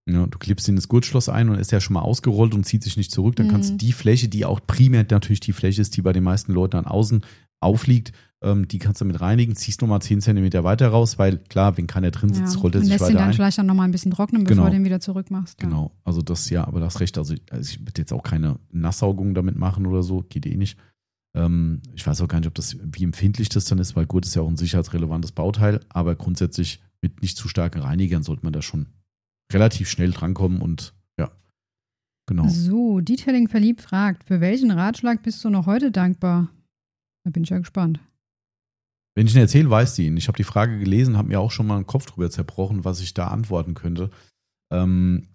Ja, du klippst ihn ins Gurtschloss ein und ist ja schon mal ausgerollt und zieht sich nicht zurück. Dann kannst du Mhm. die Fläche, die auch primär natürlich die Fläche ist, die bei den meisten Leuten an außen aufliegt, ähm, die kannst du mit reinigen, ziehst nochmal zehn Zentimeter weiter raus, weil klar, wenn keiner drin sitzt, Ja. rollt er Und sich lässt ihn weiter dann ein. vielleicht dann nochmal ein bisschen trocknen, bevor Genau. du den wieder zurückmachst. Ja. Genau, also das ja, aber das Recht, also ich, also ich würde jetzt auch keine Nasssaugung damit machen oder so, geht eh nicht. Ähm, ich weiß auch gar nicht, ob das, wie empfindlich das dann ist, weil Gurt ist ja auch ein sicherheitsrelevantes Bauteil, aber grundsätzlich mit nicht zu starken Reinigern sollte man da schon relativ schnell drankommen und ja, genau. So, Detailing verliebt fragt, für welchen Ratschlag bist du noch heute dankbar? Da bin ich ja gespannt. Wenn ich ihn erzähle, weiß die ihn. Ich habe die Frage gelesen, habe mir auch schon mal den Kopf drüber zerbrochen, was ich da antworten könnte. Ähm,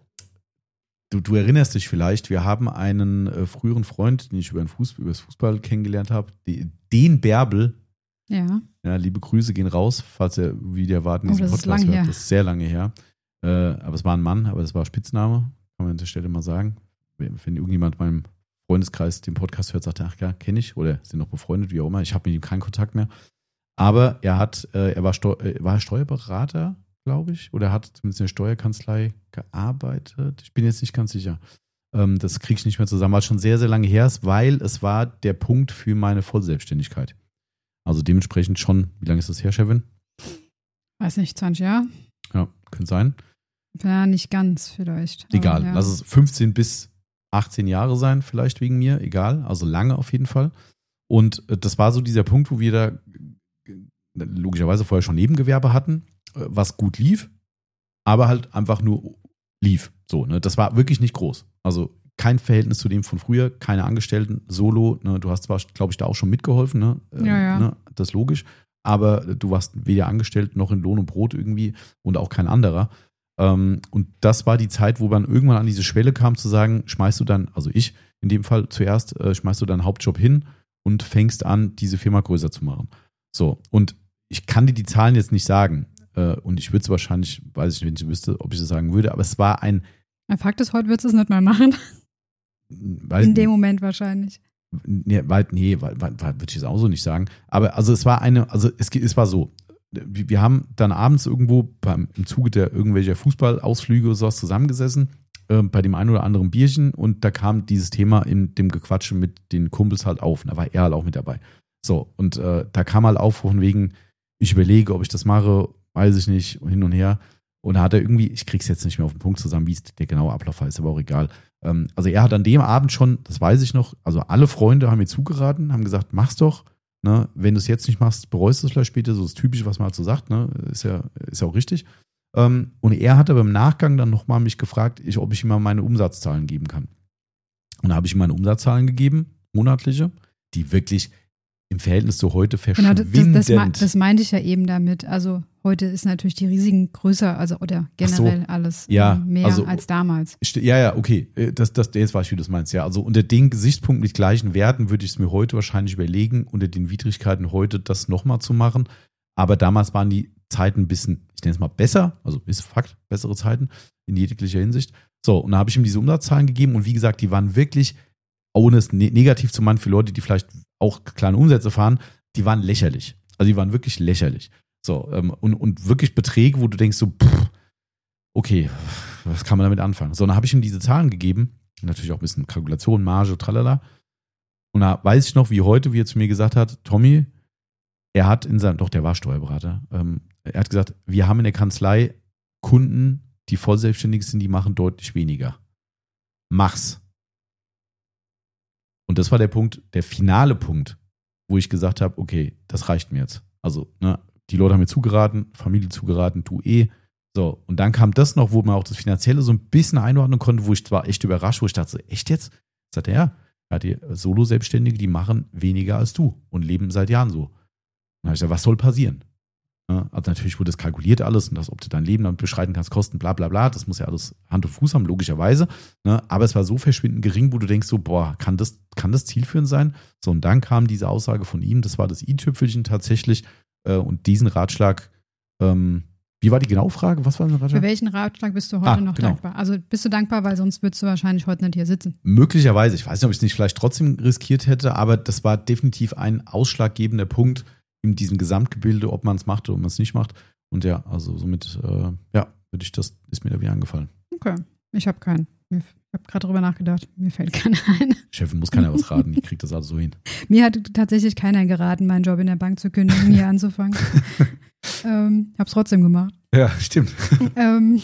du, du erinnerst dich vielleicht, wir haben einen äh, früheren Freund, den ich über den Fußball, über das Fußball kennengelernt habe, die, den Bärbel. Ja. Ja, liebe Grüße gehen raus, falls er wieder erwarten Oh, diesen das ist Podcast lang hört. her. Das ist sehr lange her. Äh, aber es war ein Mann, aber das war Spitzname, kann man an der Stelle mal sagen. Wenn, wenn irgendjemand in meinem Freundeskreis den Podcast hört, sagt er, ach ja, kenne ich oder sind noch befreundet, wie auch immer. Ich habe mit ihm keinen Kontakt mehr. Aber er hat, äh, er war, Steu äh, war er Steuerberater, glaube ich, oder er hat zumindest in der Steuerkanzlei gearbeitet. Ich bin jetzt nicht ganz sicher. Ähm, das kriege ich nicht mehr zusammen, weil es schon sehr, sehr lange her ist, weil es war der Punkt für meine Vollselbstständigkeit. Also dementsprechend schon, wie lange ist das her, Chefin? Weiß nicht, zwanzig Jahre? Ja, könnte sein. Ja, nicht ganz vielleicht. aber Egal, ja. lass es fünfzehn bis achtzehn Jahre sein, vielleicht wegen mir, egal, also lange auf jeden Fall. Und äh, das war so dieser Punkt, wo wir da äh, logischerweise vorher schon Nebengewerbe hatten, äh, was gut lief, aber halt einfach nur lief. So, ne? Das war wirklich nicht groß. Also kein Verhältnis zu dem von früher, keine Angestellten, solo. Ne? Du hast zwar, glaube ich, da auch schon mitgeholfen, ne? Ähm, Ja, ja. Ne? Das ist logisch, aber du warst weder angestellt noch in Lohn und Brot irgendwie und auch kein anderer. Ähm, und das war die Zeit, wo man irgendwann an diese Schwelle kam, zu sagen, schmeißt du dann, also ich in dem Fall zuerst, äh, schmeißt du deinen Hauptjob hin und fängst an, diese Firma größer zu machen. So, und ich kann dir die Zahlen jetzt nicht sagen. Äh, und ich würde es wahrscheinlich, weiß ich nicht, wenn ich wüsste, ob ich es sagen würde, aber es war ein. Ein Fakt ist, heute würdest du es nicht mehr machen. Weil, In dem Moment wahrscheinlich. Nee, weil, nee, weil, weil, würde ich jetzt auch so nicht sagen. Aber also es war eine, also es, es war so. Wir haben dann abends irgendwo beim, im Zuge der irgendwelcher Fußballausflüge oder sowas zusammengesessen, äh, bei dem einen oder anderen Bierchen, und da kam dieses Thema in dem Gequatsche mit den Kumpels halt auf. Und da war er halt auch mit dabei. So, und äh, da kam halt auf, von wegen, ich überlege, ob ich das mache, weiß ich nicht, hin und her. Und da hat er irgendwie, ich krieg's jetzt nicht mehr auf den Punkt zusammen, wie es der genaue Ablauf war, ist aber auch egal. Ähm, also er hat an dem Abend schon, das weiß ich noch, also alle Freunde haben mir zugeraten, haben gesagt, mach's doch. Ne? Wenn du es jetzt nicht machst, bereust du es vielleicht später, so das Typische, was man halt so sagt, ne? Ist ja, ist ja auch richtig. Ähm, und er hat aber im Nachgang dann nochmal mich gefragt, ich, ob ich ihm mal meine Umsatzzahlen geben kann. Und da habe ich ihm meine Umsatzzahlen gegeben, monatliche, die wirklich im Verhältnis zu heute Genau, das, verschwindend. das, das, das meinte ich ja eben damit. Also heute ist natürlich die Risiken größer, also oder generell so, alles ja, mehr also, als damals. Ja, ja, okay. Das, das, jetzt weiß ich, wie du das meinst. Ja, also unter den Gesichtspunkten mit gleichen Werten würde ich es mir heute wahrscheinlich überlegen, unter den Widrigkeiten heute das nochmal zu machen. Aber damals waren die Zeiten ein bisschen, ich nenne es mal besser, also ist Fakt, bessere Zeiten in jeglicher Hinsicht. So, und da habe ich ihm diese Umsatzzahlen gegeben und wie gesagt, die waren wirklich, ohne es ne- negativ zu meinen für Leute, die vielleicht auch kleine Umsätze fahren, die waren lächerlich. Also die waren wirklich lächerlich. So, ähm, und, und wirklich Beträge, wo du denkst so, pff, okay, was kann man damit anfangen? So, dann habe ich ihm diese Zahlen gegeben, natürlich auch ein bisschen Kalkulation, Marge, tralala. Und da weiß ich noch, wie heute, wie er zu mir gesagt hat, Tommy, er hat in seinem, doch, der war Steuerberater, ähm, er hat gesagt, wir haben in der Kanzlei Kunden, die voll selbstständig sind, die machen deutlich weniger. Mach's. Und das war der Punkt, der finale Punkt, wo ich gesagt habe, okay, das reicht mir jetzt. Also, ne, die Leute haben mir zugeraten, Familie zugeraten, du eh. So, und dann kam das noch, wo man auch das Finanzielle so ein bisschen einordnen konnte, wo ich zwar echt überrascht, wo ich dachte, so, echt jetzt? Sagt er, ja, ja, die Solo-Selbstständige, die machen weniger als du und leben seit Jahren so. Und dann habe ich gesagt, was soll passieren? Ja, also natürlich wurde das kalkuliert alles und das, ob du dein Leben damit beschreiten kannst, Kosten, bla bla bla, das muss ja alles Hand und Fuß haben, logischerweise. Ne? Aber es war so verschwindend gering, wo du denkst so, boah, kann das, kann das zielführend sein? So, und dann kam diese Aussage von ihm, das war das i-Tüpfelchen tatsächlich, äh, und diesen Ratschlag, ähm, wie war die genaue Frage? Was war der Ratschlag? Für welchen Ratschlag bist du heute Ah, noch genau. dankbar? Also bist du dankbar, weil sonst würdest du wahrscheinlich heute nicht hier sitzen. Möglicherweise, ich weiß nicht, ob ich es nicht vielleicht trotzdem riskiert hätte, aber das war definitiv ein ausschlaggebender Punkt in diesem Gesamtgebilde, ob man es macht oder ob man es nicht macht. Und ja, also somit, äh, ja, würde ich das, ist mir da wieder angefallen. Okay, ich habe keinen. Ich habe gerade drüber nachgedacht. Mir fällt keiner ein. Chefin muss keiner was raten, die kriegt das alles so hin. Mir hat tatsächlich keiner geraten, meinen Job in der Bank zu kündigen, hier anzufangen. ähm, hab's trotzdem gemacht. Ja, stimmt. ähm,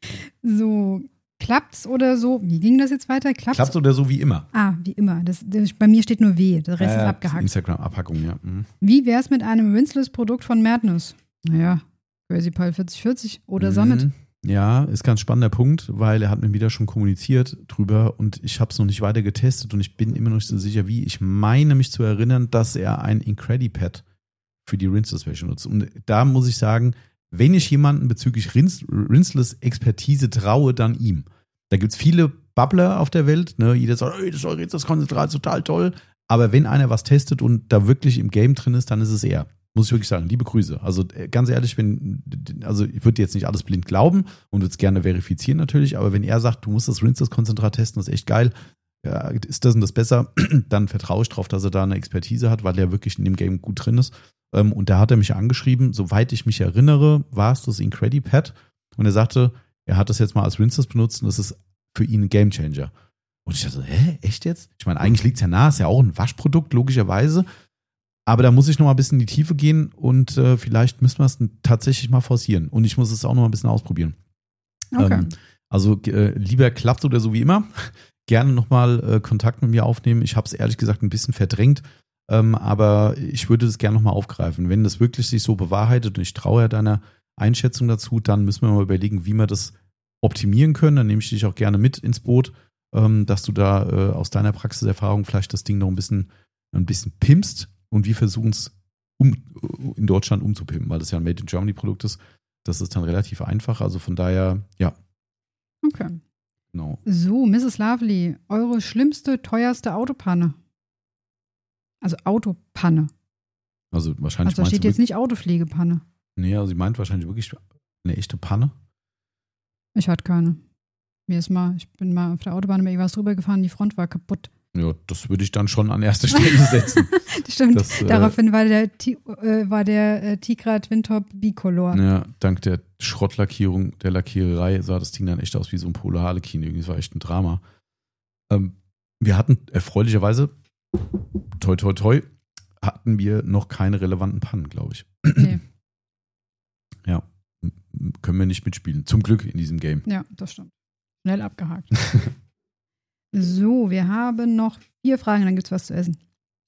so, klappt's oder so? Wie ging das jetzt weiter? Klappt's, Klappt's oder so wie immer? Ah, wie immer. Das, das, bei mir steht nur W, der Rest äh, ist abgehakt. Instagram-Abhackung, ja. Mhm. Wie wär's mit einem Rinseless-Produkt von Madness? Naja, Crazy Pal vierzig vierzig oder mhm. Summit. Ja, ist ganz spannender Punkt, weil er hat mir wieder schon kommuniziert drüber und ich habe es noch nicht weiter getestet und ich bin immer noch nicht so sicher, wie. Ich meine mich zu erinnern, dass er ein Incredipad für die Rinseless-Version nutzt. Und da muss ich sagen, wenn ich jemanden bezüglich Rins- Rinseless-Expertise traue, dann ihm. Da gibt es viele Bubbler auf der Welt, ne? Jeder sagt, hey, das Rinseless-Konzentrat ist total toll. Aber wenn einer was testet und da wirklich im Game drin ist, dann ist es er. Muss ich wirklich sagen, liebe Grüße. Also ganz ehrlich, wenn, also ich würde jetzt nicht alles blind glauben und würde es gerne verifizieren natürlich, aber wenn er sagt, du musst das Rinseless-Konzentrat testen, das ist echt geil, ja, ist das und das besser, dann vertraue ich drauf, dass er da eine Expertise hat, weil er wirklich in dem Game gut drin ist. Und da hat er mich angeschrieben, soweit ich mich erinnere, war es das Incredipad und er sagte, er hat das jetzt mal als Rinseless benutzt und das ist für ihn ein Gamechanger. Und ich dachte, hä, echt jetzt? Ich meine, eigentlich liegt es ja nah, ist ja auch ein Waschprodukt, logischerweise. Aber da muss ich noch mal ein bisschen in die Tiefe gehen und äh, vielleicht müssen wir es tatsächlich mal forcieren. Und ich muss es auch noch mal ein bisschen ausprobieren. Okay. Ähm, also äh, lieber klappt oder so wie immer. Gerne noch mal äh, Kontakt mit mir aufnehmen. Ich habe es ehrlich gesagt ein bisschen verdrängt. Ähm, aber ich würde das gerne noch mal aufgreifen. Wenn das wirklich sich so bewahrheitet und ich traue ja deiner Einschätzung dazu, dann müssen wir mal überlegen, wie wir das optimieren können. Dann nehme ich dich auch gerne mit ins Boot, ähm, dass du da äh, aus deiner Praxiserfahrung vielleicht das Ding noch ein bisschen, ein bisschen pimpst. Und wir versuchen es um, in Deutschland umzupimpen, weil das ja ein Made in Germany Produkt ist. Das ist dann relativ einfach. Also von daher, ja. Okay. Genau. So, Misses Lovely, eure schlimmste, teuerste Autopanne. Also Autopanne. Also wahrscheinlich. Also da steht jetzt nicht Autopflegepanne. Nee, also sie meint wahrscheinlich wirklich eine echte Panne. Ich hatte keine. Mir ist mal, ich bin mal auf der Autobahn mit irgendwas drüber gefahren, die Front war kaputt. Ja, das würde ich dann schon an erste Stelle setzen. Das stimmt. Das, äh, Daraufhin war der, T- äh, war der äh, Tigra Twintop Bicolor. Ja, dank der Schrottlackierung der Lackiererei sah das Ding dann echt aus wie so ein Polar Harlequin. Irgendwie, das war echt ein Drama. Ähm, wir hatten erfreulicherweise, toi toi toi, hatten wir noch keine relevanten Pannen, glaube ich. Nee. Ja, können wir nicht mitspielen. Zum Glück in diesem Game. Ja, das stimmt. Schnell abgehakt. So, wir haben noch vier Fragen, dann gibt es was zu essen.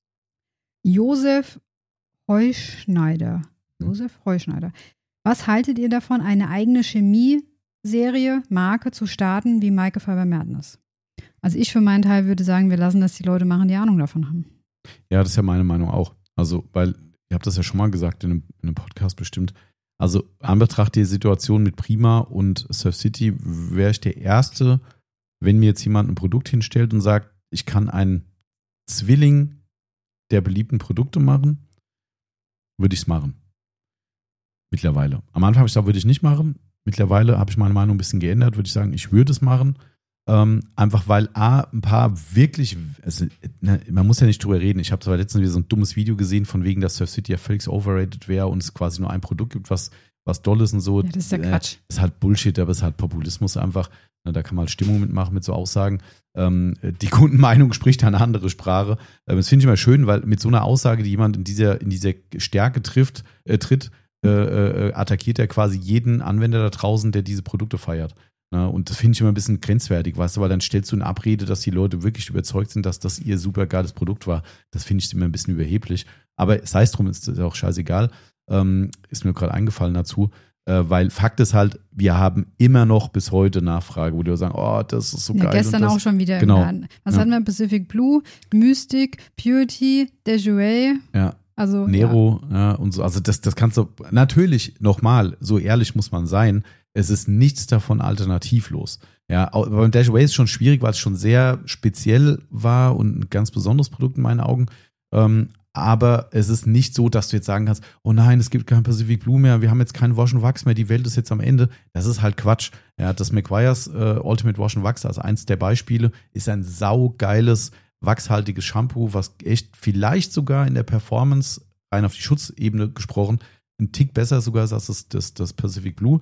Josef Heuschneider. Josef Heuschneider. Was haltet ihr davon, eine eigene Chemie-Serie, Marke zu starten wie Maike Fiber Madness? Also ich für meinen Teil würde sagen, wir lassen das die Leute machen, die Ahnung davon haben. Ja, das ist ja meine Meinung auch. Also, weil, ihr habt das ja schon mal gesagt in einem, in einem Podcast bestimmt. Also, an Betracht der Situation mit Prima und Surf City wäre ich der Erste, wenn mir jetzt jemand ein Produkt hinstellt und sagt, ich kann einen Zwilling der beliebten Produkte machen, würde ich es machen. Mittlerweile. Am Anfang habe ich gesagt, würde ich nicht machen. Mittlerweile habe ich meine Meinung ein bisschen geändert, würde ich sagen, ich würde es machen. Ähm, einfach weil A, ein paar wirklich, also, ne, man muss ja nicht drüber reden. Ich habe zwar letztens wieder so ein dummes Video gesehen, von wegen, dass Surf City ja völlig overrated wäre und es quasi nur ein Produkt gibt, was, was doll ist und so. Ja, das ist ja Quatsch. Äh, ist halt Bullshit, aber es ist halt Populismus einfach. Ne, da kann man halt Stimmung mitmachen mit so Aussagen. Ähm, die Kundenmeinung spricht eine andere Sprache. Ähm, das finde ich immer schön, weil mit so einer Aussage, die jemand in dieser, in dieser Stärke trifft, äh, tritt, äh, äh, attackiert er quasi jeden Anwender da draußen, der diese Produkte feiert. Ja, und das finde ich immer ein bisschen grenzwertig, weißt du, weil dann stellst du in Abrede, dass die Leute wirklich überzeugt sind, dass das ihr super geiles Produkt war. Das finde ich immer ein bisschen überheblich. Aber sei es drum, ist das auch scheißegal. Ähm, ist mir gerade eingefallen dazu. Äh, weil Fakt ist halt, wir haben immer noch bis heute Nachfrage, wo die sagen, oh, das ist so ja, geil. Gestern und das, auch schon wieder genau. im Laden. Was Ja. hatten wir? Pacific Blue, Mystic, Purity, Dejoue. Ja. Also, Nero, ja. ja, und so. Also das, das kannst du, natürlich, nochmal, so ehrlich muss man sein, es ist nichts davon alternativlos. Ja, aber beim Dash Away ist schon schwierig, weil es schon sehr speziell war und ein ganz besonderes Produkt in meinen Augen. Ähm, aber es ist nicht so, dass du jetzt sagen kannst, oh nein, es gibt kein Pacific Blue mehr, wir haben jetzt keinen Wash and Wax mehr, die Welt ist jetzt am Ende. Das ist halt Quatsch. Ja, das Meguiar's äh, Ultimate Wash and Wax als eins der Beispiele ist ein saugeiles, wachshaltiges Shampoo, was echt vielleicht sogar in der Performance, rein auf die Schutzebene gesprochen, ein Tick besser sogar ist als das, das, das Pacific Blue.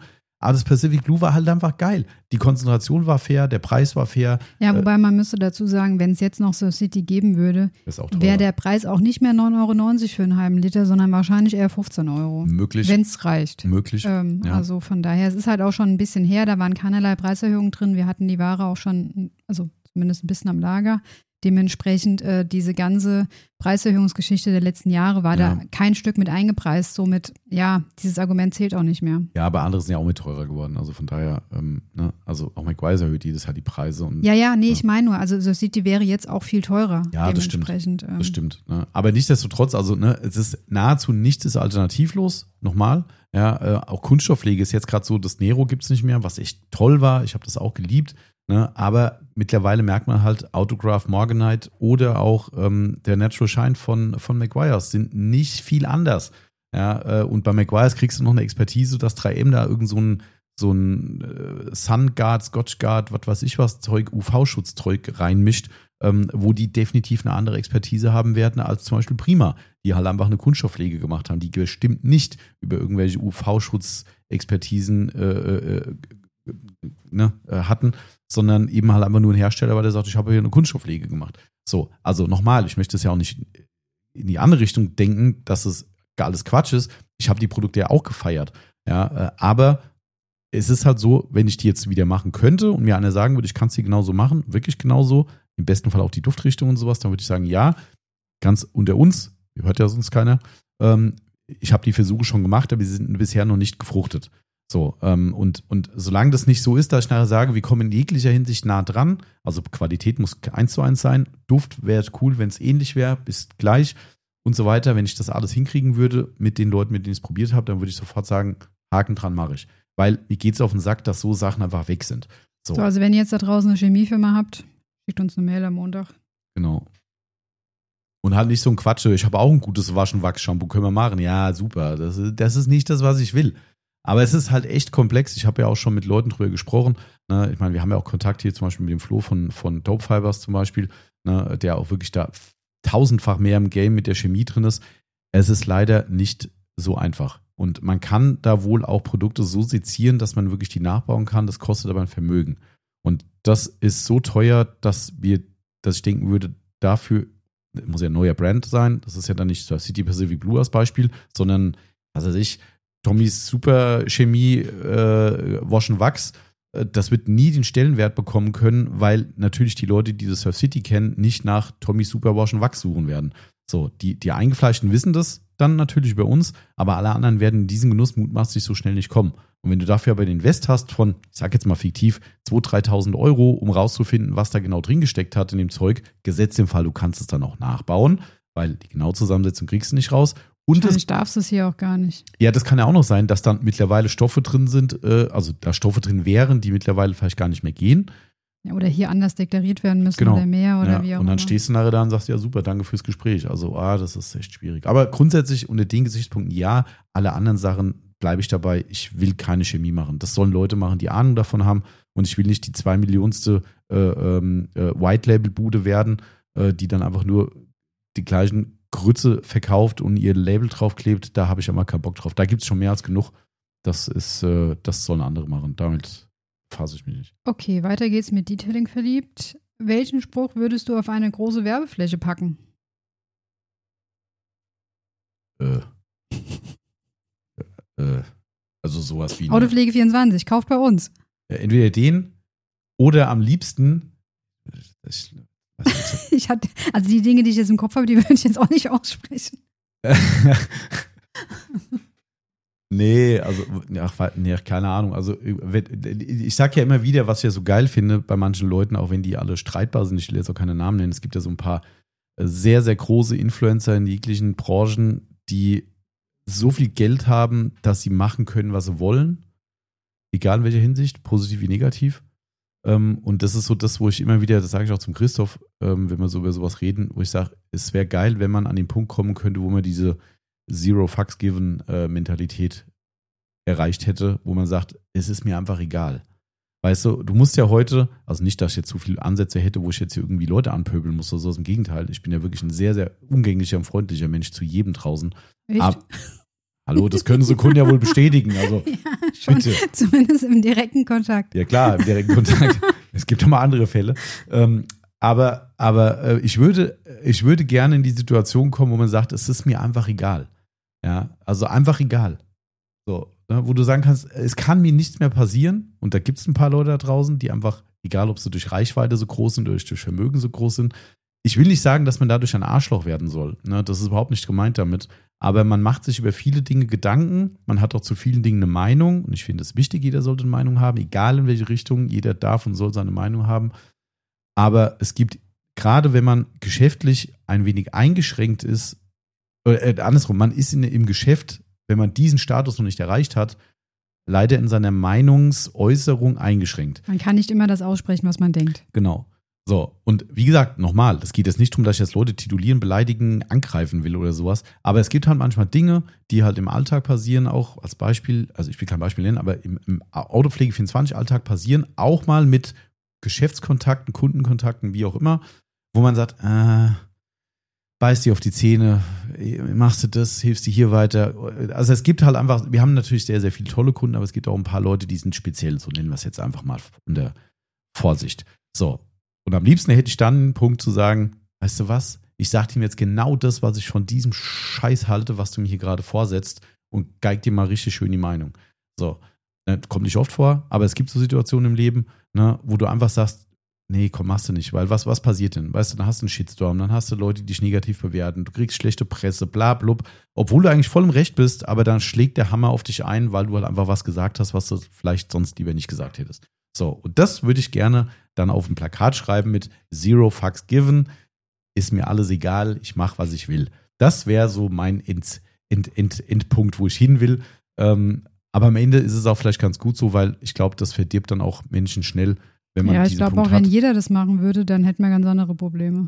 Aber das Pacific Blue war halt einfach geil. Die Konzentration war fair, der Preis war fair. Ja, wobei man müsste dazu sagen, wenn es jetzt noch Surf City geben würde, wäre der Preis auch nicht mehr neun Euro neunzig für einen halben Liter, sondern wahrscheinlich eher fünfzehn Euro. Möglich. Wenn es reicht. Möglich. Ähm, ja. Also von daher, es ist halt auch schon ein bisschen her, da waren keinerlei Preiserhöhungen drin. Wir hatten die Ware auch schon, also zumindest ein bisschen am Lager. Dementsprechend äh, diese ganze Preiserhöhungsgeschichte der letzten Jahre war ja. da kein Stück mit eingepreist. Somit, ja, dieses Argument zählt auch nicht mehr. Ja, aber andere sind ja auch mit teurer geworden. Also von daher, ähm, ne, also auch McVitie's erhöht jedes Jahr die Preise. Und, ja, ja, nee, ja. ich meine nur, also Surf City wäre jetzt auch viel teurer. Ja, das stimmt. Ähm. Das stimmt. Ne? Aber nichtsdestotrotz, also ne, es ist nahezu nichts ist alternativlos. Nochmal, ja, äh, auch Kunststoffpflege ist jetzt gerade so, das Nero gibt es nicht mehr, was echt toll war. Ich habe das auch geliebt. Ne, aber mittlerweile merkt man halt, Autograph Morganite oder auch ähm, der Natural Shine von, von McVitie's sind nicht viel anders. Ja, äh, und bei McVitie's kriegst du noch eine Expertise, dass drei M da irgend so ein, so ein äh, Sunguard, Scotchguard, was weiß ich was, Zeug, U V-Schutzzeug reinmischt, ähm, wo die definitiv eine andere Expertise haben werden als zum Beispiel Prima, die halt einfach eine Kunststoffpflege gemacht haben, die bestimmt nicht über irgendwelche U V-Schutzexpertisen äh, äh, ne, äh, hatten, sondern eben halt einfach nur ein Hersteller, weil der sagt, ich habe hier eine Kunststoffpflege gemacht. So, also nochmal, ich möchte es ja auch nicht in die andere Richtung denken, dass es alles Quatsch ist. Ich habe die Produkte ja auch gefeiert. Ja, äh, aber es ist halt so, wenn ich die jetzt wieder machen könnte und mir einer sagen würde, ich kann es die genauso machen, wirklich genauso, im besten Fall auch die Duftrichtung und sowas, dann würde ich sagen, ja, ganz unter uns, hört ja sonst keiner, ähm, ich habe die Versuche schon gemacht, aber sie sind bisher noch nicht gefruchtet. So, ähm, und, und solange das nicht so ist, dass ich nachher sage, wir kommen in jeglicher Hinsicht nah dran, also Qualität muss eins zu eins sein, Duft wäre cool, wenn es ähnlich wäre, bis gleich und so weiter. Wenn ich das alles hinkriegen würde mit den Leuten, mit denen ich es probiert habe, dann würde ich sofort sagen, Haken dran mache ich. Weil mir geht es auf den Sack, dass so Sachen einfach weg sind. So. so, also wenn ihr jetzt da draußen eine Chemiefirma habt, schickt uns eine Mail am Montag. Genau. Und halt nicht so ein Quatsch, ich habe auch ein gutes Waschen-Wachs-Shampoo, können wir machen. Ja, super, das ist, das ist nicht das, was ich will. Aber es ist halt echt komplex. Ich habe ja auch schon mit Leuten drüber gesprochen. Ne? Ich meine, wir haben ja auch Kontakt hier zum Beispiel mit dem Flo von, von Dope Fibers zum Beispiel, ne? Der auch wirklich da tausendfach mehr im Game mit der Chemie drin ist. Es ist leider nicht so einfach. Und man kann da wohl auch Produkte so sezieren, dass man wirklich die nachbauen kann. Das kostet aber ein Vermögen. Und das ist so teuer, dass wir, dass ich denken würde, dafür muss ja ein neuer Brand sein. Das ist ja dann nicht City Pacific Blue als Beispiel, sondern, was weiß ich, Tommys Super Chemie äh, Wash and Wax, äh, das wird nie den Stellenwert bekommen können, weil natürlich die Leute, die das Surf City kennen, nicht nach Tommys Super Wash and Wax suchen werden. So, die, die Eingefleischten wissen das dann natürlich über uns, aber alle anderen werden in diesen Genuss mutmaßlich so schnell nicht kommen. Und wenn du dafür aber den Invest hast von, ich sag jetzt mal fiktiv, zweitausend, dreitausend Euro, um rauszufinden, was da genau drin gesteckt hat in dem Zeug, gesetzt im Fall, du kannst es dann auch nachbauen, weil die genaue Zusammensetzung kriegst du nicht raus. Und Wahrscheinlich darfst du es hier auch gar nicht. Ja, das kann ja auch noch sein, dass dann mittlerweile Stoffe drin sind, äh, also da Stoffe drin wären, die mittlerweile vielleicht gar nicht mehr gehen. Ja, oder hier anders deklariert werden müssen genau. oder mehr oder ja, wie auch immer. Und dann stehst du nachher da und sagst, ja super, danke fürs Gespräch. Also, ah, das ist echt schwierig. Aber grundsätzlich unter den Gesichtspunkten ja, alle anderen Sachen bleibe ich dabei, ich will keine Chemie machen. Das sollen Leute machen, die Ahnung davon haben und ich will nicht die zwei Millionste äh, ähm, äh, White-Label-Bude werden, äh, die dann einfach nur die gleichen Grütze verkauft und ihr Label draufklebt, da habe ich immer keinen Bock drauf. Da gibt es schon mehr als genug. Das ist, äh, das sollen andere machen. Damit fasse ich mich nicht. Okay, weiter geht's mit Detailing verliebt. Welchen Spruch würdest du auf eine große Werbefläche packen? Äh. äh. Also sowas wie. Autopflege vierundzwanzig, kauft bei uns. Entweder den oder am liebsten. Ich, ich hatte, also die Dinge, die ich jetzt im Kopf habe, die würde ich jetzt auch nicht aussprechen. nee, also, ach, nee, keine Ahnung. Also, ich sag ja immer wieder, was ich ja so geil finde bei manchen Leuten, auch wenn die alle streitbar sind, ich will jetzt auch keine Namen nennen, es gibt ja so ein paar sehr, sehr große Influencer in jeglichen Branchen, die so viel Geld haben, dass sie machen können, was sie wollen. Egal in welcher Hinsicht, positiv wie negativ. Und das ist so das, wo ich immer wieder, das sage ich auch zum Christoph, wenn wir so über sowas reden, wo ich sage, es wäre geil, wenn man an den Punkt kommen könnte, wo man diese Zero-Fucks-Given-Mentalität erreicht hätte, wo man sagt, es ist mir einfach egal. Weißt du, du musst ja heute, also nicht, dass ich jetzt zu viele Ansätze hätte, wo ich jetzt hier irgendwie Leute anpöbeln muss oder so, im Gegenteil, ich bin ja wirklich ein sehr, sehr umgänglicher und freundlicher Mensch zu jedem draußen. Echt? Ab, hallo, das können so Kunden ja wohl bestätigen. Also, Schon, Bitte. Zumindest im direkten Kontakt. Ja klar, im direkten Kontakt. Es gibt auch mal andere Fälle. Ähm, aber aber äh, ich, würde, ich würde gerne in die Situation kommen, wo man sagt, es ist mir einfach egal. Ja, also einfach egal. So, ne, wo du sagen kannst, es kann mir nichts mehr passieren. Und da gibt es ein paar Leute da draußen, die einfach, egal ob sie durch Reichweite so groß sind oder durch Vermögen so groß sind, ich will nicht sagen, dass man dadurch ein Arschloch werden soll. Ne, das ist überhaupt nicht gemeint damit. Aber man macht sich über viele Dinge Gedanken. Man hat auch zu vielen Dingen eine Meinung. Und ich finde es wichtig, jeder sollte eine Meinung haben, egal in welche Richtung. Jeder darf und soll seine Meinung haben. Aber es gibt, gerade wenn man geschäftlich ein wenig eingeschränkt ist, äh, andersrum, man ist in, im Geschäft, wenn man diesen Status noch nicht erreicht hat, leider in seiner Meinungsäußerung eingeschränkt. Man kann nicht immer das aussprechen, was man denkt. Genau. So, und wie gesagt, nochmal, es geht jetzt nicht darum, dass ich jetzt Leute titulieren, beleidigen, angreifen will oder sowas, aber es gibt halt manchmal Dinge, die halt im Alltag passieren, auch als Beispiel, also ich will kein Beispiel nennen, aber im, im Autopflege vierundzwanzig Alltag passieren, auch mal mit Geschäftskontakten, Kundenkontakten, wie auch immer, wo man sagt, äh, beißt dir auf die Zähne, machst du das, hilfst dir hier weiter. Also es gibt halt einfach, wir haben natürlich sehr, sehr viele tolle Kunden, aber es gibt auch ein paar Leute, die sind speziell, so nennen wir es jetzt einfach mal unter Vorsicht. So. Und am liebsten hätte ich dann einen Punkt zu sagen, weißt du was, ich sage ihm jetzt genau das, was ich von diesem Scheiß halte, was du mir hier gerade vorsetzt und geig dir mal richtig schön die Meinung. So, ne, kommt nicht oft vor, aber es gibt so Situationen im Leben, ne, wo du einfach sagst, nee, komm, machst du nicht, weil was, was passiert denn? Weißt du, dann hast du einen Shitstorm, dann hast du Leute, die dich negativ bewerten, du kriegst schlechte Presse, bla, blub, obwohl du eigentlich voll im Recht bist, aber dann schlägt der Hammer auf dich ein, weil du halt einfach was gesagt hast, was du vielleicht sonst lieber nicht gesagt hättest. So, und das würde ich gerne dann auf ein Plakat schreiben mit Zero Fucks Given, ist mir alles egal, ich mache, was ich will. Das wäre so mein End, End, End, Endpunkt, wo ich hin will. Ähm, aber am Ende ist es auch vielleicht ganz gut so, weil ich glaube, das verdirbt dann auch Menschen schnell, wenn man ja, ich diesen glaube Punkt auch, hat. wenn jeder das machen würde, dann hätten wir ganz andere Probleme.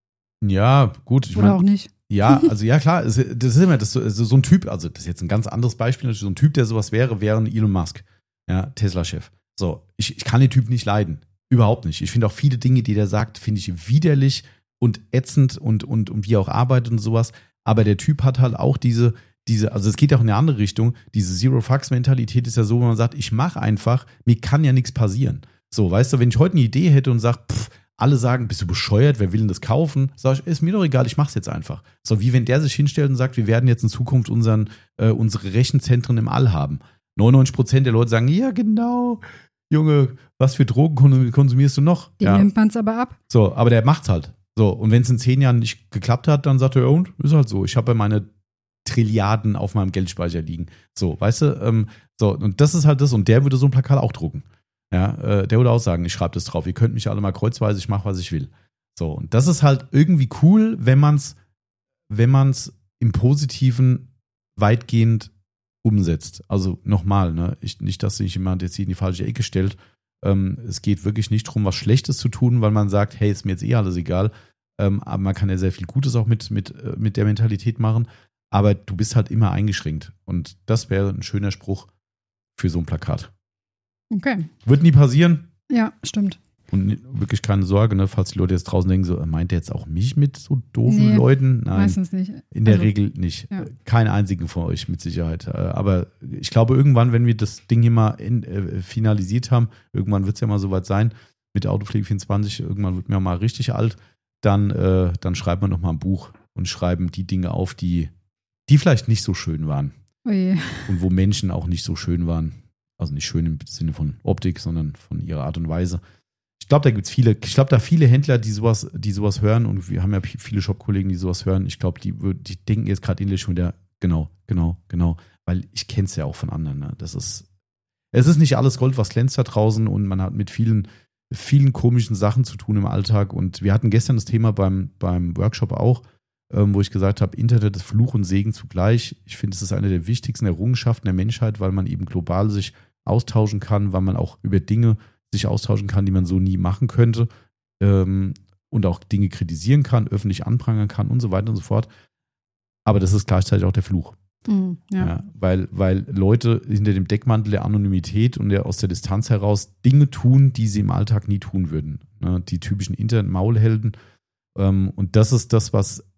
Ja, gut. Ich Oder mein, auch nicht. Ja, also ja klar, es, das ist immer das, also so ein Typ, also das ist jetzt ein ganz anderes Beispiel, so ein Typ, der sowas wäre, wäre ein Elon Musk, ja, Tesla-Chef. So, ich, ich kann den Typ nicht leiden. Überhaupt nicht. Ich finde auch viele Dinge, die der sagt, finde ich widerlich und ätzend und, und, und wie er auch arbeitet und sowas. Aber der Typ hat halt auch diese, diese, also es geht auch in eine andere Richtung, diese Zero-Fucks-Mentalität ist ja so, wo man sagt, ich mache einfach, mir kann ja nichts passieren. So, weißt du, wenn ich heute eine Idee hätte und sage, pff, alle sagen, bist du bescheuert, wer will denn das kaufen? Sag ich, ist mir doch egal, ich mach's jetzt einfach. So, wie wenn der sich hinstellt und sagt, wir werden jetzt in Zukunft unseren, äh, unsere Rechenzentren im All haben. neunundneunzig Prozent der Leute sagen, ja genau, Junge, was für Drogen konsumierst du noch? Dem ja. nimmt man's aber ab. So, aber der macht's halt. So, und wenn es in zehn Jahren nicht geklappt hat, dann sagt er, ja, und ist halt so. Ich habe ja meine Trilliarden auf meinem Geldspeicher liegen. So, weißt du? Ähm, so, und das ist halt das. Und der würde so ein Plakat auch drucken. Ja, äh, der würde auch sagen, ich schreibe das drauf. Ihr könnt mich alle mal kreuzweise, ich mache, was ich will. So, und das ist halt irgendwie cool, wenn man's, wenn man's im Positiven weitgehend umsetzt. Also nochmal, ne, ich, nicht, dass sich jemand jetzt hier in die falsche Ecke stellt. Ähm, es geht wirklich nicht darum, was Schlechtes zu tun, weil man sagt, hey, ist mir jetzt eh alles egal. Ähm, aber man kann ja sehr viel Gutes auch mit, mit, mit der Mentalität machen. Aber du bist halt immer eingeschränkt. Und das wäre ein schöner Spruch für so ein Plakat. Okay. Wird nie passieren. Ja, stimmt. Und wirklich keine Sorge, ne, falls die Leute jetzt draußen denken, so, meint er jetzt auch mich mit so doofen Nee, Leuten? Nein, meistens nicht. in der Also, Regel nicht. ja. Keinen einzigen von euch mit Sicherheit. Äh, Aber ich glaube, irgendwann, wenn wir das Ding hier mal in, äh, finalisiert haben, irgendwann wird es ja mal soweit sein, mit Autopflege vierundzwanzig, irgendwann wird mir mal richtig alt, dann, äh, dann schreiben wir noch mal ein Buch und schreiben die Dinge auf, die, die vielleicht nicht so schön waren. Oh je. Und wo Menschen auch nicht so schön waren. Also nicht schön im Sinne von Optik, sondern von ihrer Art und Weise. Ich glaube, da gibt es viele, ich glaube, da viele Händler, die sowas, die sowas hören, und wir haben ja viele Shop-Kollegen, die sowas hören. Ich glaube, die, die denken jetzt gerade innerlich schon wieder, genau, genau, genau, weil ich kenne es ja auch von anderen. Ne? Das ist, es ist nicht alles Gold, was glänzt da draußen, und man hat mit vielen, vielen komischen Sachen zu tun im Alltag. Und wir hatten gestern das Thema beim, beim Workshop auch, ähm, wo ich gesagt habe, Internet ist Fluch und Segen zugleich. Ich finde, es ist eine der wichtigsten Errungenschaften der Menschheit, weil man eben global sich austauschen kann, weil man auch über Dinge sich austauschen kann, die man so nie machen könnte, ähm, und auch Dinge kritisieren kann, öffentlich anprangern kann und so weiter und so fort. Aber das ist gleichzeitig auch der Fluch. Mhm, ja. Ja, weil, weil Leute hinter dem Deckmantel der Anonymität und der aus der Distanz heraus Dinge tun, die sie im Alltag nie tun würden. Ne? Die typischen Internet-Maulhelden. Ähm, und das ist das, was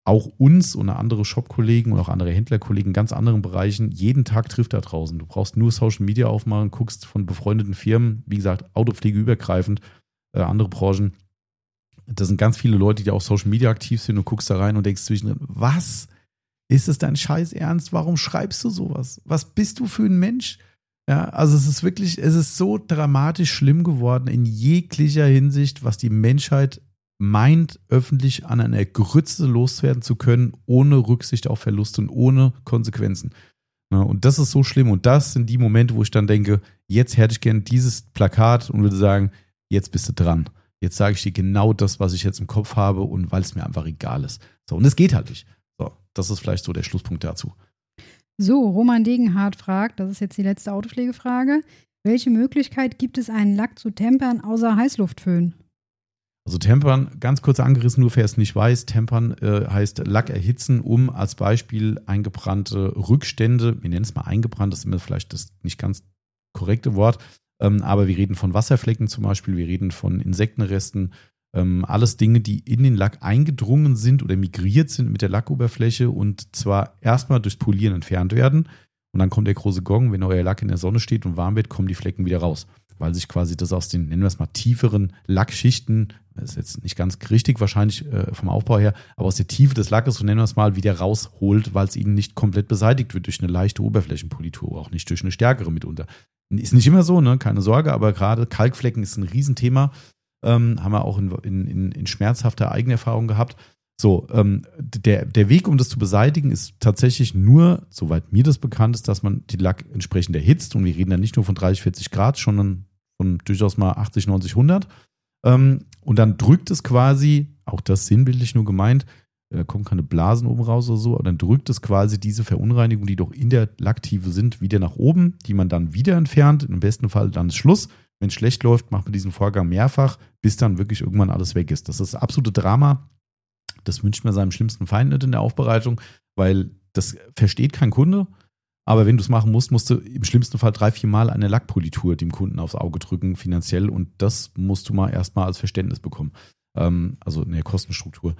auch uns und andere Shop-Kollegen und auch andere Händlerkollegen in ganz anderen Bereichen jeden Tag trifft da draußen. Du brauchst nur Social Media aufmachen, guckst von befreundeten Firmen, wie gesagt, Autopflege übergreifend, äh, andere Branchen. Das sind ganz viele Leute, die auch Social Media aktiv sind und guckst da rein und denkst zwischendrin, was? Ist es dein Scheiß Ernst? Warum schreibst du sowas? Was bist du für ein Mensch? Ja, also es ist wirklich, es ist so dramatisch schlimm geworden in jeglicher Hinsicht, was die Menschheit meint, öffentlich an einer Grütze loswerden zu können, ohne Rücksicht auf Verluste und ohne Konsequenzen. Ja, und das ist so schlimm. Und das sind die Momente, wo ich dann denke, jetzt hätte ich gerne dieses Plakat und würde sagen, jetzt bist du dran. Jetzt sage ich dir genau das, was ich jetzt im Kopf habe und weil es mir einfach egal ist. So, und es geht halt nicht. So, das ist vielleicht so der Schlusspunkt dazu. So, Roman Degenhardt fragt, das ist jetzt die letzte Autopflegefrage, welche Möglichkeit gibt es, einen Lack zu tempern, außer Heißluftföhn? Also tempern, ganz kurz angerissen, nur wer es nicht weiß, tempern äh, heißt Lack erhitzen, um als Beispiel eingebrannte Rückstände, wir nennen es mal eingebrannt, das ist immer vielleicht das nicht ganz korrekte Wort, ähm, aber wir reden von Wasserflecken zum Beispiel, wir reden von Insektenresten, Ähm, alles Dinge, die in den Lack eingedrungen sind oder migriert sind mit der Lackoberfläche und zwar erstmal durchs Polieren entfernt werden und dann kommt der große Gong, wenn euer Lack in der Sonne steht und warm wird, kommen die Flecken wieder raus, weil sich quasi das aus den, nennen wir es mal, tieferen Lackschichten, das ist jetzt nicht ganz richtig wahrscheinlich äh, vom Aufbau her, aber aus der Tiefe des Lackes, so nennen wir es mal, wieder rausholt, weil es ihnen nicht komplett beseitigt wird durch eine leichte Oberflächenpolitur, auch nicht durch eine stärkere mitunter. Ist nicht immer so, ne? Keine Sorge, aber gerade Kalkflecken ist ein Riesenthema. Ähm, haben wir auch in, in, in schmerzhafter Eigenerfahrung gehabt. So, ähm, der, der Weg, um das zu beseitigen, ist tatsächlich nur, soweit mir das bekannt ist, dass man den Lack entsprechend erhitzt und wir reden dann nicht nur von dreißig, vierzig Grad, sondern von durchaus mal achtzig, neunzig, hundert. Ähm, und dann drückt es quasi, auch das sinnbildlich nur gemeint, da kommen keine Blasen oben raus oder so, aber dann drückt es quasi diese Verunreinigungen, die doch in der Lacktiefe sind, wieder nach oben, die man dann wieder entfernt. Im besten Fall dann ist Schluss. Wenn es schlecht läuft, macht man diesen Vorgang mehrfach, bis dann wirklich irgendwann alles weg ist. Das ist das absolute Drama. Das wünscht man seinem schlimmsten Feind nicht in der Aufbereitung, weil das versteht kein Kunde. Aber wenn du es machen musst, musst du im schlimmsten Fall drei, vier Mal eine Lackpolitur dem Kunden aufs Auge drücken, finanziell. Und das musst du mal erstmal als Verständnis bekommen. Ähm, also in der Kostenstruktur.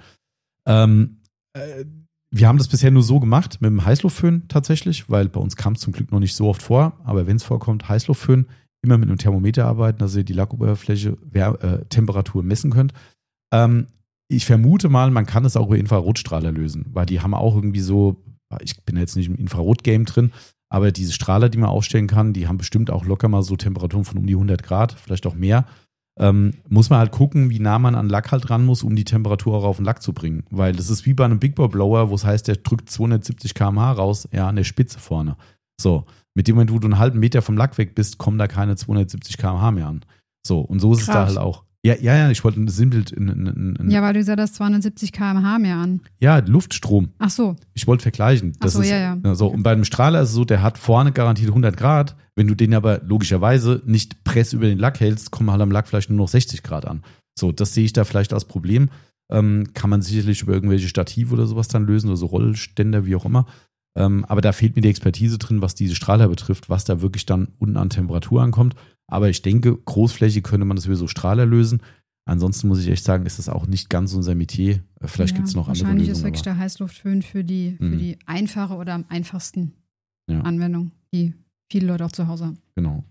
Ähm, äh, wir haben das bisher nur so gemacht, mit dem Heißluftföhn tatsächlich, weil bei uns kam es zum Glück noch nicht so oft vor. Aber wenn es vorkommt, Heißluftföhn, immer mit einem Thermometer arbeiten, dass ihr die Lackoberfläche äh, Temperatur messen könnt. Ähm, ich vermute mal, man kann es auch über Infrarotstrahler lösen, weil die haben auch irgendwie so, ich bin jetzt nicht im Infrarot-Game drin, aber diese Strahler, die man aufstellen kann, die haben bestimmt auch locker mal so Temperaturen von um die hundert Grad, vielleicht auch mehr. Ähm, muss man halt gucken, wie nah man an Lack halt ran muss, um die Temperatur auch auf den Lack zu bringen. Weil das ist wie bei einem Big Boy Blower, wo es heißt, der drückt zweihundertsiebzig Kilometer pro Stunde raus, ja, an der Spitze vorne. So, mit dem Moment, wo du einen halben Meter vom Lack weg bist, kommen da keine zweihundertsiebzig Kilometer pro Stunde mehr an. So, und so ist Krass. Es da halt auch. Ja, ja, ja, ich wollte ein Sinnbild. In, in, in, ja, weil du gesagt hast, zweihundertsiebzig Kilometer pro Stunde mehr an. Ja, Luftstrom. Ach so. Ich wollte vergleichen. Das Ach so, ist, ja, ja. So, und bei einem Strahler ist es so, der hat vorne garantiert hundert Grad. Wenn du den aber logischerweise nicht press über den Lack hältst, kommen halt am Lack vielleicht nur noch sechzig Grad an. So, das sehe ich da vielleicht als Problem. Ähm, kann man sicherlich über irgendwelche Stative oder sowas dann lösen oder so Rollständer, wie auch immer. Ähm, aber da fehlt mir die Expertise drin, was diese Strahler betrifft, was da wirklich dann unten an Temperatur ankommt. Aber ich denke, großflächig könnte man das über so Strahler lösen. Ansonsten muss ich echt sagen, ist das auch nicht ganz unser Metier. Vielleicht ja, gibt es noch andere Lösungen. Wahrscheinlich ist wirklich der Heißluftföhn für die, für mhm. die einfache oder am einfachsten ja. Anwendung, die viele Leute auch zu Hause haben. Genau.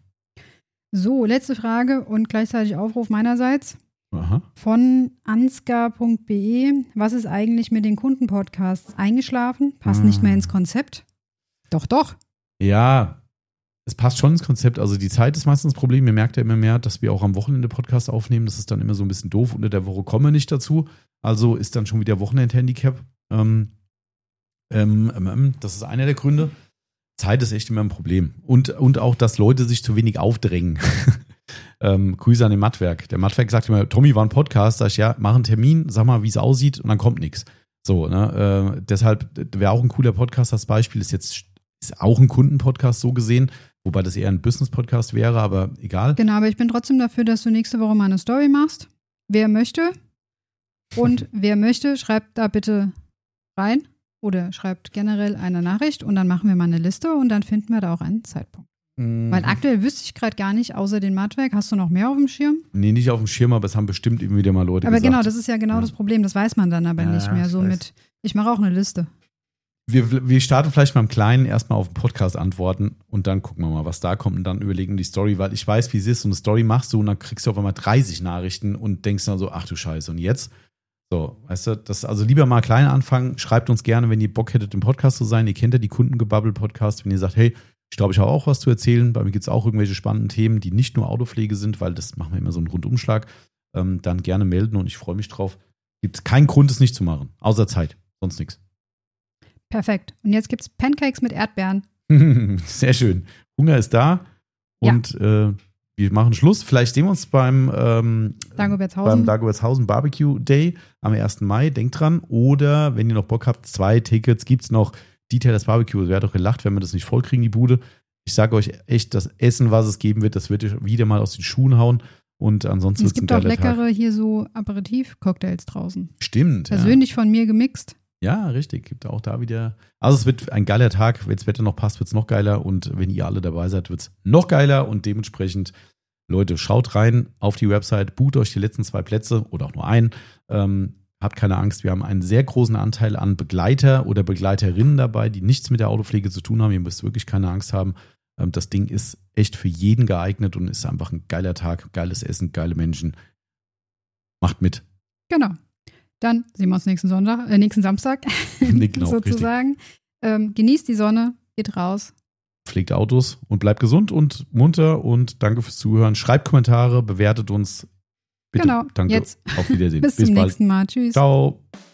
So, letzte Frage und gleichzeitig Aufruf meinerseits. Aha. Von ansgar punkt de. Was ist eigentlich mit den Kundenpodcasts? Eingeschlafen? Passt ah. nicht mehr ins Konzept? Doch, doch. Ja, es passt schon ins Konzept. Also die Zeit ist meistens das Problem. Ihr merkt ja immer mehr, dass wir auch am Wochenende Podcast aufnehmen. Das ist dann immer so ein bisschen doof. Unter der Woche kommen wir nicht dazu. Also ist dann schon wieder Wochenend-Handicap. Ähm, ähm, ähm, das ist einer der Gründe. Zeit ist echt immer ein Problem. Und, und auch, dass Leute sich zu wenig aufdrängen. ähm, Grüße an den Mattwerk. Der Mattwerk sagt immer, Tommy, war ein Podcast. Sag ich, ja, mach einen Termin, sag mal, wie es aussieht und dann kommt nichts. So, ne, äh, deshalb wäre auch ein cooler Podcast als Beispiel. Ist jetzt ist auch ein Kundenpodcast so gesehen, wobei das eher ein Business-Podcast wäre, aber egal. Genau, aber ich bin trotzdem dafür, dass du nächste Woche mal eine Story machst. Wer möchte und wer möchte, schreibt da bitte rein oder schreibt generell eine Nachricht und dann machen wir mal eine Liste und dann finden wir da auch einen Zeitpunkt. Weil aktuell wüsste ich gerade gar nicht, außer den Mattwerk, hast du noch mehr auf dem Schirm? Nee, nicht auf dem Schirm, aber es haben bestimmt immer wieder mal Leute aber gesagt. Aber genau, das ist ja genau ja. das Problem, das weiß man dann aber ja, nicht mehr. So mit, ich mache auch eine Liste. Wir, wir starten vielleicht mal im Kleinen, erstmal auf den Podcast antworten und dann gucken wir mal, was da kommt und dann überlegen die Story, weil ich weiß, wie es ist. So eine Story machst du und dann kriegst du auf einmal dreißig Nachrichten und denkst dann so, ach du Scheiße, und jetzt? So, weißt du, das, also lieber mal klein anfangen. Schreibt uns gerne, wenn ihr Bock hättet, im Podcast zu sein. Ihr kennt ja die Kundengebabbel-Podcast, wenn ihr sagt, hey, ich glaube, ich habe auch was zu erzählen. Bei mir gibt es auch irgendwelche spannenden Themen, die nicht nur Autopflege sind, weil das machen wir immer so einen Rundumschlag. Ähm, dann gerne melden und ich freue mich drauf. Gibt keinen Grund, es nicht zu machen, außer Zeit, sonst nichts. Perfekt. Und jetzt gibt es Pancakes mit Erdbeeren. Sehr schön. Hunger ist da und ja. äh, wir machen Schluss. Vielleicht sehen wir uns beim, ähm, beim Dagobertshausen Barbecue Day am ersten Mai. Denkt dran. Oder wenn ihr noch Bock habt, zwei Tickets gibt es noch. Detailers Barbecue. Es wäre doch gelacht, wenn wir das nicht vollkriegen, die Bude. Ich sage euch echt, das Essen, was es geben wird, das wird euch wieder mal aus den Schuhen hauen. Und ansonsten wird es ein geiler Tag. Es gibt auch leckere hier so Aperitif-Cocktails draußen. Stimmt. Persönlich ja. von mir gemixt. Ja, richtig. Gibt auch da wieder. Also es wird ein geiler Tag. Wenn das Wetter noch passt, wird es noch geiler. Und wenn ihr alle dabei seid, wird es noch geiler. Und dementsprechend, Leute, schaut rein auf die Website, bucht euch die letzten zwei Plätze oder auch nur einen. Ähm, habt keine Angst. Wir haben einen sehr großen Anteil an Begleiter oder Begleiterinnen dabei, die nichts mit der Autopflege zu tun haben. Ihr müsst wirklich keine Angst haben. Ähm, das Ding ist echt für jeden geeignet und ist einfach ein geiler Tag. Geiles Essen, geile Menschen. Macht mit. Genau. Dann sehen wir uns nächsten Sonntag, äh, nächsten Samstag nee, genau, sozusagen. Ähm, genießt die Sonne, geht raus. Pflegt Autos und bleibt gesund und munter und danke fürs Zuhören. Schreibt Kommentare, bewertet uns. Bitte, genau, danke. Jetzt. Auf Wiedersehen. Bis, Bis zum bald. nächsten Mal. Tschüss. Ciao.